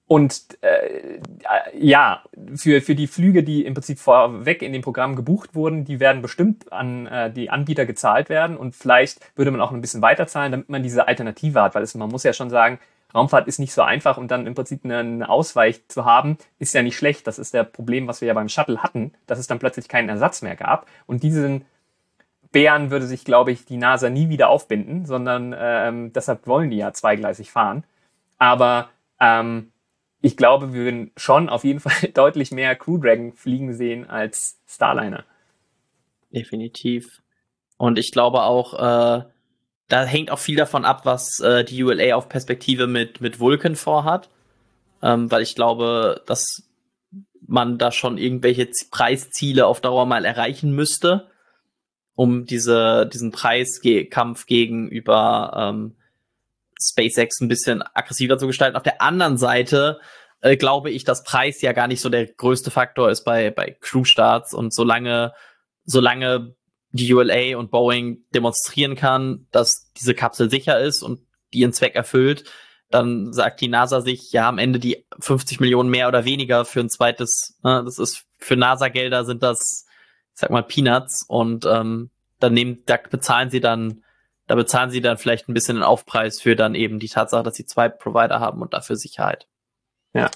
Und ja, für die Flüge, die im Prinzip vorweg in dem Programm gebucht wurden, die werden bestimmt an die Anbieter gezahlt werden. Und vielleicht würde man auch ein bisschen weiter zahlen, damit man diese Alternative hat. Weil man muss ja schon sagen, Raumfahrt ist nicht so einfach und dann im Prinzip einen Ausweich zu haben, ist ja nicht schlecht. Das ist das Problem, was wir ja beim Shuttle hatten, dass es dann plötzlich keinen Ersatz mehr gab. Und diesen Bären würde sich, glaube ich, die NASA nie wieder aufbinden, sondern deshalb wollen die ja zweigleisig fahren. Aber ich glaube, wir würden schon auf jeden Fall deutlich mehr Crew Dragon fliegen sehen als Starliner. Definitiv. Und ich glaube auch, da hängt auch viel davon ab, was die ULA auf Perspektive mit Vulcan vorhat. Weil ich glaube, dass man da schon irgendwelche Preisziele auf Dauer mal erreichen müsste, um diesen Preiskampf gegenüber SpaceX ein bisschen aggressiver zu gestalten. Auf der anderen Seite glaube ich, dass Preis ja gar nicht so der größte Faktor ist bei Crew-Starts. Und solange die ULA und Boeing demonstrieren kann, dass diese Kapsel sicher ist und die ihren Zweck erfüllt, dann sagt die NASA sich, ja, am Ende die 50 Millionen mehr oder weniger für ein zweites, das ist für NASA-Gelder sind das, ich sag mal, Peanuts. Und da bezahlen sie dann vielleicht ein bisschen den Aufpreis für dann eben die Tatsache, dass sie zwei Provider haben und dafür Sicherheit. Ja.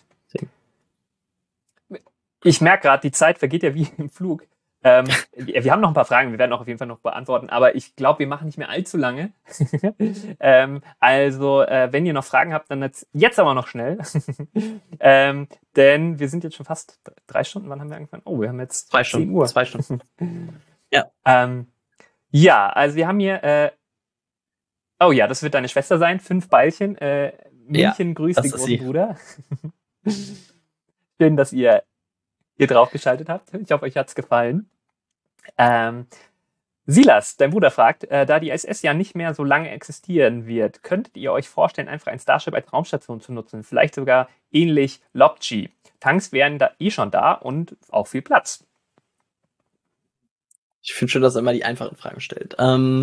Ich merke gerade, die Zeit vergeht ja wie im Flug. Wir haben noch ein paar Fragen, wir werden auch auf jeden Fall noch beantworten, aber ich glaube, wir machen nicht mehr allzu lange. Wenn ihr noch Fragen habt, dann jetzt aber noch schnell. Denn wir sind jetzt schon fast 3 Stunden. Wann haben wir angefangen? Oh, wir haben jetzt 10 Uhr. 2 Stunden. Ja. Ja, also wir haben hier oh ja, das wird deine Schwester sein. 5 Beilchen. München grüßt den großen Bruder. Schön, dass ihr drauf geschaltet habt. Ich hoffe, euch hat's gefallen. Silas, dein Bruder fragt, da die ISS ja nicht mehr so lange existieren wird, könntet ihr euch vorstellen, einfach ein Starship als Raumstation zu nutzen? Vielleicht sogar ähnlich Lobchi. Tanks wären da schon da und auch viel Platz. Ich finde schon, dass er immer die einfachen Fragen stellt.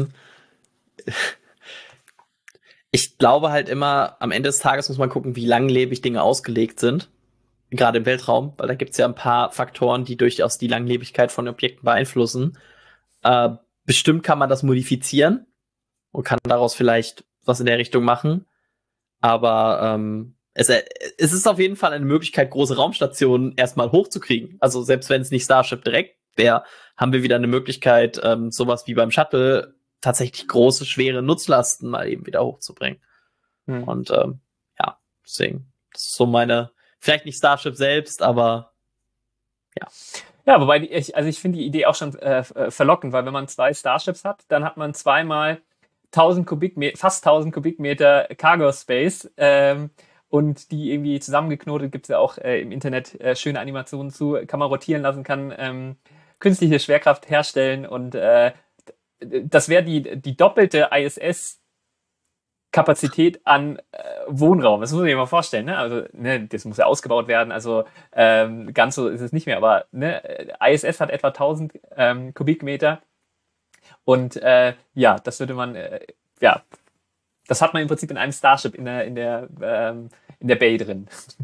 Ich glaube halt immer, am Ende des Tages muss man gucken, wie langlebig Dinge ausgelegt sind. Gerade im Weltraum, weil da gibt es ja ein paar Faktoren, die durchaus die Langlebigkeit von Objekten beeinflussen. Bestimmt kann man das modifizieren und kann daraus vielleicht was in der Richtung machen. Aber es ist auf jeden Fall eine Möglichkeit, große Raumstationen erstmal hochzukriegen. Also selbst wenn es nicht Starship direkt wäre, haben wir wieder eine Möglichkeit, sowas wie beim Shuttle tatsächlich große, schwere Nutzlasten mal eben wieder hochzubringen. Und ja, deswegen, das ist so meine, vielleicht nicht Starship selbst, aber ja. Ja, wobei ich finde die Idee auch schon verlockend, weil wenn man 2 Starships hat, dann hat man zweimal fast 1000 Kubikmeter Cargo Space und die irgendwie zusammengeknotet, gibt's ja auch im Internet schöne Animationen zu, kann man rotieren lassen, kann künstliche Schwerkraft herstellen und das wäre die doppelte ISS-Kapazität an Wohnraum. Das muss man sich mal vorstellen. Ne? Also das muss ja ausgebaut werden. Also ganz so ist es nicht mehr. Aber ISS hat etwa 1000 Kubikmeter. Und das würde man, das hat man im Prinzip in einem Starship in der Bay drin.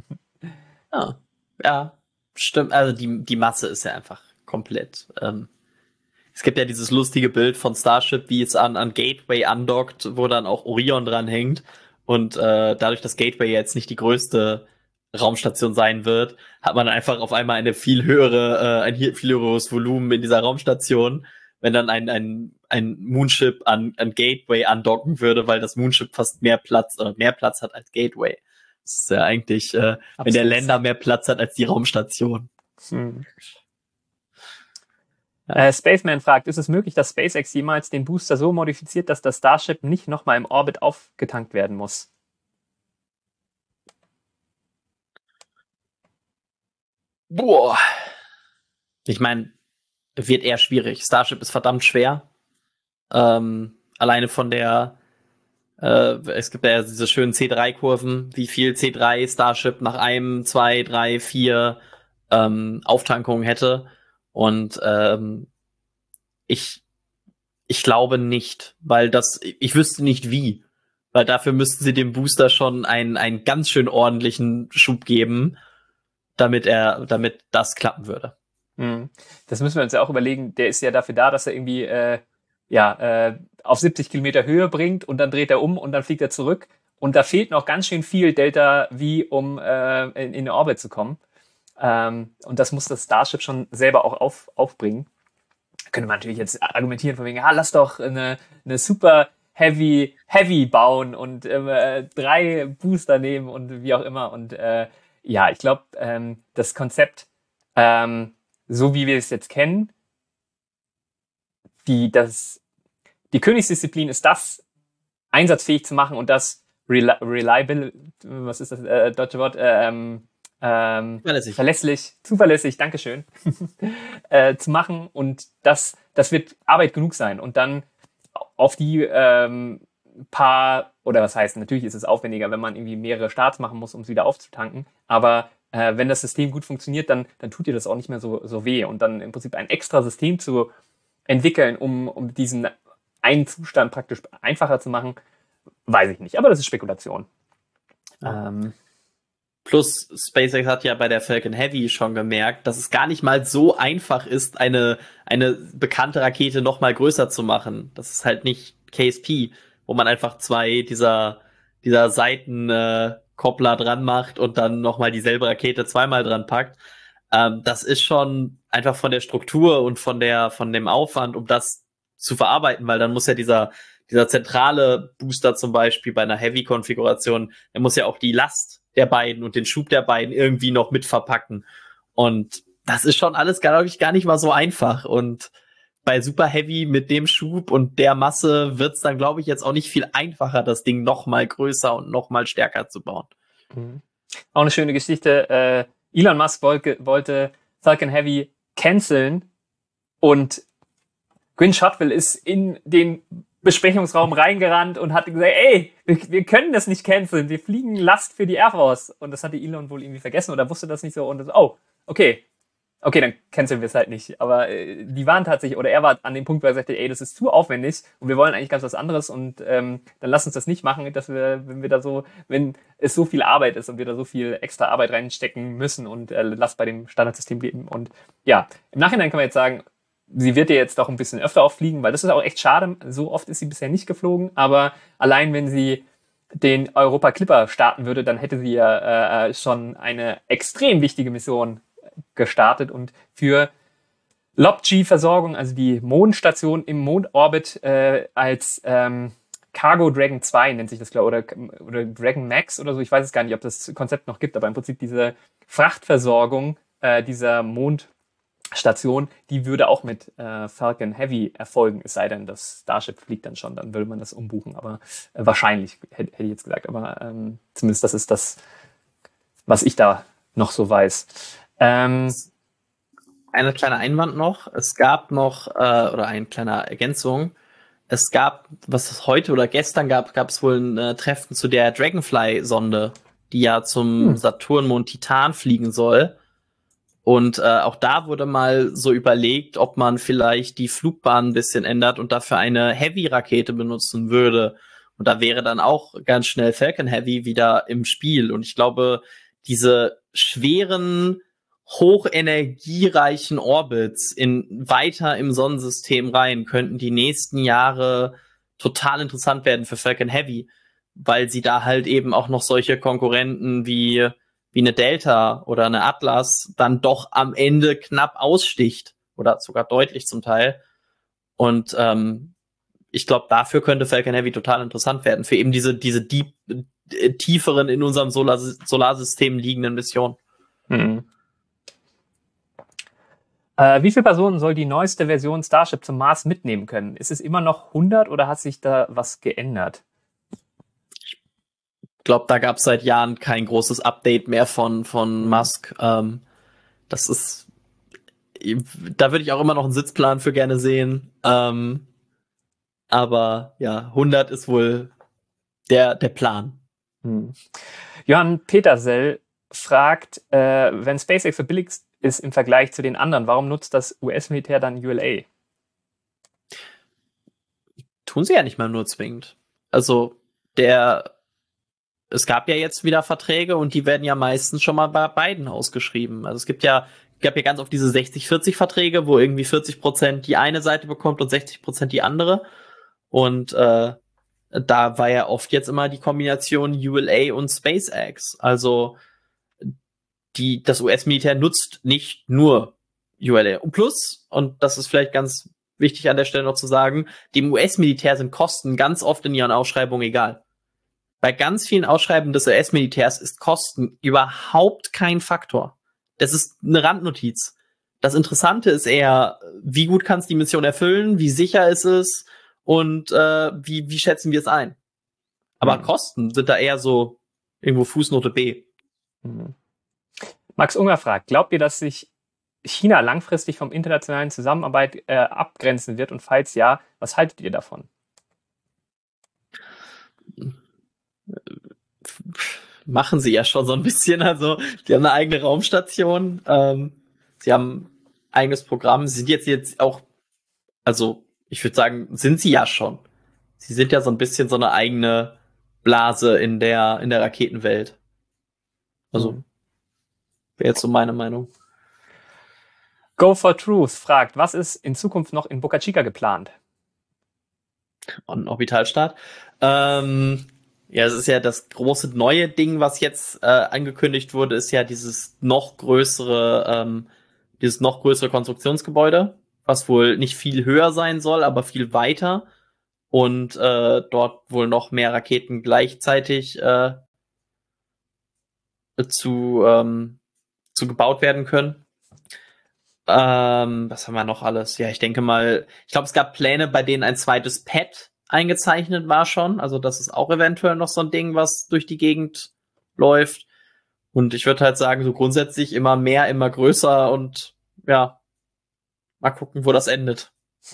Ja, stimmt. Also die Masse ist ja einfach komplett. Es gibt ja dieses lustige Bild von Starship, wie es an Gateway andockt, wo dann auch Orion dran hängt. Und dadurch, dass Gateway jetzt nicht die größte Raumstation sein wird, hat man einfach auf einmal ein viel höheres Volumen in dieser Raumstation, wenn dann ein Moonship an Gateway andocken würde, weil das Moonship fast mehr Platz hat als Gateway. Das ist ja eigentlich, wenn der Länder mehr Platz hat als die Raumstation. Ja. Spaceman fragt, ist es möglich, dass SpaceX jemals den Booster so modifiziert, dass das Starship nicht nochmal im Orbit aufgetankt werden muss? Boah. Ich meine, wird eher schwierig. Starship ist verdammt schwer. Alleine von der es gibt ja diese schönen C3-Kurven, wie viel C3 Starship nach 1, 2, 3, 4 Auftankungen hätte. Und ich glaube nicht, weil ich wüsste nicht wie. weil dafür müssten sie dem Booster schon einen ganz schön ordentlichen Schub geben, damit das klappen würde. Das müssen wir uns ja auch überlegen. Der ist ja dafür da, dass er irgendwie auf 70 Kilometer Höhe bringt und dann dreht er um und dann fliegt er zurück. Und da fehlt noch ganz schön viel Delta V, um in den Orbit zu kommen. Und das muss das Starship schon selber auch aufbringen. Könnte man natürlich jetzt argumentieren von wegen, lass doch eine super Heavy bauen und 3 Booster nehmen und wie auch immer. Und ich glaube, das Konzept, so wie wir es jetzt kennen, die Königsdisziplin ist das, einsatzfähig zu machen und das reliable, was ist das deutsche Wort? Zuverlässig, Dankeschön, zu machen, und das wird Arbeit genug sein. Und dann auf die natürlich ist es aufwendiger, wenn man irgendwie mehrere Starts machen muss, um es wieder aufzutanken, aber wenn das System gut funktioniert, dann tut dir das auch nicht mehr so weh. Und dann im Prinzip ein extra System zu entwickeln, um diesen einen Zustand praktisch einfacher zu machen, weiß ich nicht. Aber das ist Spekulation. Ja. Plus, SpaceX hat ja bei der Falcon Heavy schon gemerkt, dass es gar nicht mal so einfach ist, eine bekannte Rakete noch mal größer zu machen. Das ist halt nicht KSP, wo man einfach 2 dieser Seitenkoppler dran macht und dann noch mal dieselbe Rakete zweimal dran packt. Das ist schon einfach von der Struktur und von dem Aufwand, um das zu verarbeiten, weil dann muss ja dieser zentrale Booster zum Beispiel bei einer Heavy-Konfiguration, der muss ja auch die Last der beiden und den Schub der beiden irgendwie noch mit verpacken. Und das ist schon alles, glaube ich, gar nicht mal so einfach. Und bei Super Heavy mit dem Schub und der Masse wird's dann, glaube ich, jetzt auch nicht viel einfacher, das Ding noch mal größer und noch mal stärker zu bauen. Auch eine schöne Geschichte. Elon Musk wollte Falcon Heavy canceln und Gwynne Shotwell ist in den Besprechungsraum reingerannt und hat gesagt, ey, wir können das nicht canceln, wir fliegen Last für die Air Force. Und das hatte Elon wohl irgendwie vergessen oder wusste das nicht so. Und okay, dann canceln wir es halt nicht. Aber die waren tatsächlich, oder er war an dem Punkt, wo er sagte, ey, das ist zu aufwendig und wir wollen eigentlich ganz was anderes und dann lass uns das nicht machen, dass wenn es so viel Arbeit ist und wir da so viel extra Arbeit reinstecken müssen und lass bei dem Standardsystem bleiben. Und ja, im Nachhinein kann man jetzt sagen, sie wird ja jetzt doch ein bisschen öfter auffliegen, weil das ist auch echt schade. So oft ist sie bisher nicht geflogen, aber allein wenn sie den Europa Clipper starten würde, dann hätte sie ja schon eine extrem wichtige Mission gestartet und für LOB-G-Versorgung, also die Mondstation im Mondorbit als Cargo Dragon 2 nennt sich das, glaube ich, oder Dragon Max oder so. Ich weiß es gar nicht, ob das Konzept noch gibt, aber im Prinzip diese Frachtversorgung dieser Mondstation, die würde auch mit Falcon Heavy erfolgen, es sei denn, das Starship fliegt dann schon, dann würde man das umbuchen, aber wahrscheinlich, hätte ich jetzt gesagt, aber zumindest das ist das, was ich da noch so weiß. Eine kleine Einwand noch, es gab noch, oder eine kleine Ergänzung, es gab, was es heute oder gestern gab es wohl ein Treffen zu der Dragonfly-Sonde, die ja zum Saturnmond Titan fliegen soll. Und auch da wurde mal so überlegt, ob man vielleicht die Flugbahn ein bisschen ändert und dafür eine Heavy-Rakete benutzen würde. Und da wäre dann auch ganz schnell Falcon Heavy wieder im Spiel. Und ich glaube, diese schweren, hochenergiereichen Orbits weiter im Sonnensystem rein könnten die nächsten Jahre total interessant werden für Falcon Heavy, weil sie da halt eben auch noch solche Konkurrenten wie eine Delta oder eine Atlas dann doch am Ende knapp aussticht oder sogar deutlich zum Teil. Und ich glaube, dafür könnte Falcon Heavy total interessant werden, für eben diese tieferen in unserem Solarsystem liegenden Missionen. Wie viele Personen soll die neueste Version Starship zum Mars mitnehmen können? Ist es immer noch 100 oder hat sich da was geändert? Ich glaube, da gab es seit Jahren kein großes Update mehr von Musk. Das ist, da würde ich auch immer noch einen Sitzplan für gerne sehen. Aber ja, 100 ist wohl der Plan. Johann Petersell fragt, wenn SpaceX verbilligt ist im Vergleich zu den anderen, warum nutzt das US-Militär dann ULA? Tun sie ja nicht mal nur zwingend. Also es gab ja jetzt wieder Verträge und die werden ja meistens schon mal bei beiden ausgeschrieben. Also gab ja ganz oft diese 60-40 Verträge, wo irgendwie 40% die eine Seite bekommt und 60% die andere. Und da war ja oft jetzt immer die Kombination ULA und SpaceX. Also das US-Militär nutzt nicht nur ULA. Und plus, und das ist vielleicht ganz wichtig an der Stelle noch zu sagen, dem US-Militär sind Kosten ganz oft in ihren Ausschreibungen egal. Bei ganz vielen Ausschreibungen des US-Militärs ist Kosten überhaupt kein Faktor. Das ist eine Randnotiz. Das Interessante ist eher, wie gut kannst du die Mission erfüllen, wie sicher ist es und wie schätzen wir es ein. Aber Kosten sind da eher so irgendwo Fußnote B. Max Unger fragt, glaubt ihr, dass sich China langfristig vom internationalen Zusammenarbeit abgrenzen wird? Und falls ja, was haltet ihr davon? Machen sie ja schon so ein bisschen. Also, die haben eine eigene Raumstation. Sie haben ein eigenes Programm. Sie sind jetzt auch, also, ich würde sagen, sind sie ja schon. Sie sind ja so ein bisschen so eine eigene Blase in der Raketenwelt. Also, wäre jetzt so meine Meinung. Go for Truth fragt, was ist in Zukunft noch in Boca Chica geplant? Ein Orbitalstart. Ja, es ist ja das große neue Ding, was jetzt angekündigt wurde, ist ja dieses noch größere Konstruktionsgebäude, was wohl nicht viel höher sein soll, aber viel weiter und dort wohl noch mehr Raketen gleichzeitig zu gebaut werden können. Was haben wir noch alles? Ja, ich denke mal, ich glaube, es gab Pläne, bei denen ein zweites Pad eingezeichnet war schon. Also das ist auch eventuell noch so ein Ding, was durch die Gegend läuft. Und ich würde halt sagen, so grundsätzlich immer mehr, immer größer und ja, mal gucken, wo das endet.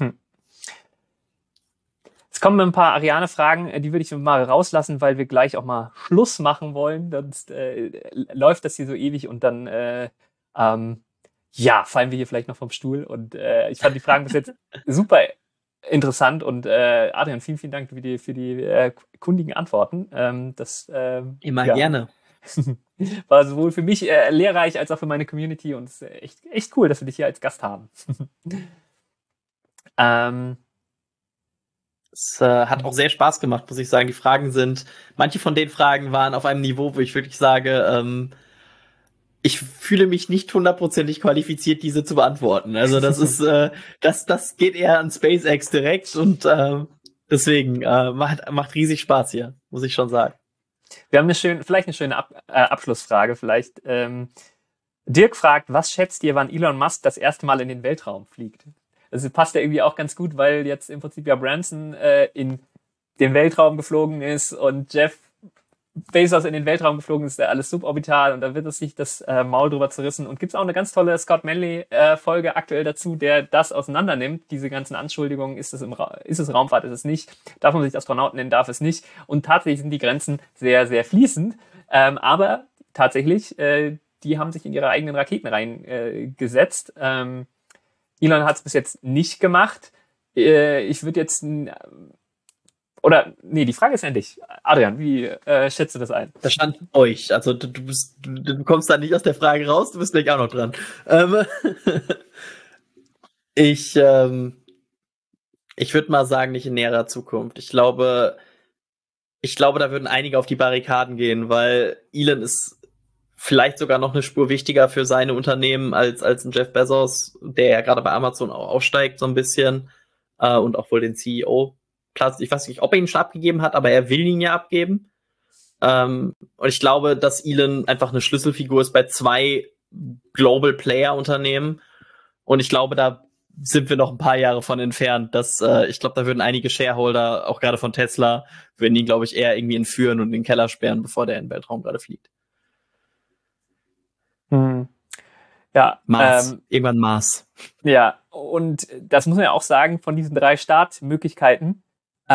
Es kommen ein paar Ariane-Fragen, die würde ich mal rauslassen, weil wir gleich auch mal Schluss machen wollen. Sonst läuft das hier so ewig und dann fallen wir hier vielleicht noch vom Stuhl. Und ich fand die Fragen bis jetzt super interessant. Und Adrian, vielen, vielen Dank für die kundigen Antworten. Immer gerne. War sowohl für mich lehrreich als auch für meine Community. Und es ist echt cool, dass wir dich hier als Gast haben. Es hat auch sehr Spaß gemacht, muss ich sagen. Manche von den Fragen waren auf einem Niveau, wo ich wirklich sage, ich fühle mich nicht 100% qualifiziert, diese zu beantworten. Also das ist, das geht eher an SpaceX direkt und deswegen macht riesig Spaß hier, muss ich schon sagen. Wir haben vielleicht eine schöne Abschlussfrage. Vielleicht Dirk fragt, was schätzt ihr, wann Elon Musk das erste Mal in den Weltraum fliegt? Das passt ja irgendwie auch ganz gut, weil jetzt im Prinzip ja Branson in den Weltraum geflogen ist und Jeff Bezos in den Weltraum geflogen ist, alles suborbital und da wird es sich das Maul drüber zerrissen. Und gibt's auch eine ganz tolle Scott Manley Folge aktuell dazu, der das auseinander nimmt, diese ganzen Anschuldigungen, ist es Raumfahrt, ist es nicht, darf man sich Astronauten nennen, darf es nicht. Und tatsächlich sind die Grenzen sehr, sehr fließend, aber tatsächlich, die haben sich in ihre eigenen Raketen reingesetzt. Elon hat es bis jetzt nicht gemacht. Ich würde jetzt die Frage ist endlich. Adrian, wie schätzt du das ein? Das stand euch. Also du kommst da nicht aus der Frage raus, du bist gleich auch noch dran. Ich würde mal sagen, nicht in näherer Zukunft. Ich glaube, da würden einige auf die Barrikaden gehen, weil Elon ist vielleicht sogar noch eine Spur wichtiger für seine Unternehmen als ein Jeff Bezos, der ja gerade bei Amazon auch aufsteigt so ein bisschen und auch wohl den CEO-Platz. Ich weiß nicht, ob er ihn schon abgegeben hat, aber er will ihn ja abgeben. Und ich glaube, dass Elon einfach eine Schlüsselfigur ist bei 2 Global Player Unternehmen. Und ich glaube, da sind wir noch ein paar Jahre von entfernt. Ich glaube, da würden einige Shareholder, auch gerade von Tesla, würden ihn, glaube ich, eher irgendwie entführen und in den Keller sperren, bevor der in den Weltraum gerade fliegt. Ja, Mars. Irgendwann Mars. Ja, und das muss man ja auch sagen, von diesen 3 Startmöglichkeiten.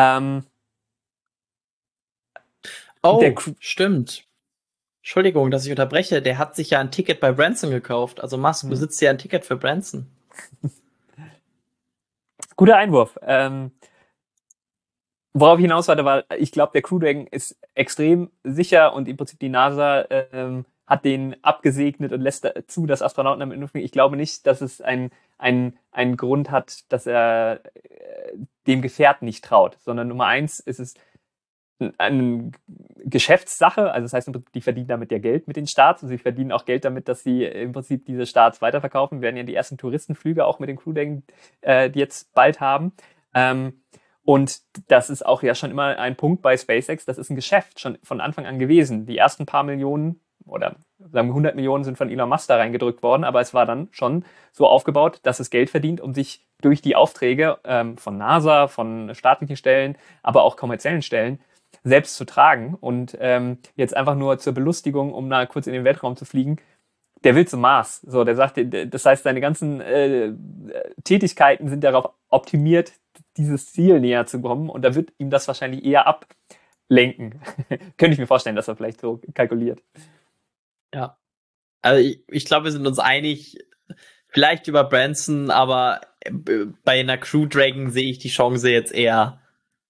Stimmt. Entschuldigung, dass ich unterbreche. Der hat sich ja ein Ticket bei Branson gekauft. Also Musk besitzt ja ein Ticket für Branson. Guter Einwurf. worauf ich hinaus wollte, war, ich glaube, der Crew Dragon ist extrem sicher und im Prinzip die NASA hat den abgesegnet und lässt zu, dass Astronauten damit fliegen. Ich glaube nicht, dass es einen Grund hat, dass er dem Gefährt nicht traut, sondern Nummer eins ist es eine Geschäftssache, also das heißt, die verdienen damit ja Geld mit den Starts und sie verdienen auch Geld damit, dass sie im Prinzip diese Starts weiterverkaufen. Wir werden ja die ersten Touristenflüge auch mit den Crew Dragon, die jetzt bald haben. Und das ist auch ja schon immer ein Punkt bei SpaceX, das ist ein Geschäft schon von Anfang an gewesen. Die ersten paar Millionen oder sagen wir 100 Millionen sind von Elon Musk da reingedrückt worden, aber es war dann schon so aufgebaut, dass es Geld verdient, um sich durch die Aufträge von NASA, von staatlichen Stellen, aber auch kommerziellen Stellen selbst zu tragen. Und jetzt einfach nur zur Belustigung, um da kurz in den Weltraum zu fliegen, der will zum Mars. So, der sagt, das heißt, seine ganzen Tätigkeiten sind darauf optimiert, dieses Ziel näher zu kommen. Und da wird ihm das wahrscheinlich eher ablenken. Könnte ich mir vorstellen, dass er vielleicht so kalkuliert. Ja. Also ich glaube, wir sind uns einig, vielleicht über Branson, aber bei einer Crew Dragon sehe ich die Chance jetzt eher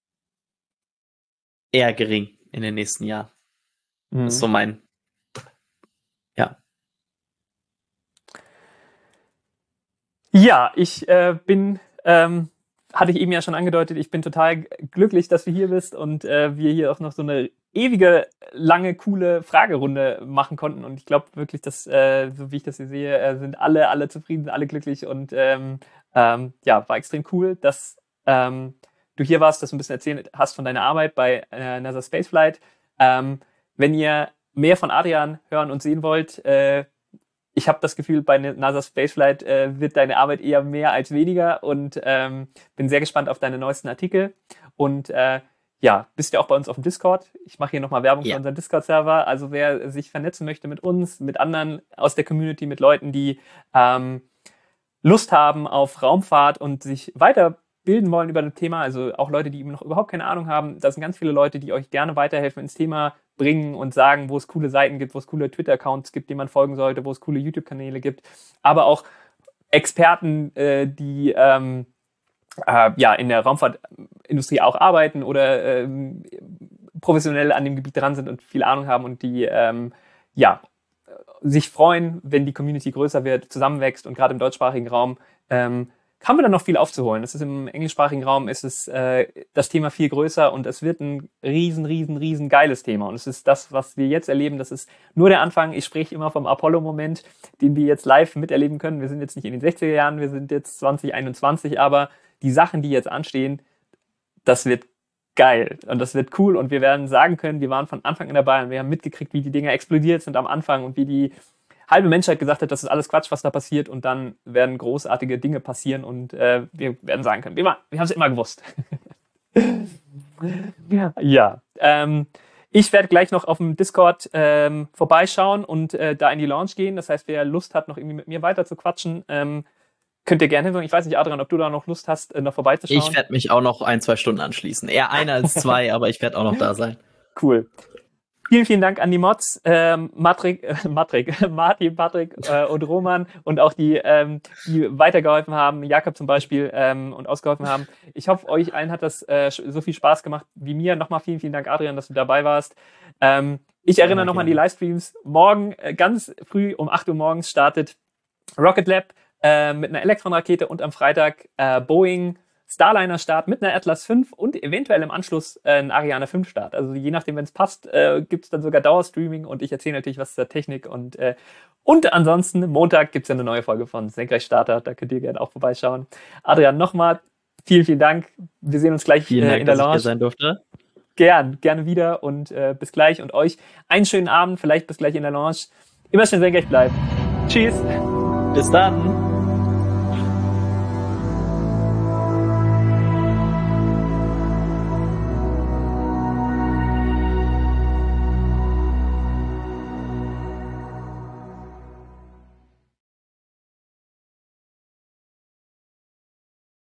gering in den nächsten Jahren. Das ist so mein. Ja. Ja, ich bin, hatte ich eben ja schon angedeutet, ich bin total glücklich, dass du hier bist und wir hier auch noch so eine ewige, lange, coole Fragerunde machen konnten. Und ich glaube wirklich, dass, so wie ich das hier sehe, sind alle zufrieden, sind alle glücklich und war extrem cool, dass du hier warst, dass du ein bisschen erzählt hast von deiner Arbeit bei NASA Spaceflight. Wenn ihr mehr von Adrian hören und sehen wollt, ich habe das Gefühl, bei NASA Spaceflight wird deine Arbeit eher mehr als weniger und bin sehr gespannt auf deine neuesten Artikel. Und bist ja auch bei uns auf dem Discord. Ich mache hier nochmal Werbung für unseren Discord-Server. Also wer sich vernetzen möchte mit uns, mit anderen aus der Community, mit Leuten, die Lust haben auf Raumfahrt und sich weiterbilden wollen über das Thema, also auch Leute, die eben noch überhaupt keine Ahnung haben, da sind ganz viele Leute, die euch gerne weiterhelfen ins Thema bringen und sagen, wo es coole Seiten gibt, wo es coole Twitter-Accounts gibt, denen man folgen sollte, wo es coole YouTube-Kanäle gibt, aber auch Experten, die in der Raumfahrtindustrie auch arbeiten oder professionell an dem Gebiet dran sind und viel Ahnung haben und die sich freuen, wenn die Community größer wird, zusammenwächst und gerade im deutschsprachigen Raum haben wir dann noch viel aufzuholen. Das ist im englischsprachigen Raum ist es das Thema viel größer und es wird ein riesen geiles Thema. Und es ist das, was wir jetzt erleben, das ist nur der Anfang. Ich spreche immer vom Apollo-Moment, den wir jetzt live miterleben können. Wir sind jetzt nicht in den 60er Jahren, wir sind jetzt 2021, aber die Sachen, die jetzt anstehen, das wird geil und das wird cool und wir werden sagen können, wir waren von Anfang an dabei und wir haben mitgekriegt, wie die Dinger explodiert sind am Anfang und wie die halbe Menschheit gesagt hat, das ist alles Quatsch, was da passiert und dann werden großartige Dinge passieren und wir werden sagen können, wir haben es immer gewusst. Ich werde gleich noch auf dem Discord vorbeischauen und da in die Lounge gehen. Das heißt, wer Lust hat, noch irgendwie mit mir weiter zu quatschen, könnt ihr gerne hinkommen. Ich weiß nicht, Adrian, ob du da noch Lust hast, noch vorbeizuschauen. Ich werde mich auch noch 1-2 Stunden anschließen. Eher einer als 2, aber ich werde auch noch da sein. Cool. Vielen Dank an die Mods, Martin, Patrick und Roman und auch die weitergeholfen haben, Jakob zum Beispiel und ausgeholfen haben. Ich hoffe, euch allen hat das so viel Spaß gemacht wie mir. Nochmal vielen Dank, Adrian, dass du dabei warst. Ich erinnere nochmal an die Livestreams. Morgen ganz früh um 8 Uhr morgens startet Rocket Lab mit einer Elektronrakete und am Freitag Boeing Starliner Start mit einer Atlas 5 und eventuell im Anschluss ein Ariane 5 Start. Also je nachdem, wenn es passt, gibt es dann sogar Dauerstreaming und ich erzähle natürlich was zur Technik und ansonsten Montag gibt es ja eine neue Folge von Senkrechtstarter, da könnt ihr gerne auch vorbeischauen. Adrian, nochmal vielen Dank. Wir sehen uns gleich Vielen Dank, in der Lounge. Dass ich hier sein durfte. Gerne wieder und bis gleich und euch einen schönen Abend, vielleicht bis gleich in der Lounge. Immer schön senkrecht bleiben. Tschüss. Bis dann.